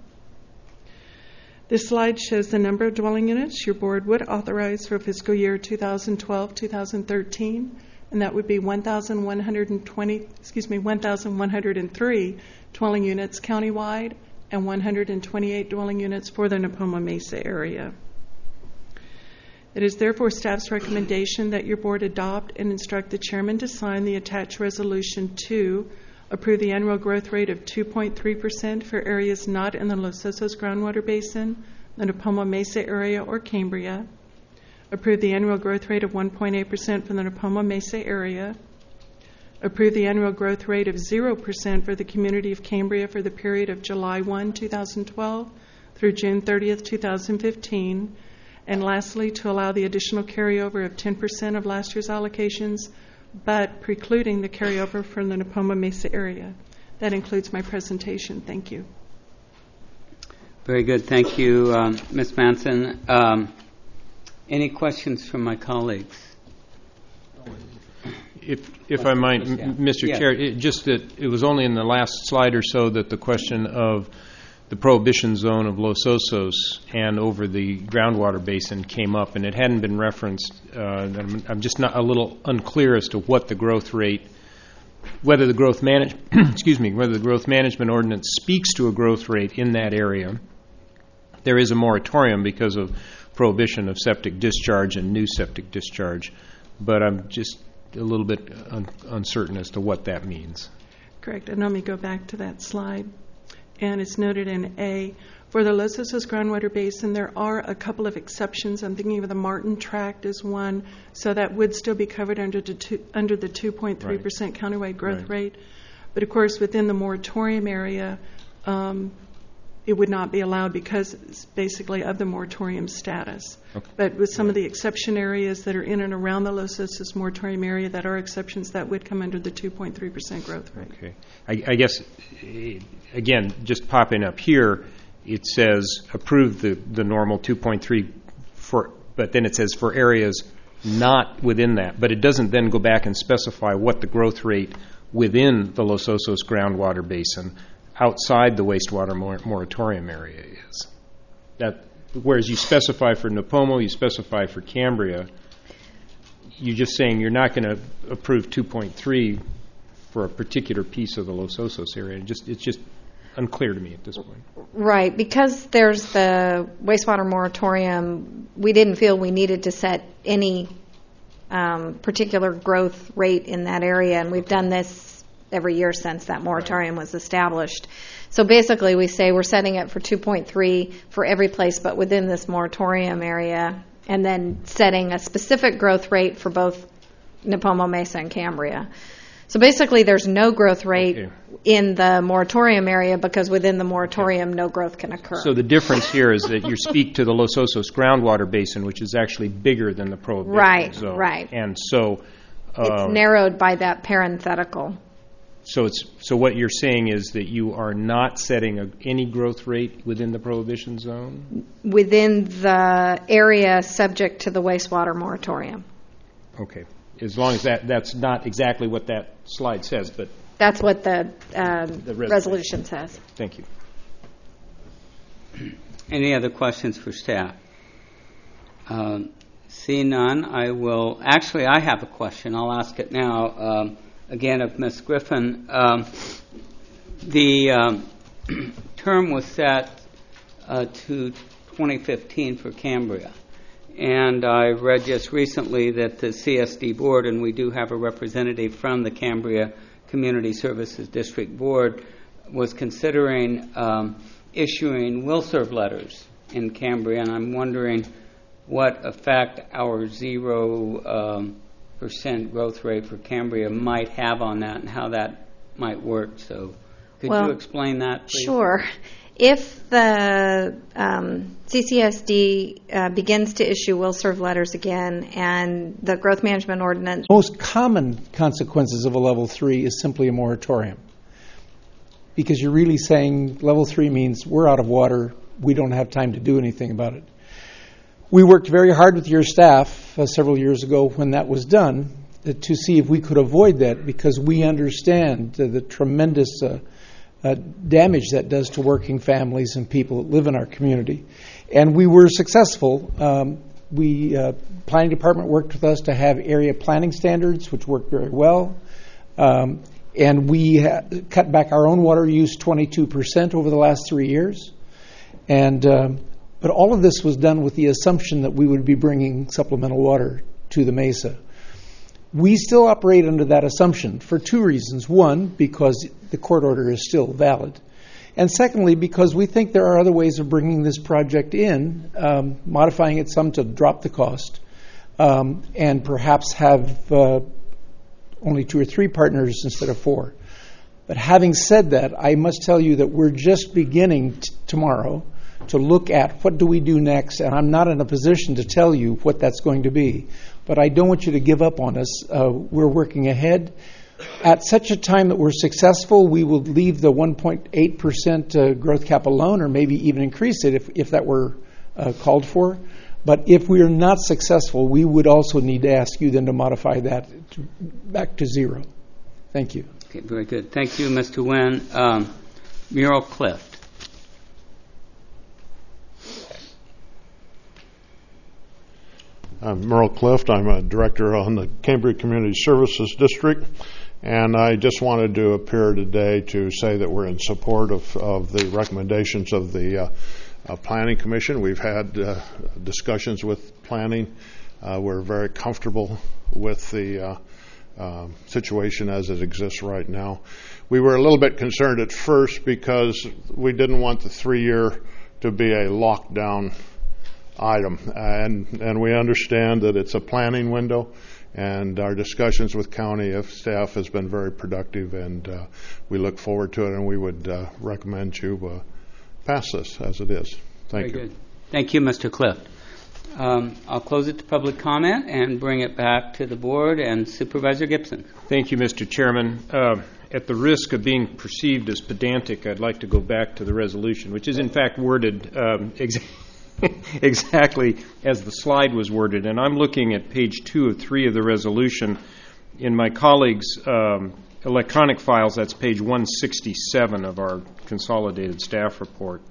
This slide shows the number of dwelling units your board would authorize for fiscal year two thousand twelve to two thousand thirteen, and that would be one thousand one hundred twenty, excuse me, one thousand one hundred three dwelling units countywide and one hundred twenty-eight dwelling units for the Napoma Mesa area. It is therefore staff's recommendation that your board adopt and instruct the chairman to sign the attached resolution to approve the annual growth rate of two point three percent for areas not in the Los Osos groundwater basin, the Napoma Mesa area, or Cambria. Approve the annual growth rate of one point eight percent for the Napoma Mesa area. Approve the annual growth rate of zero percent for the community of Cambria for the period of July first, two thousand twelve through June thirtieth, two thousand fifteen. And lastly, to allow the additional carryover of ten percent of last year's allocations, but precluding the carryover from the Napoma Mesa area. That includes my presentation. Thank you. Very good. Thank you, um, Miz Manson. Um, any questions from my colleagues? If, if I might, m- Mister Yeah. Chair, it, just that it was only in the last slide or so that the question of the prohibition zone of Los Osos and over the groundwater basin came up, and it hadn't been referenced. Uh, I'm, I'm just not a little unclear as to what the growth rate, whether the growth manage, excuse me, whether the growth management ordinance speaks to a growth rate in that area. There is a moratorium because of prohibition of septic discharge and new septic discharge, but I'm just a little bit un- uncertain as to what that means. Correct. And let me go back to that slide. And it's noted in A. For the Los Osos groundwater basin, there are a couple of exceptions. I'm thinking of the Martin Tract as one, so that would still be covered under the two, under the two point three percent right. countywide growth right. rate. But of course, within the moratorium area, um, it would not be allowed because it's basically of the moratorium status. Okay. But with some right. of the exception areas that are in and around the Los Osos moratorium area that are exceptions, that would come under the two point three percent growth rate. Okay. I, I guess, again, just popping up here, it says approve the, the normal two point three, for, but then it says for areas not within that. But it doesn't then go back and specify what the growth rate within the Los Osos groundwater basin outside the wastewater mor- moratorium area is. That, whereas you specify for Nipomo, you specify for Cambria, you're just saying you're not going to approve two point three for a particular piece of the Los Osos area. It just, it's just unclear to me at this point. Right. Because there's the wastewater moratorium, we didn't feel we needed to set any um, particular growth rate in that area, and we've done this every year since that moratorium was established. So basically we say we're setting it for two point three for every place but within this moratorium area, and then setting a specific growth rate for both Nipomo, Mesa, and Cambria. So basically there's no growth rate okay. in the moratorium area because within the moratorium no growth can occur. So the difference here is that you speak to the Los Osos groundwater basin, which is actually bigger than the prohibition right, zone. Right, right. And so uh, it's narrowed by that parenthetical. So it's so what you're saying is that you are not setting a, any growth rate within the prohibition zone? Within the area subject to the wastewater moratorium. Okay. As long as that, that's not exactly what that slide says, but... That's what the, um, the resolution. resolution says. Thank you. Any other questions for staff? Um, see none, I will... Actually, I have a question. I'll ask it now. Um, again, of Miz Griffin. Um, the um, term was set uh, to twenty fifteen for Cambria. And I read just recently that the C S D board, and we do have a representative from the Cambria Community Services District Board, was considering um, issuing will serve letters in Cambria, and I'm wondering what effect our zero um, percent growth rate for Cambria might have on that and how that might work. So could well, you explain that, please? Sure. If the um, C C S D uh, begins to issue will serve letters again and the growth management ordinance... Most common consequences of a level three is simply a moratorium. Because you're really saying level three means we're out of water, we don't have time to do anything about it. We worked very hard with your staff uh, several years ago when that was done uh, to see if we could avoid that, because we understand uh, the tremendous uh, Uh, damage that does to working families and people that live in our community. And we were successful. Um, we, uh, planning department worked with us to have area planning standards, which worked very well. Um, and we ha- cut back our own water use twenty-two percent over the last three years. And um, but all of this was done with the assumption that we would be bringing supplemental water to the Mesa. We still operate under that assumption for two reasons. One, because the court order is still valid. And secondly, because we think there are other ways of bringing this project in, um, modifying it some to drop the cost, um, and perhaps have uh, only two or three partners instead of four. But having said that, I must tell you that we're just beginning t- tomorrow to look at what do we do next, and I'm not in a position to tell you what that's going to be. But I don't want you to give up on us. Uh, we're working ahead. At such a time that we're successful, we will leave the one point eight percent uh, growth cap alone, or maybe even increase it if, if that were uh, called for. But if we are not successful, we would also need to ask you then to modify that to, back to zero. Thank you. Okay, very good. Thank you, Mister Nguyen. Um, Muriel Clift. I'm Merle Clift. I'm a director on the Cambria Community Services District, and I just wanted to appear today to say that we're in support of, of the recommendations of the uh, uh, Planning Commission. We've had uh, discussions with planning. Uh, we're very comfortable with the uh, uh, situation as it exists right now. We were a little bit concerned at first because we didn't want the three-year to be a lockdown item, and and we understand that it's a planning window, and our discussions with county staff has been very productive, and uh, we look forward to it, and we would uh, recommend you uh, pass this as it is. Thank very you. Good. Thank you, Mister Clift. Um, I'll close it to public comment and bring it back to the board and Supervisor Gibson. Thank you, Mister Chairman. Uh, at the risk of being perceived as pedantic, I'd like to go back to the resolution, which is in fact worded um, exactly exactly as the slide was worded. And I'm looking at page two of three of the resolution. In my colleagues' um, electronic files, that's page one sixty-seven of our consolidated staff report.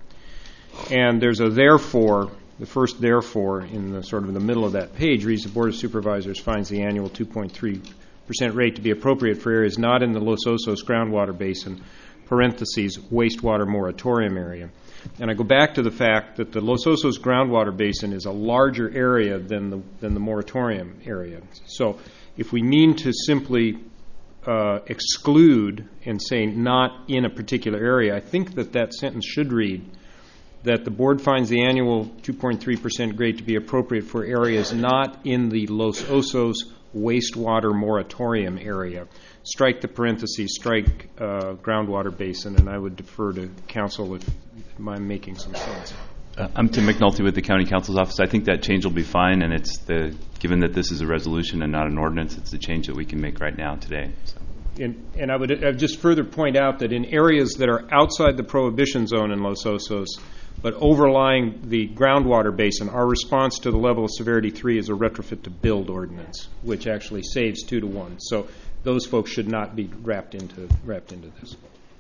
And there's a therefore, the first therefore in the sort of in the middle of that page reads, the Board of Supervisors finds the annual two point three percent rate to be appropriate for areas not in the Los Osos groundwater basin, parentheses, wastewater moratorium area. And I go back to the fact that the Los Osos groundwater basin is a larger area than the, than the moratorium area. So if we mean to simply uh, exclude and say not in a particular area, I think that that sentence should read that the board finds the annual two point three percent grade to be appropriate for areas not in the Los Osos wastewater moratorium area. Strike the parentheses, strike uh, groundwater basin, and I would defer to council if I'm making some sense. Uh, I'm Tim McNulty with the County Council's Office. I think that change will be fine, and it's the given that this is a resolution and not an ordinance, it's a change that we can make right now today. So. And, and I would uh, just further point out that in areas that are outside the prohibition zone in Los Osos, but overlying the groundwater basin, our response to the level of severity three is a retrofit to build ordinance, which actually saves two to one. So those folks should not be wrapped into wrapped into this.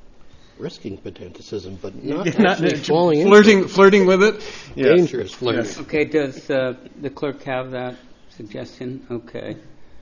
Risking pedanticism, but not, not actually falling flirting, into flirting with it. Yes. Dangerous flirting. Yes. Okay, does uh, the clerk have that suggestion? Okay.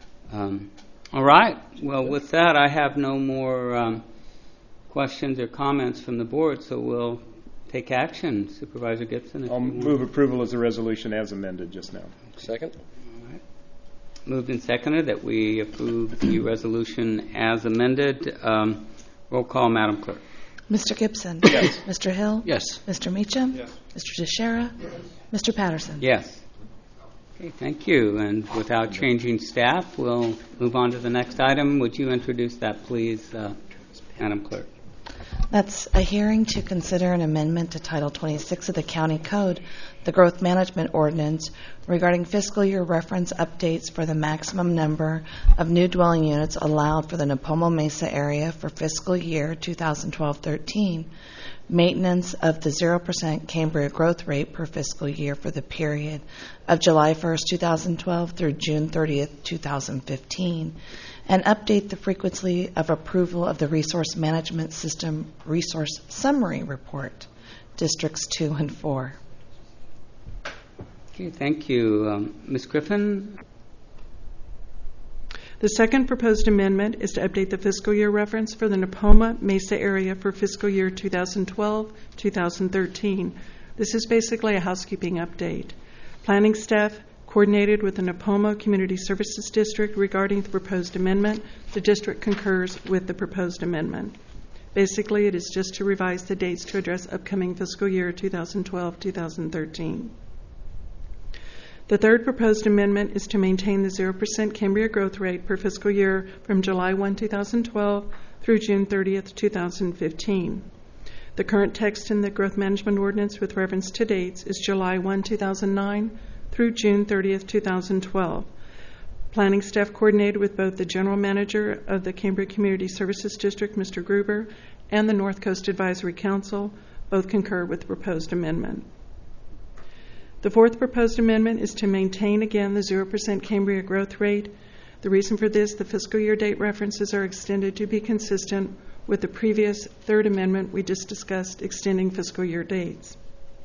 Um, all right. Well, with that, I have no more um, questions or comments from the board, so we'll take action. Supervisor Gibson. If I'll you move want. approval as a resolution as amended just now. Second. All right. Moved and seconded that we approve the resolution as amended. Um, roll call, Madam Clerk. Mister Gibson? Yes. Mister Hill? Yes. Mister Meacham? Yes. Mister Teixeira? Yes. Mister Patterson? Yes. Okay, thank you. And without changing staff, we'll move on to the next item. Would you introduce that, please, uh, Madam Clerk? That's a hearing to consider an amendment to Title twenty-six of the County Code, the Growth Management Ordinance, regarding fiscal year reference updates for the maximum number of new dwelling units allowed for the Napomo Mesa area for fiscal year twenty twelve thirteen, maintenance of the zero percent Cambria growth rate per fiscal year for the period of July first, twenty twelve through June thirtieth, twenty fifteen, and update the frequency of approval of the Resource Management System Resource Summary Report, Districts two and four. Okay, thank you. Um, Miz Griffin? The second proposed amendment is to update the fiscal year reference for the Napoma Mesa area for fiscal year twenty twelve twenty thirteen. This is basically a housekeeping update. Planning staff coordinated with the Napoma Community Services District regarding the proposed amendment. The district concurs with the proposed amendment. Basically, it is just to revise the dates to address upcoming fiscal year twenty twelve twenty thirteen. The third proposed amendment is to maintain the zero percent Cambria growth rate per fiscal year from July first, twenty twelve through June thirtieth, twenty fifteen. The current text in the Growth Management Ordinance with reference to dates is July first, two thousand nine through June thirtieth, twenty twelve. Planning staff coordinated with both the General Manager of the Cambria Community Services District, Mister Gruber, and the North Coast Advisory Council. Both concur with the proposed amendment. The fourth proposed amendment is to maintain again the zero percent Cambria growth rate. The reason for this, the fiscal year date references are extended to be consistent with the previous third amendment we just discussed, extending fiscal year dates.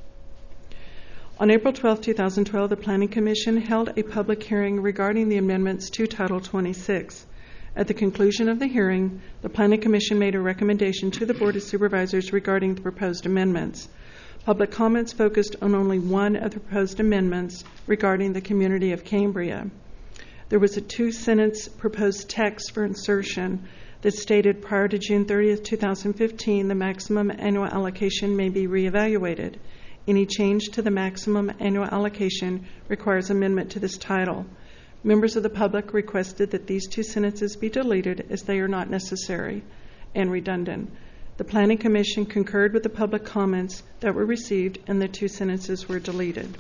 On April twelfth, twenty twelve, the Planning Commission held a public hearing regarding the amendments to Title twenty-six. At the conclusion of the hearing, the Planning Commission made a recommendation to the Board of Supervisors regarding the proposed amendments. Public comments focused on only one of the proposed amendments regarding the community of Cambria. There was a two-sentence proposed text for insertion that stated prior to June thirtieth, twenty fifteen, the maximum annual allocation may be reevaluated. Any change to the maximum annual allocation requires amendment to this title. Members of the public requested that these two sentences be deleted as they are not necessary and redundant. The Planning Commission concurred with the public comments that were received, and the two sentences were deleted.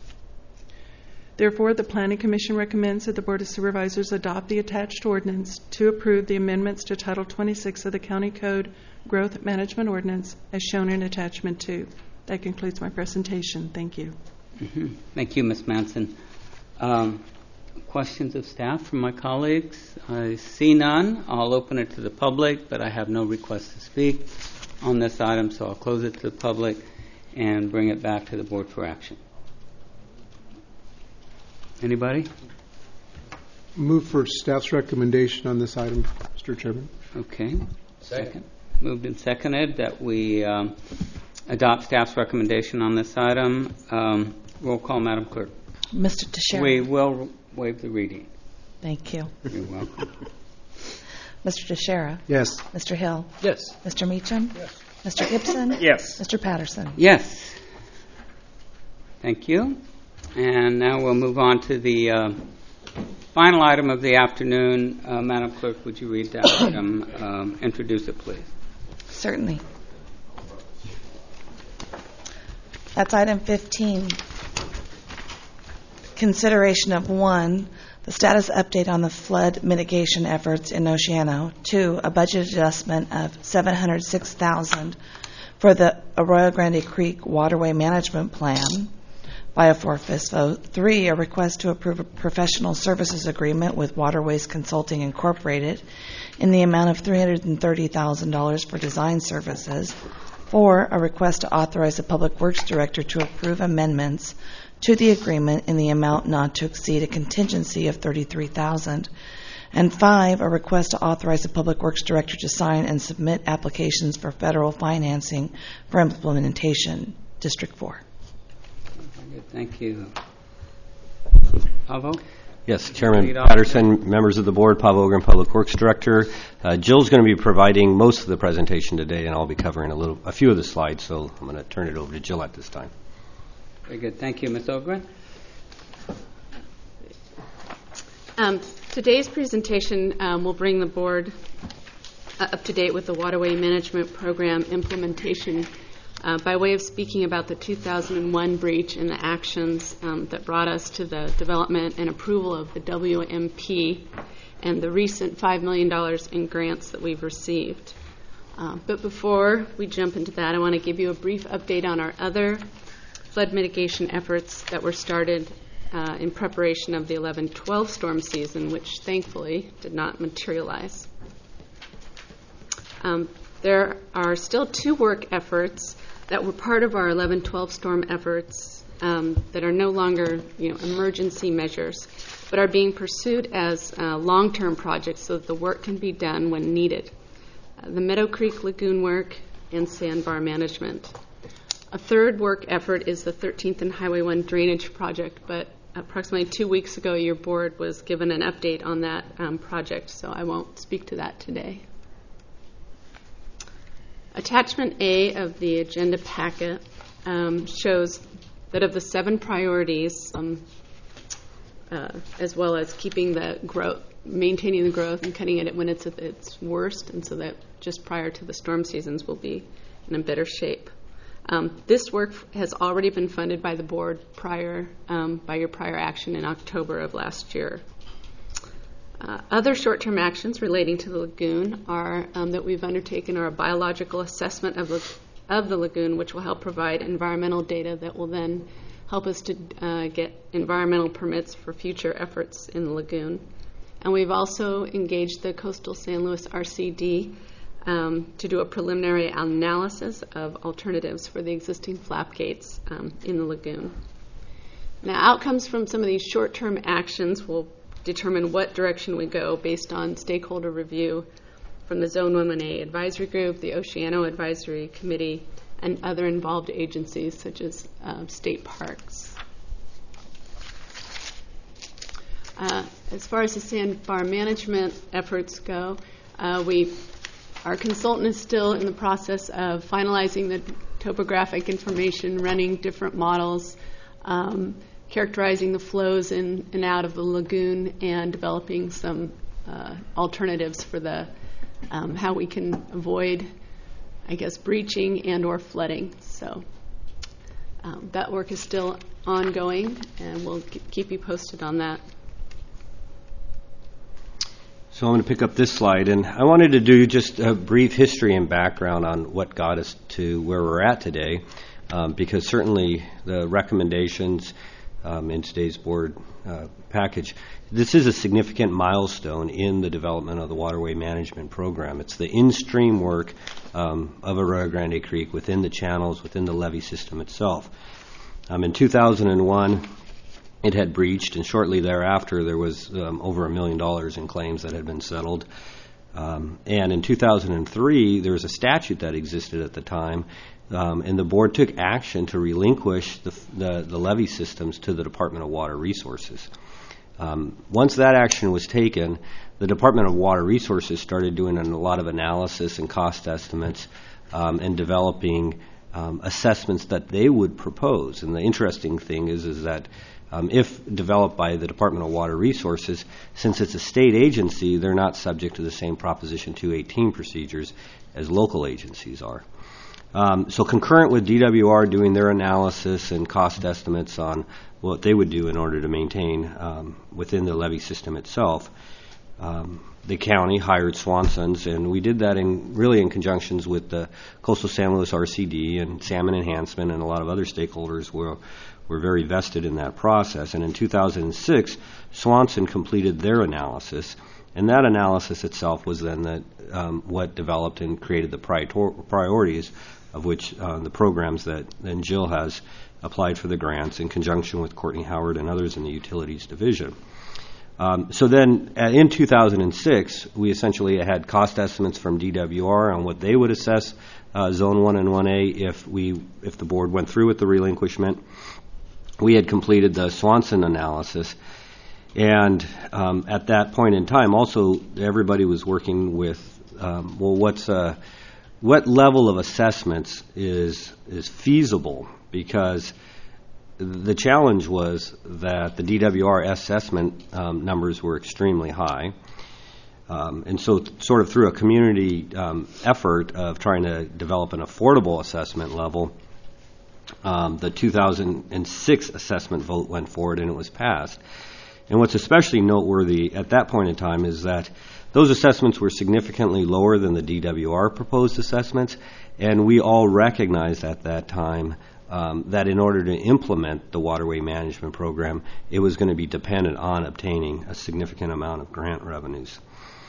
Therefore, the Planning Commission recommends that the Board of Supervisors adopt the attached ordinance to approve the amendments to Title twenty-six of the County Code Growth Management Ordinance as shown in Attachment two. That concludes my presentation. Thank you. Mm-hmm. Thank you, Miz Manson. Um, questions of staff from my colleagues? I see none. I'll open it to the public, but I have no request to speak on this item, so I'll close it to the public and bring it back to the board for action. Anybody? Move for staff's recommendation on this item, Mister Chairman. Okay. Second. Moved and seconded that we um, adopt staff's recommendation on this item. Um, roll call, Madam Clerk. Mister Teixeira. We will waive the reading. Thank you. You're welcome. Mister Teixeira. Yes. Mister Hill. Yes. Mister Meacham. Yes. Mister Gibson. Yes. Mister Patterson. Yes. Thank you. And now we'll move on to the uh, final item of the afternoon. Uh, Madam Clerk, would you read that item? Um, introduce it, please. Certainly. That's item fifteen. Consideration of one, the status update on the flood mitigation efforts in Oceano. Two, a budget adjustment of seven hundred six thousand dollars for the Arroyo Grande Creek Waterway Management Plan by a four-fifths vote. Three, a request to approve a professional services agreement with Waterways Consulting Incorporated in the amount of three hundred thirty thousand dollars for design services. Four, a request to authorize the Public Works Director to approve amendments to the agreement in the amount not to exceed a contingency of thirty-three thousand dollars. And five, a request to authorize the Public Works Director to sign and submit applications for federal financing for implementation. District four. Good, thank you. Pavo? Yes, Chairman Patterson, members of the board, Pavel Ogren, Public Works Director. Uh, Jill's going to be providing most of the presentation today, and I'll be covering a little, a few of the slides, so I'm going to turn it over to Jill at this time. Very good. Thank you, Miz Ogren. Um, today's presentation um, will bring the board uh, up to date with the Waterway Management Program implementation uh, by way of speaking about the two thousand one breach and the actions um, that brought us to the development and approval of the W M P and the recent five million dollars in grants that we've received. Uh, but before we jump into that, I want to give you a brief update on our other flood mitigation efforts that were started uh, in preparation of the eleven twelve storm season, which thankfully did not materialize. Um, there are still two work efforts that were part of our eleven twelve storm efforts um, that are no longer, you know, emergency measures, but are being pursued as uh, long-term projects so that the work can be done when needed. Uh, the Meadow Creek Lagoon work and sandbar management. A third work effort is the thirteenth and Highway one drainage project, but approximately two weeks ago your board was given an update on that um, project, so I won't speak to that today. Attachment A of the agenda packet um, shows that of the seven priorities, um, uh, as well as keeping the growth, maintaining the growth and cutting it when it's at its worst, and so that just prior to the storm seasons we'll be in a better shape. Um, this work has already been funded by the board prior, um, by your prior action in October of last year. Uh, other short-term actions relating to the lagoon are um, that we've undertaken are a biological assessment of, the, of the lagoon, which will help provide environmental data that will then help us to uh, get environmental permits for future efforts in the lagoon. And we've also engaged the Coastal San Luis R C D Um, to do a preliminary analysis of alternatives for the existing flap gates um, in the lagoon. Now, outcomes from some of these short-term actions will determine what direction we go based on stakeholder review from the Zone one one A Advisory Group, the Oceano Advisory Committee, and other involved agencies such as uh, state parks. Uh, as far as the sandbar management efforts go, uh, we Our consultant is still in the process of finalizing the topographic information, running different models, um, characterizing the flows in and out of the lagoon, and developing some uh, alternatives for the um, how we can avoid, I guess, breaching and or flooding. So um, that work is still ongoing, and we'll keep you posted on that. So I'm going to pick up this slide, and I wanted to do just a brief history and background on what got us to where we're at today. um, because certainly the recommendations um, in today's board uh, package, this is a significant milestone in the development of the waterway management program. It's the in-stream work um, of Arroyo Grande Creek within the channels, within the levee system itself. Um, in two thousand one, it had breached, and shortly thereafter there was um, over a million dollars in claims that had been settled. Um, and in two thousand three, there was a statute that existed at the time, um, and the board took action to relinquish the, the, the levee systems to the Department of Water Resources. Um, once that action was taken, the Department of Water Resources started doing a lot of analysis and cost estimates um, and developing um, assessments that they would propose. And the interesting thing is, is that Um, if developed by the Department of Water Resources, since it's a state agency, they're not subject to the same Proposition two eighteen procedures as local agencies are. Um, so concurrent with D W R doing their analysis and cost estimates on what they would do in order to maintain um, within the levee system itself, um, the county hired Swanson's, and we did that in really in conjunctions with the Coastal San Luis R C D and Salmon Enhancement, and a lot of other stakeholders were were very vested in that process. And in two thousand six, Swanson completed their analysis, and that analysis itself was then the, um, what developed and created the prior- priorities of which uh, the programs that then Jill has applied for the grants in conjunction with Courtney Howard and others in the Utilities Division. Um, so then uh, in two thousand six, we essentially had cost estimates from D W R on what they would assess uh, Zone one and one A if we if the board went through with the relinquishment. We had completed the Swanson analysis, and um, at that point in time, also everybody was working with, um, well, what's uh, what level of assessments is is feasible? Because the challenge was that the D W R assessment um, numbers were extremely high, um, and so th- sort of through a community um, effort of trying to develop an affordable assessment level, Um, the two thousand six assessment vote went forward and it was passed. And what's especially noteworthy at that point in time is that those assessments were significantly lower than the D W R proposed assessments, and we all recognized at that time um, that in order to implement the waterway management program, it was going to be dependent on obtaining a significant amount of grant revenues.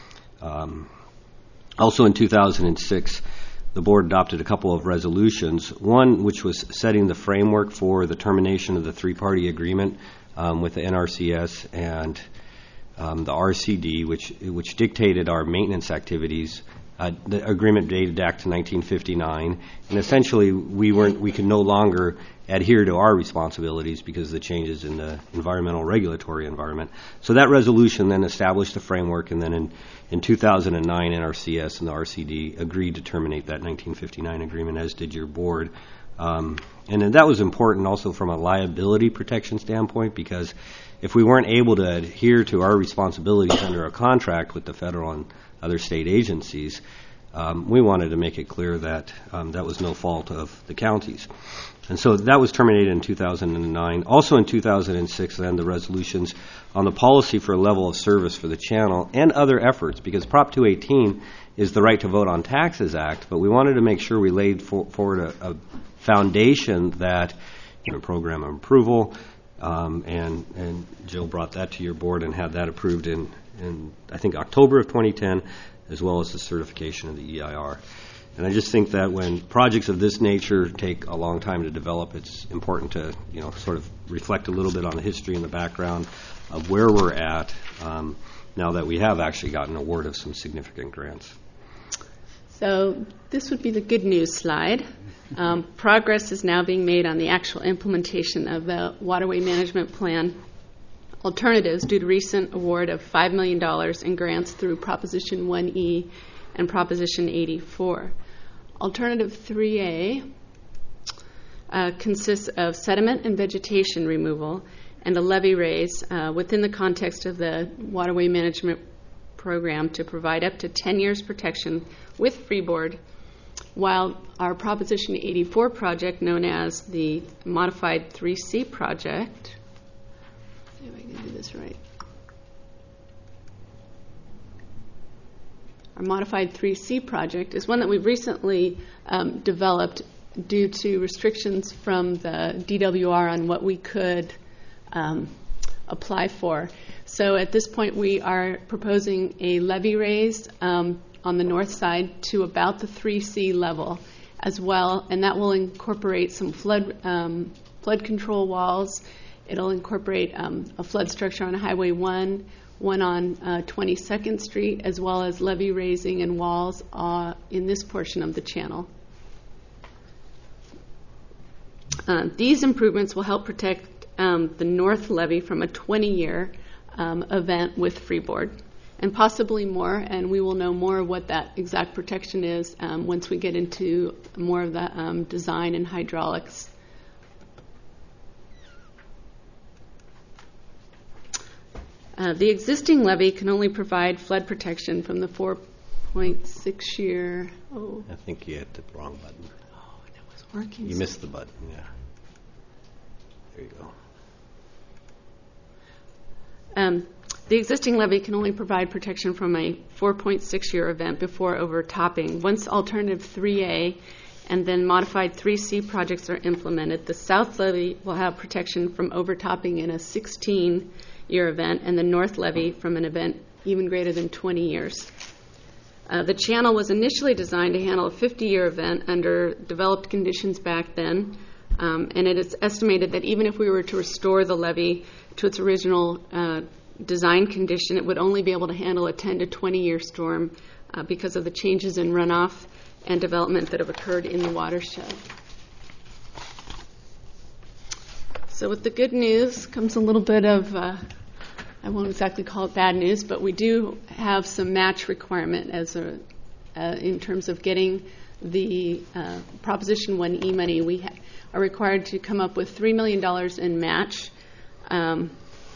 Um, also in two thousand six, the board adopted a couple of resolutions, one which was setting the framework for the termination of the three-party agreement um, with the N R C S and um, the R C D, which which dictated our maintenance activities. Uh, the agreement dated back to nineteen fifty-nine, and essentially we weren't we could no longer adhere to our responsibilities because of the changes in the environmental regulatory environment. So that resolution then established the framework, and then in In two thousand nine, N R C S and the R C D agreed to terminate that nineteen fifty-nine agreement, as did your board. Um, and then that was important also from a liability protection standpoint, because if we weren't able to adhere to our responsibilities under a contract with the federal and other state agencies, um, we wanted to make it clear that um, that was no fault of the counties. And so that was terminated in two thousand nine. Also in two thousand six, then, the resolutions on the policy for a level of service for the channel and other efforts, because Prop two eighteen is the Right to Vote on Taxes Act, but we wanted to make sure we laid for, forward a, a foundation that, you know, program of approval, um, and, and Jill brought that to your board and had that approved in, in, I think, October of twenty ten, as well as the certification of the E I R. And I just think that when projects of this nature take a long time to develop, it's important to, you know, sort of reflect a little bit on the history and the background of where we're at um, now that we have actually gotten an award of some significant grants. So this would be the good news slide. Um, progress is now being made on the actual implementation of the Waterway Management Plan alternatives due to recent award of five million dollars in grants through Proposition one E and Proposition eighty-four. Alternative three A uh, consists of sediment and vegetation removal and a levee raise uh, within the context of the Waterway Management Program to provide up to ten years protection with freeboard, while our Proposition eighty-four project, known as the Modified three C project, let's see if I can do this right. Our Modified three C project is one that we've recently um, developed due to restrictions from the D W R on what we could um, apply for. So at this point, we are proposing a levee raise um, on the north side to about the three C level as well, and that will incorporate some flood um, flood control walls. It'll incorporate um, a flood structure on Highway one, one on uh, twenty-second Street, as well as levee raising and walls uh, in this portion of the channel. Uh, these improvements will help protect um, the north levee from a twenty-year um, event with freeboard, and possibly more, and we will know more of what that exact protection is um, once we get into more of the um, design and hydraulics. Uh, the existing levee can only provide flood protection from the four point six year. Oh, I think you hit the wrong button. Oh, it was working. You missed the button, yeah. There you go. Um, the existing levee can only provide protection from a four point six year event before overtopping. Once alternative three A and then modified three C projects are implemented, the south levee will have protection from overtopping in a sixteen year event, and the north levee from an event even greater than twenty years. Uh, the channel was initially designed to handle a fifty year event under developed conditions back then, um, and it is estimated that even if we were to restore the levee to its original uh, design condition, it would only be able to handle a ten to twenty year storm uh, because of the changes in runoff and development that have occurred in the watershed. So with the good news comes a little bit of, uh, I won't exactly call it bad news, but we do have some match requirement as a, uh, in terms of getting the uh, Proposition one E money. We ha- are required to come up with three million dollars in match. Um,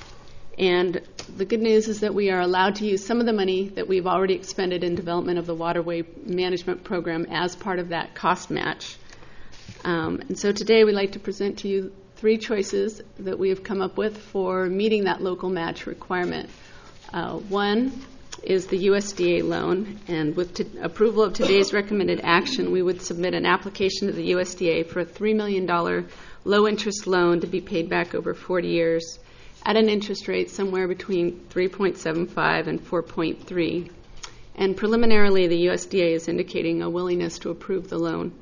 and the good news is that we are allowed to use some of the money that we've already expended in development of the waterway management program as part of that cost match. Um, and so today we'd like to present to you three choices that we have come up with for meeting that local match requirement. Uh, one is the U S D A loan, and with t- approval of today's recommended action, we would submit an application to the U S D A for a three million dollars low-interest loan to be paid back over forty years at an interest rate somewhere between three point seven five and four point three. And preliminarily, the U S D A is indicating a willingness to approve the loan.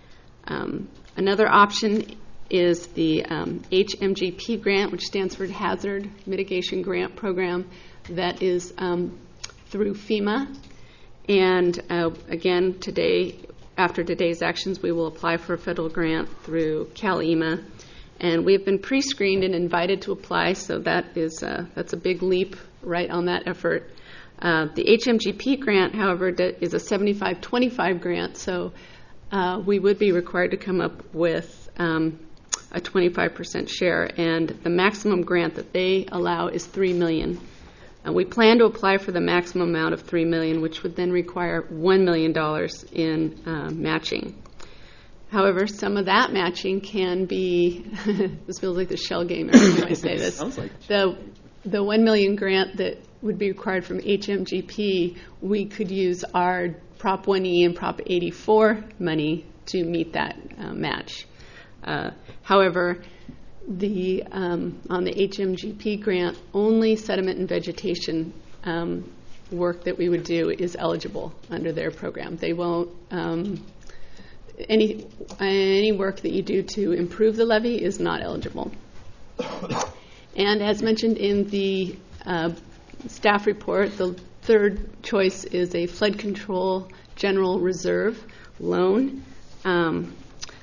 Um, another option is the um, H M G P grant, which stands for Hazard Mitigation Grant Program, that is um, through FEMA. And uh, again, today, after today's actions, we will apply for a federal grant through CalEMA. And we have been pre-screened and invited to apply, so that is uh, that's a big leap right on that effort. Uh, the H M G P grant, however, is a seventy-five twenty-five grant, so uh, we would be required to come up with um, a twenty-five percent share, and the maximum grant that they allow is three million dollars. Uh, we plan to apply for the maximum amount of three million dollars, which would then require one million dollars in uh, matching. However, some of that matching can be, this feels like the shell game every time I say this. Sounds like the the one million dollars grant that would be required from H M G P, we could use our Prop one E and Prop eighty-four money to meet that uh, match. Uh, however, the um, on the H M G P grant, only sediment and vegetation um, work that we would do is eligible under their program. They won't, um, any, any work that you do to improve the levee is not eligible. And as mentioned in the uh, staff report, the third choice is a flood control general reserve loan. Um,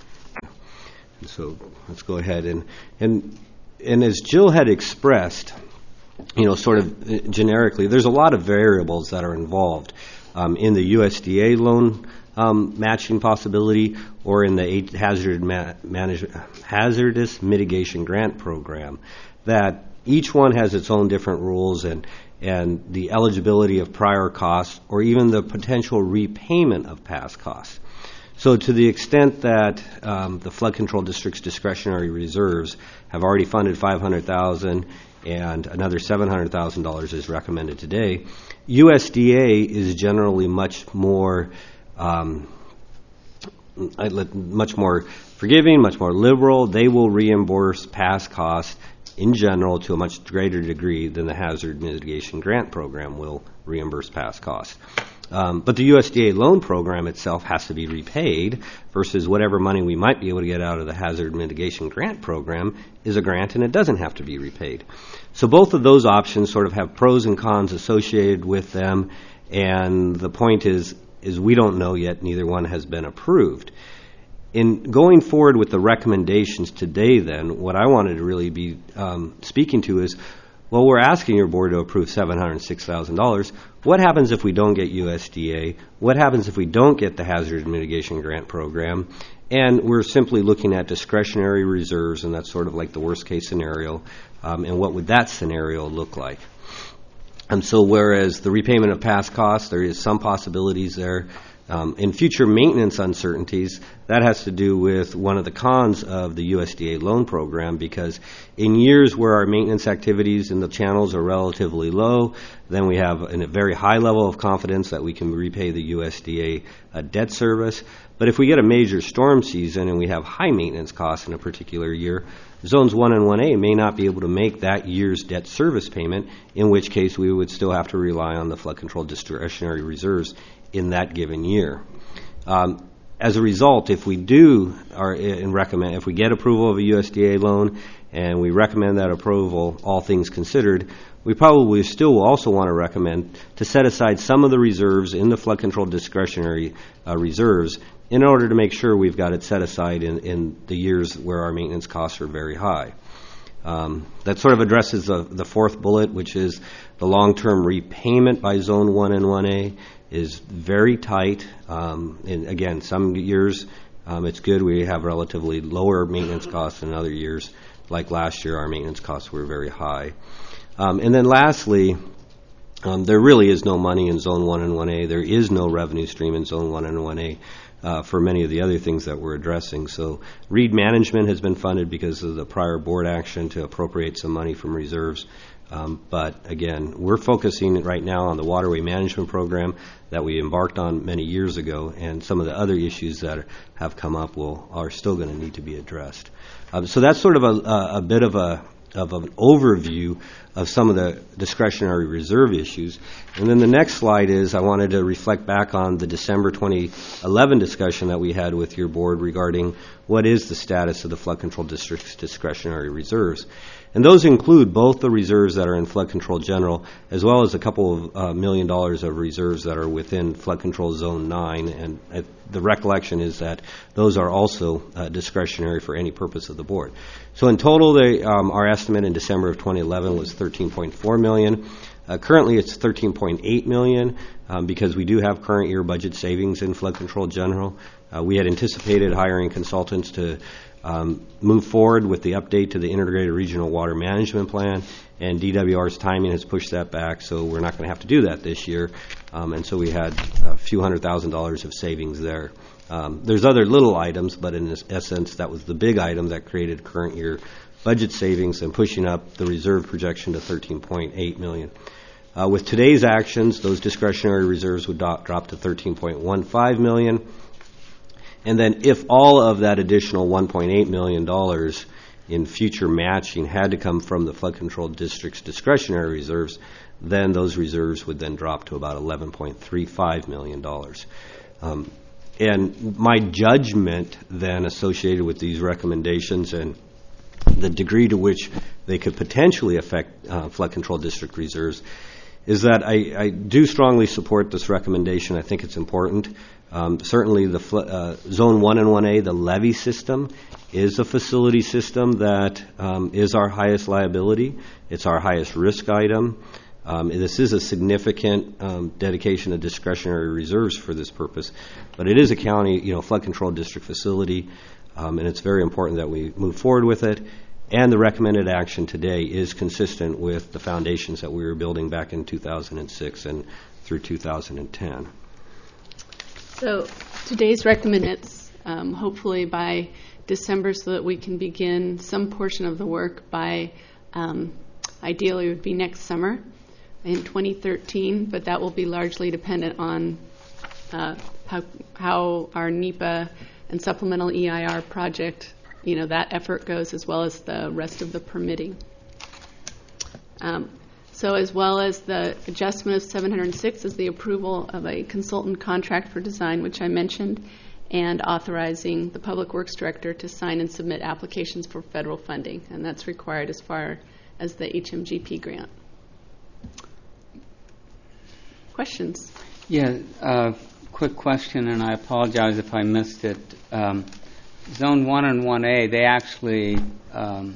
So let's go ahead and and and as Jill had expressed, you know, sort of generically, there's a lot of variables that are involved um, in the U S D A loan um, matching possibility or in the hazard ma- manage- hazardous mitigation grant program. That each one has its own different rules and and the eligibility of prior costs or even the potential repayment of past costs. So to the extent that um, the flood control district's discretionary reserves have already funded five hundred thousand dollars and another seven hundred thousand dollars is recommended today, U S D A is generally much more um, much more forgiving, much more liberal. They will reimburse past costs in general to a much greater degree than the Hazard Mitigation Grant Program will reimburse past costs. Um, but the U S D A loan program itself has to be repaid versus whatever money we might be able to get out of the Hazard Mitigation Grant Program is a grant and it doesn't have to be repaid. So both of those options sort of have pros and cons associated with them, and the point is, is we don't know yet. Neither one has been approved. In going forward with the recommendations today, then, what I wanted to really be um, speaking to is, well, we're asking your board to approve seven hundred six thousand dollars. What happens if we don't get U S D A? What happens if we don't get the Hazard Mitigation Grant Program? And we're simply looking at discretionary reserves, and that's sort of like the worst case scenario. Um, and what would that scenario look like? And so whereas the repayment of past costs, there is some possibilities there. Um, in future maintenance uncertainties, that has to do with one of the cons of the U S D A loan program, because in years where our maintenance activities in the channels are relatively low, then we have a very high level of confidence that we can repay the U S D A uh, debt service. But if we get a major storm season and we have high maintenance costs in a particular year, Zones one and one A may not be able to make that year's debt service payment, in which case we would still have to rely on the flood control discretionary reserves in that given year. Um, as a result, if we do or and recommend, if we get approval of a U S D A loan and we recommend that approval, all things considered, we probably still will also want to recommend to set aside some of the reserves in the flood control discretionary uh, reserves in order to make sure we've got it set aside in, in the years where our maintenance costs are very high. Um, that sort of addresses the, the fourth bullet, which is the long-term repayment by Zone one and one A is very tight. Um, and again, some years um, it's good. We have relatively lower maintenance costs than other years. Like last year, our maintenance costs were very high. Um, and then lastly, um, there really is no money in Zone one and one A. There is no revenue stream in Zone one and one A. Uh, for many of the other things that we're addressing. So Reed Management has been funded because of the prior board action to appropriate some money from reserves. Um, but again, we're focusing right now on the waterway management program that we embarked on many years ago, and some of the other issues that are, have come up will are still going to need to be addressed. Um, so that's sort of a, a, a bit of a of an overview of some of the discretionary reserve issues. And then the next slide is I wanted to reflect back on the December twenty eleven discussion that we had with your board regarding what is the status of the flood control district's discretionary reserves. And those include both the reserves that are in flood control general, as well as a couple of uh, million dollars of reserves that are within flood control zone nine. And uh, the recollection is that those are also uh, discretionary for any purpose of the board. So in total, they, um, our estimate in December of twenty eleven was thirteen point four million dollars. Uh, currently, it's thirteen point eight million dollars um, because we do have current year budget savings in flood control general. Uh, we had anticipated hiring consultants to Um, move forward with the update to the Integrated Regional Water Management Plan, and D W R's timing has pushed that back, so we're not going to have to do that this year. Um, and so we had a few hundred thousand dollars of savings there. Um, there's other little items, but in this essence, that was the big item that created current year budget savings and pushing up the reserve projection to thirteen point eight million dollars. Uh, with today's actions, those discretionary reserves would do- drop to thirteen point one five million dollars. And then if all of that additional one point eight million dollars in future matching had to come from the flood control district's discretionary reserves, then those reserves would then drop to about eleven point three five million dollars. Um, and my judgment then associated with these recommendations and the degree to which they could potentially affect uh, flood control district reserves is that I, I do strongly support this recommendation. I think it's important. Um, certainly the fl- uh, Zone one and one A, the levee system, is a facility system that um, is our highest liability. It's our highest risk item. Um, this is a significant um, dedication of discretionary reserves for this purpose. But it is a county, you know, flood control district facility, um, and it's very important that we move forward with it. And the recommended action today is consistent with the foundations that we were building back in two thousand six and through two thousand ten. So today's recommendeds, um, hopefully by December, so that we can begin some portion of the work by, um, ideally it would be next summer in twenty thirteen, but that will be largely dependent on uh, how, how our NEPA and supplemental E I R project, you know, that effort goes as well as the rest of the permitting. Um, so as well as the adjustment of seven hundred six is the approval of a consultant contract for design, which I mentioned, and authorizing the Public Works Director to sign and submit applications for federal funding, and that's required as far as the H M G P grant. Questions? Yeah, uh, quick question, and I apologize if I missed it. Um, Zone one and one A, they actually um,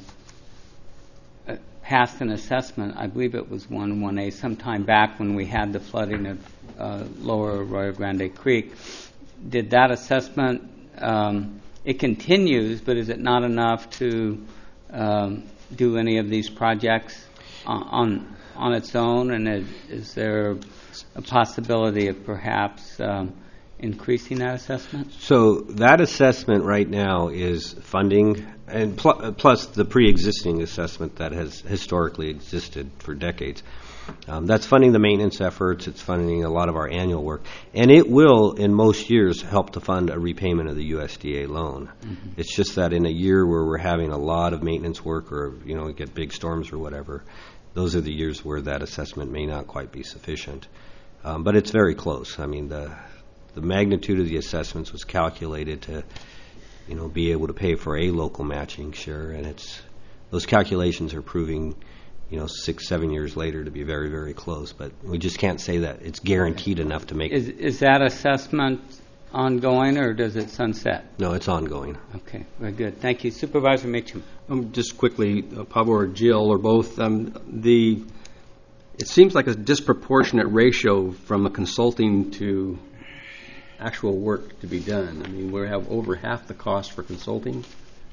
uh, passed an assessment, I believe it was one and one A, sometime back when we had the flooding of uh, Lower Arroyo Grande Creek. Did that assessment, um, it continues, but is it not enough to um, do any of these projects on on, on its own? And is, is there a possibility of perhaps um, increasing that assessment? So that assessment right now is funding, and pl- plus the pre-existing assessment that has historically existed for decades. Um, that's funding the maintenance efforts. It's funding a lot of our annual work. And it will, in most years, help to fund a repayment of the U S D A loan. Mm-hmm. It's just that in a year where we're having a lot of maintenance work or, you know, we get big storms or whatever, those are the years where that assessment may not quite be sufficient. Um, but it's very close. I mean, the the magnitude of the assessments was calculated to, you know, be able to pay for a local matching share, and it's those calculations are proving, you know, six, seven years later to be very, very close. But we just can't say that it's guaranteed enough to make is, it. Is that assessment ongoing, or does it sunset? No, it's ongoing. Okay, very good. Thank you. Supervisor Mitchum. Um, just quickly, uh, Pablo or Jill or both, um, the it seems like a disproportionate ratio from a consulting to actual work to be done. I mean, we have over half the cost for consulting.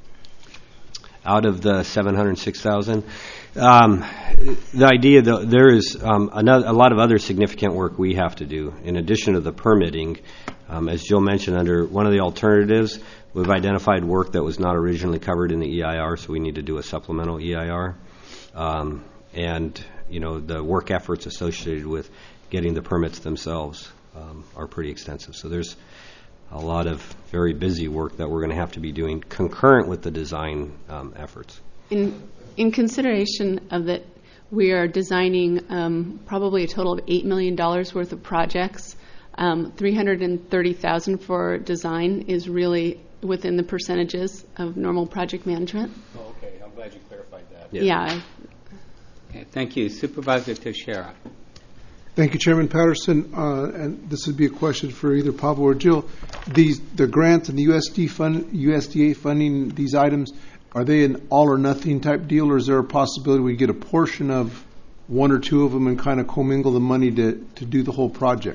Out of the seven hundred six thousand, um, the idea that there is um, another, a lot of other significant work we have to do in addition to the permitting. Um, as Jill mentioned, under one of the alternatives, we've identified work that was not originally covered in the E I R, so we need to do a supplemental E I R. Um, and you know, the work efforts associated with getting the permits themselves um, are pretty extensive. So there's a lot of very busy work that we're going to have to be doing concurrent with the design um, efforts. In in consideration of that, we are designing um, probably a total of eight million dollars worth of projects. Um, three hundred thirty thousand dollars for design is really within the percentages of normal project management. Oh, okay. I'm glad you clarified that. Yeah. yeah. Okay, thank you. Supervisor Teixeira. Thank you, Chairman Patterson. Uh, and this would be a question for either Pablo or Jill. These the grants and the U S D fund, U S D A funding these items, are they an all or nothing type deal, or is there a possibility we get a portion of one or two of them and kind of commingle the money to, to do the whole project?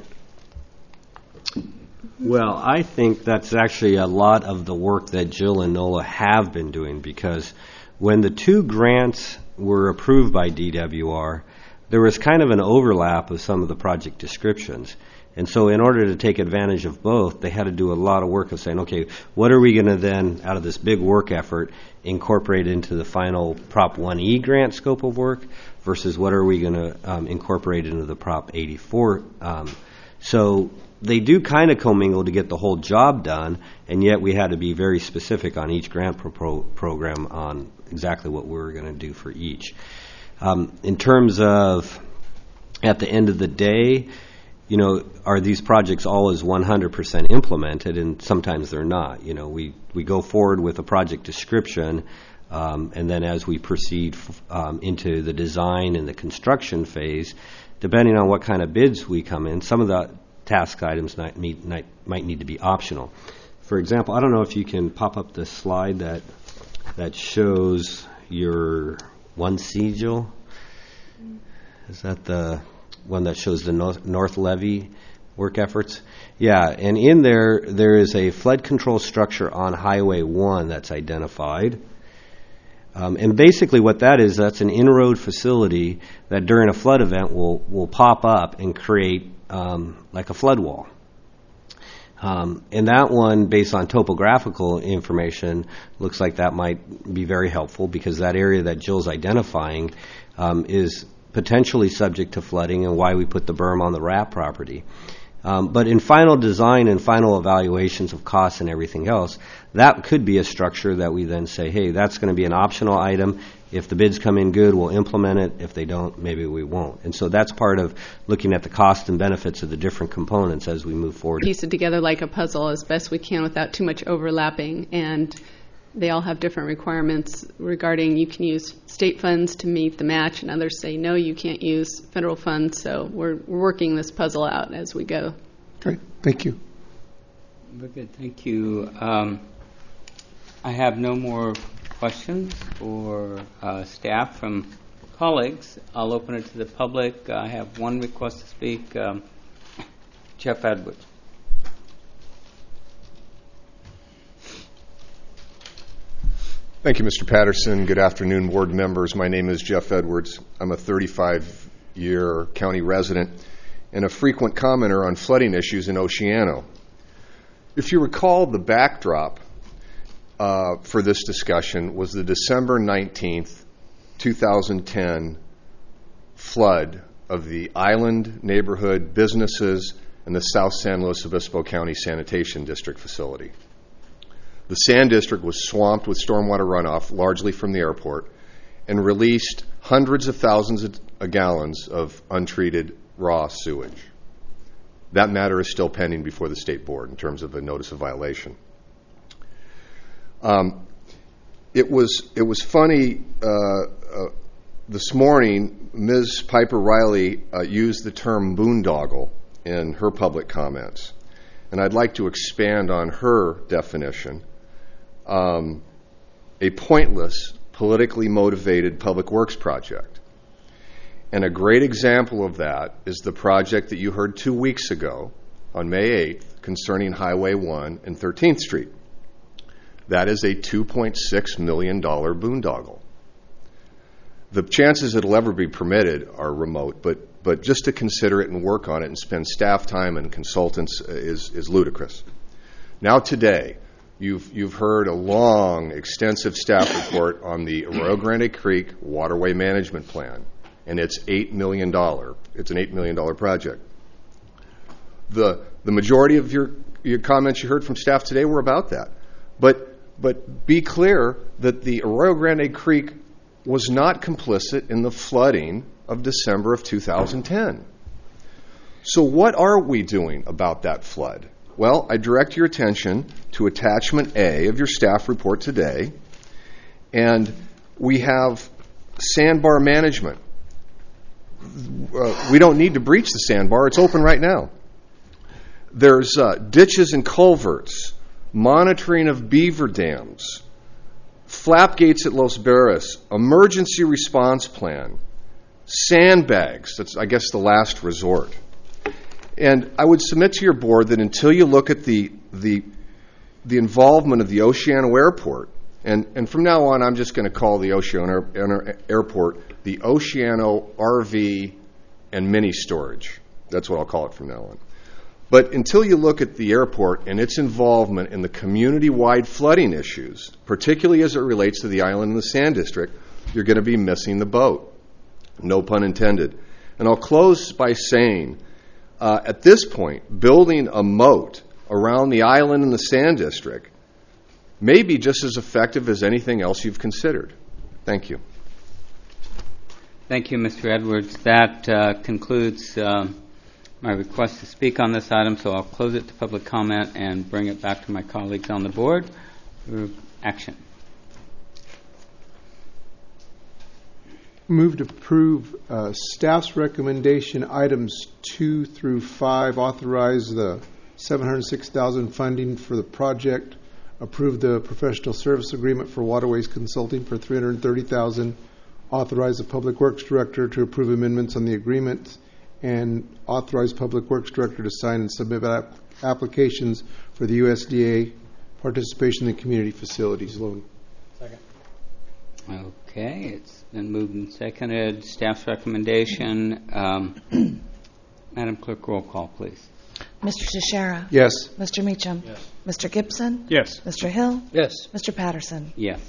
Well, I think that's actually a lot of the work that Jill and NOLA have been doing, because when the two grants were approved by D W R, there was kind of an overlap of some of the project descriptions. And so in order to take advantage of both, they had to do a lot of work of saying, okay, what are we going to then, out of this big work effort, incorporate into the final Prop one E grant scope of work versus what are we going to um, incorporate into the Prop eighty-four. Um, so they do kind of commingle to get the whole job done, and yet we had to be very specific on each grant pro- program on exactly what we were going to do for each. Um, in terms of, at the end of the day, you know, are these projects always one hundred percent implemented? And sometimes they're not. You know, we, we go forward with a project description, um, and then as we proceed f- um, into the design and the construction phase, depending on what kind of bids we come in, some of the task items might need, might, might need to be optional. For example, I don't know if you can pop up the slide that that shows your one C, Jill? Is that the one that shows the North, North Levee work efforts? Yeah, and in there, there is a flood control structure on Highway one that's identified. Um, and basically what that is, that's an in-road facility that during a flood event will, will pop up and create um, like a flood wall. Um, and that one, based on topographical information, looks like that might be very helpful, because that area that Jill's identifying um, is potentially subject to flooding, and why we put the berm on the R A P property. Um, but in final design and final evaluations of costs and everything else, that could be a structure that we then say, hey, that's going to be an optional item. If the bids come in good, we'll implement it. If they don't, maybe we won't. And so that's part of looking at the cost and benefits of the different components as we move forward. Piece it together like a puzzle as best we can without too much overlapping, and they all have different requirements regarding you can use state funds to meet the match, and others say no, you can't use federal funds. So we're, we're working this puzzle out as we go. Great, thank you. Very good, thank you. Um, I have no more questions for uh, staff from colleagues. I'll open it to the public. I have one request to speak. Um, Jeff Edwards. Thank you, Mister Patterson. Good afternoon, board members. My name is Jeff Edwards. I'm a thirty-five-year county resident and a frequent commenter on flooding issues in Oceano. If you recall, the backdrop uh, for this discussion was the December nineteenth, two thousand ten flood of the island neighborhood businesses and the South San Luis Obispo County Sanitation District facility. The Sand District was swamped with stormwater runoff, largely from the airport, and released hundreds of thousands of gallons of untreated raw sewage. That matter is still pending before the state board in terms of a notice of violation. Um, it was it was funny uh, uh, this morning. Miz Piper Riley uh, used the term boondoggle in her public comments, and I'd like to expand on her definition. Um, a pointless, politically motivated public works project. And a great example of that is the project that you heard two weeks ago on May eighth concerning Highway one and thirteenth Street. That is a two point six million dollars boondoggle. The chances it'll ever be permitted are remote, but, but just to consider it and work on it and spend staff time and consultants is, is ludicrous. Now today, You've, you've heard a long, extensive staff report on the Arroyo Grande Creek Waterway Management Plan, and it's eight million dollars. It's an eight million dollars project. The, the majority of your, your comments you heard from staff today were about that. But, but be clear that the Arroyo Grande Creek was not complicit in the flooding of December of two thousand ten. So what are we doing about that flood? Well, I direct your attention to attachment A of your staff report today, and we have sandbar management. Uh, we don't need to breach the sandbar. It's open right now. There's uh, ditches and culverts, monitoring of beaver dams, flap gates at Los Barras, emergency response plan, sandbags. That's, I guess, the last resort. And I would submit to your board that until you look at the the, the involvement of the Oceano Airport, and, and from now on I'm just going to call the Oceano Air, Airport the Oceano R V and Mini Storage. That's what I'll call it from now on. But until you look at the airport and its involvement in the community-wide flooding issues, particularly as it relates to the island and the Sand District, you're going to be missing the boat. No pun intended. And I'll close by saying, Uh, at this point, building a moat around the island and the Sand District may be just as effective as anything else you've considered. Thank you. Thank you, Mister Edwards. That uh, concludes uh, my request to speak on this item, so I'll close it to public comment and bring it back to my colleagues on the board for action. Move to approve uh, staff's recommendation items two through five. Authorize the seven hundred six thousand dollars funding for the project. Approve the professional service agreement for Waterways Consulting for three hundred thirty thousand dollars. Authorize the Public Works Director to approve amendments on the agreement, and authorize Public Works Director to sign and submit ap- applications for the U S D A participation in community facilities loan. Second. Okay, it's been moved and seconded. Staff's recommendation. Um, Madam Clerk, roll call, please. Mister Teixeira? Yes. Mister Meacham? Yes. Mister Gibson? Yes. Mister Hill? Yes. Mister Patterson? Yes.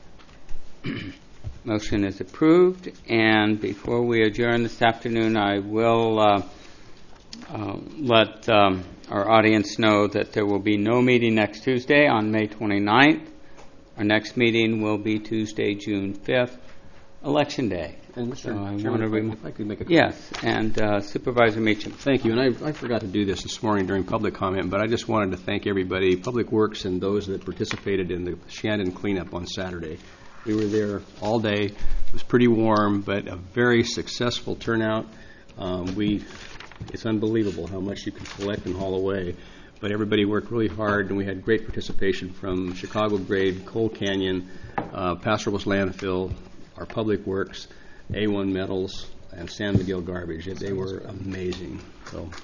Motion is approved. And before we adjourn this afternoon, I will uh, uh, let um, our audience know that there will be no meeting next Tuesday on May twenty-ninth. Our next meeting will be Tuesday, June fifth, Election Day. And Mister So I Chairman, want to if, rem- I, if I could make a Yes, and uh, Supervisor Meacham. Thank you. And I, I forgot to do this this morning during public comment, but I just wanted to thank everybody, Public Works and those that participated in the Shandon cleanup on Saturday. We were there all day. It was pretty warm, but a very successful turnout. Um, we, it's unbelievable how much you can collect and haul away. But everybody worked really hard, and we had great participation from Chicago Grade, Coal Canyon, uh, Pastoralist Landfill, our Public Works, A one Metals, and San Miguel Garbage. They were amazing. So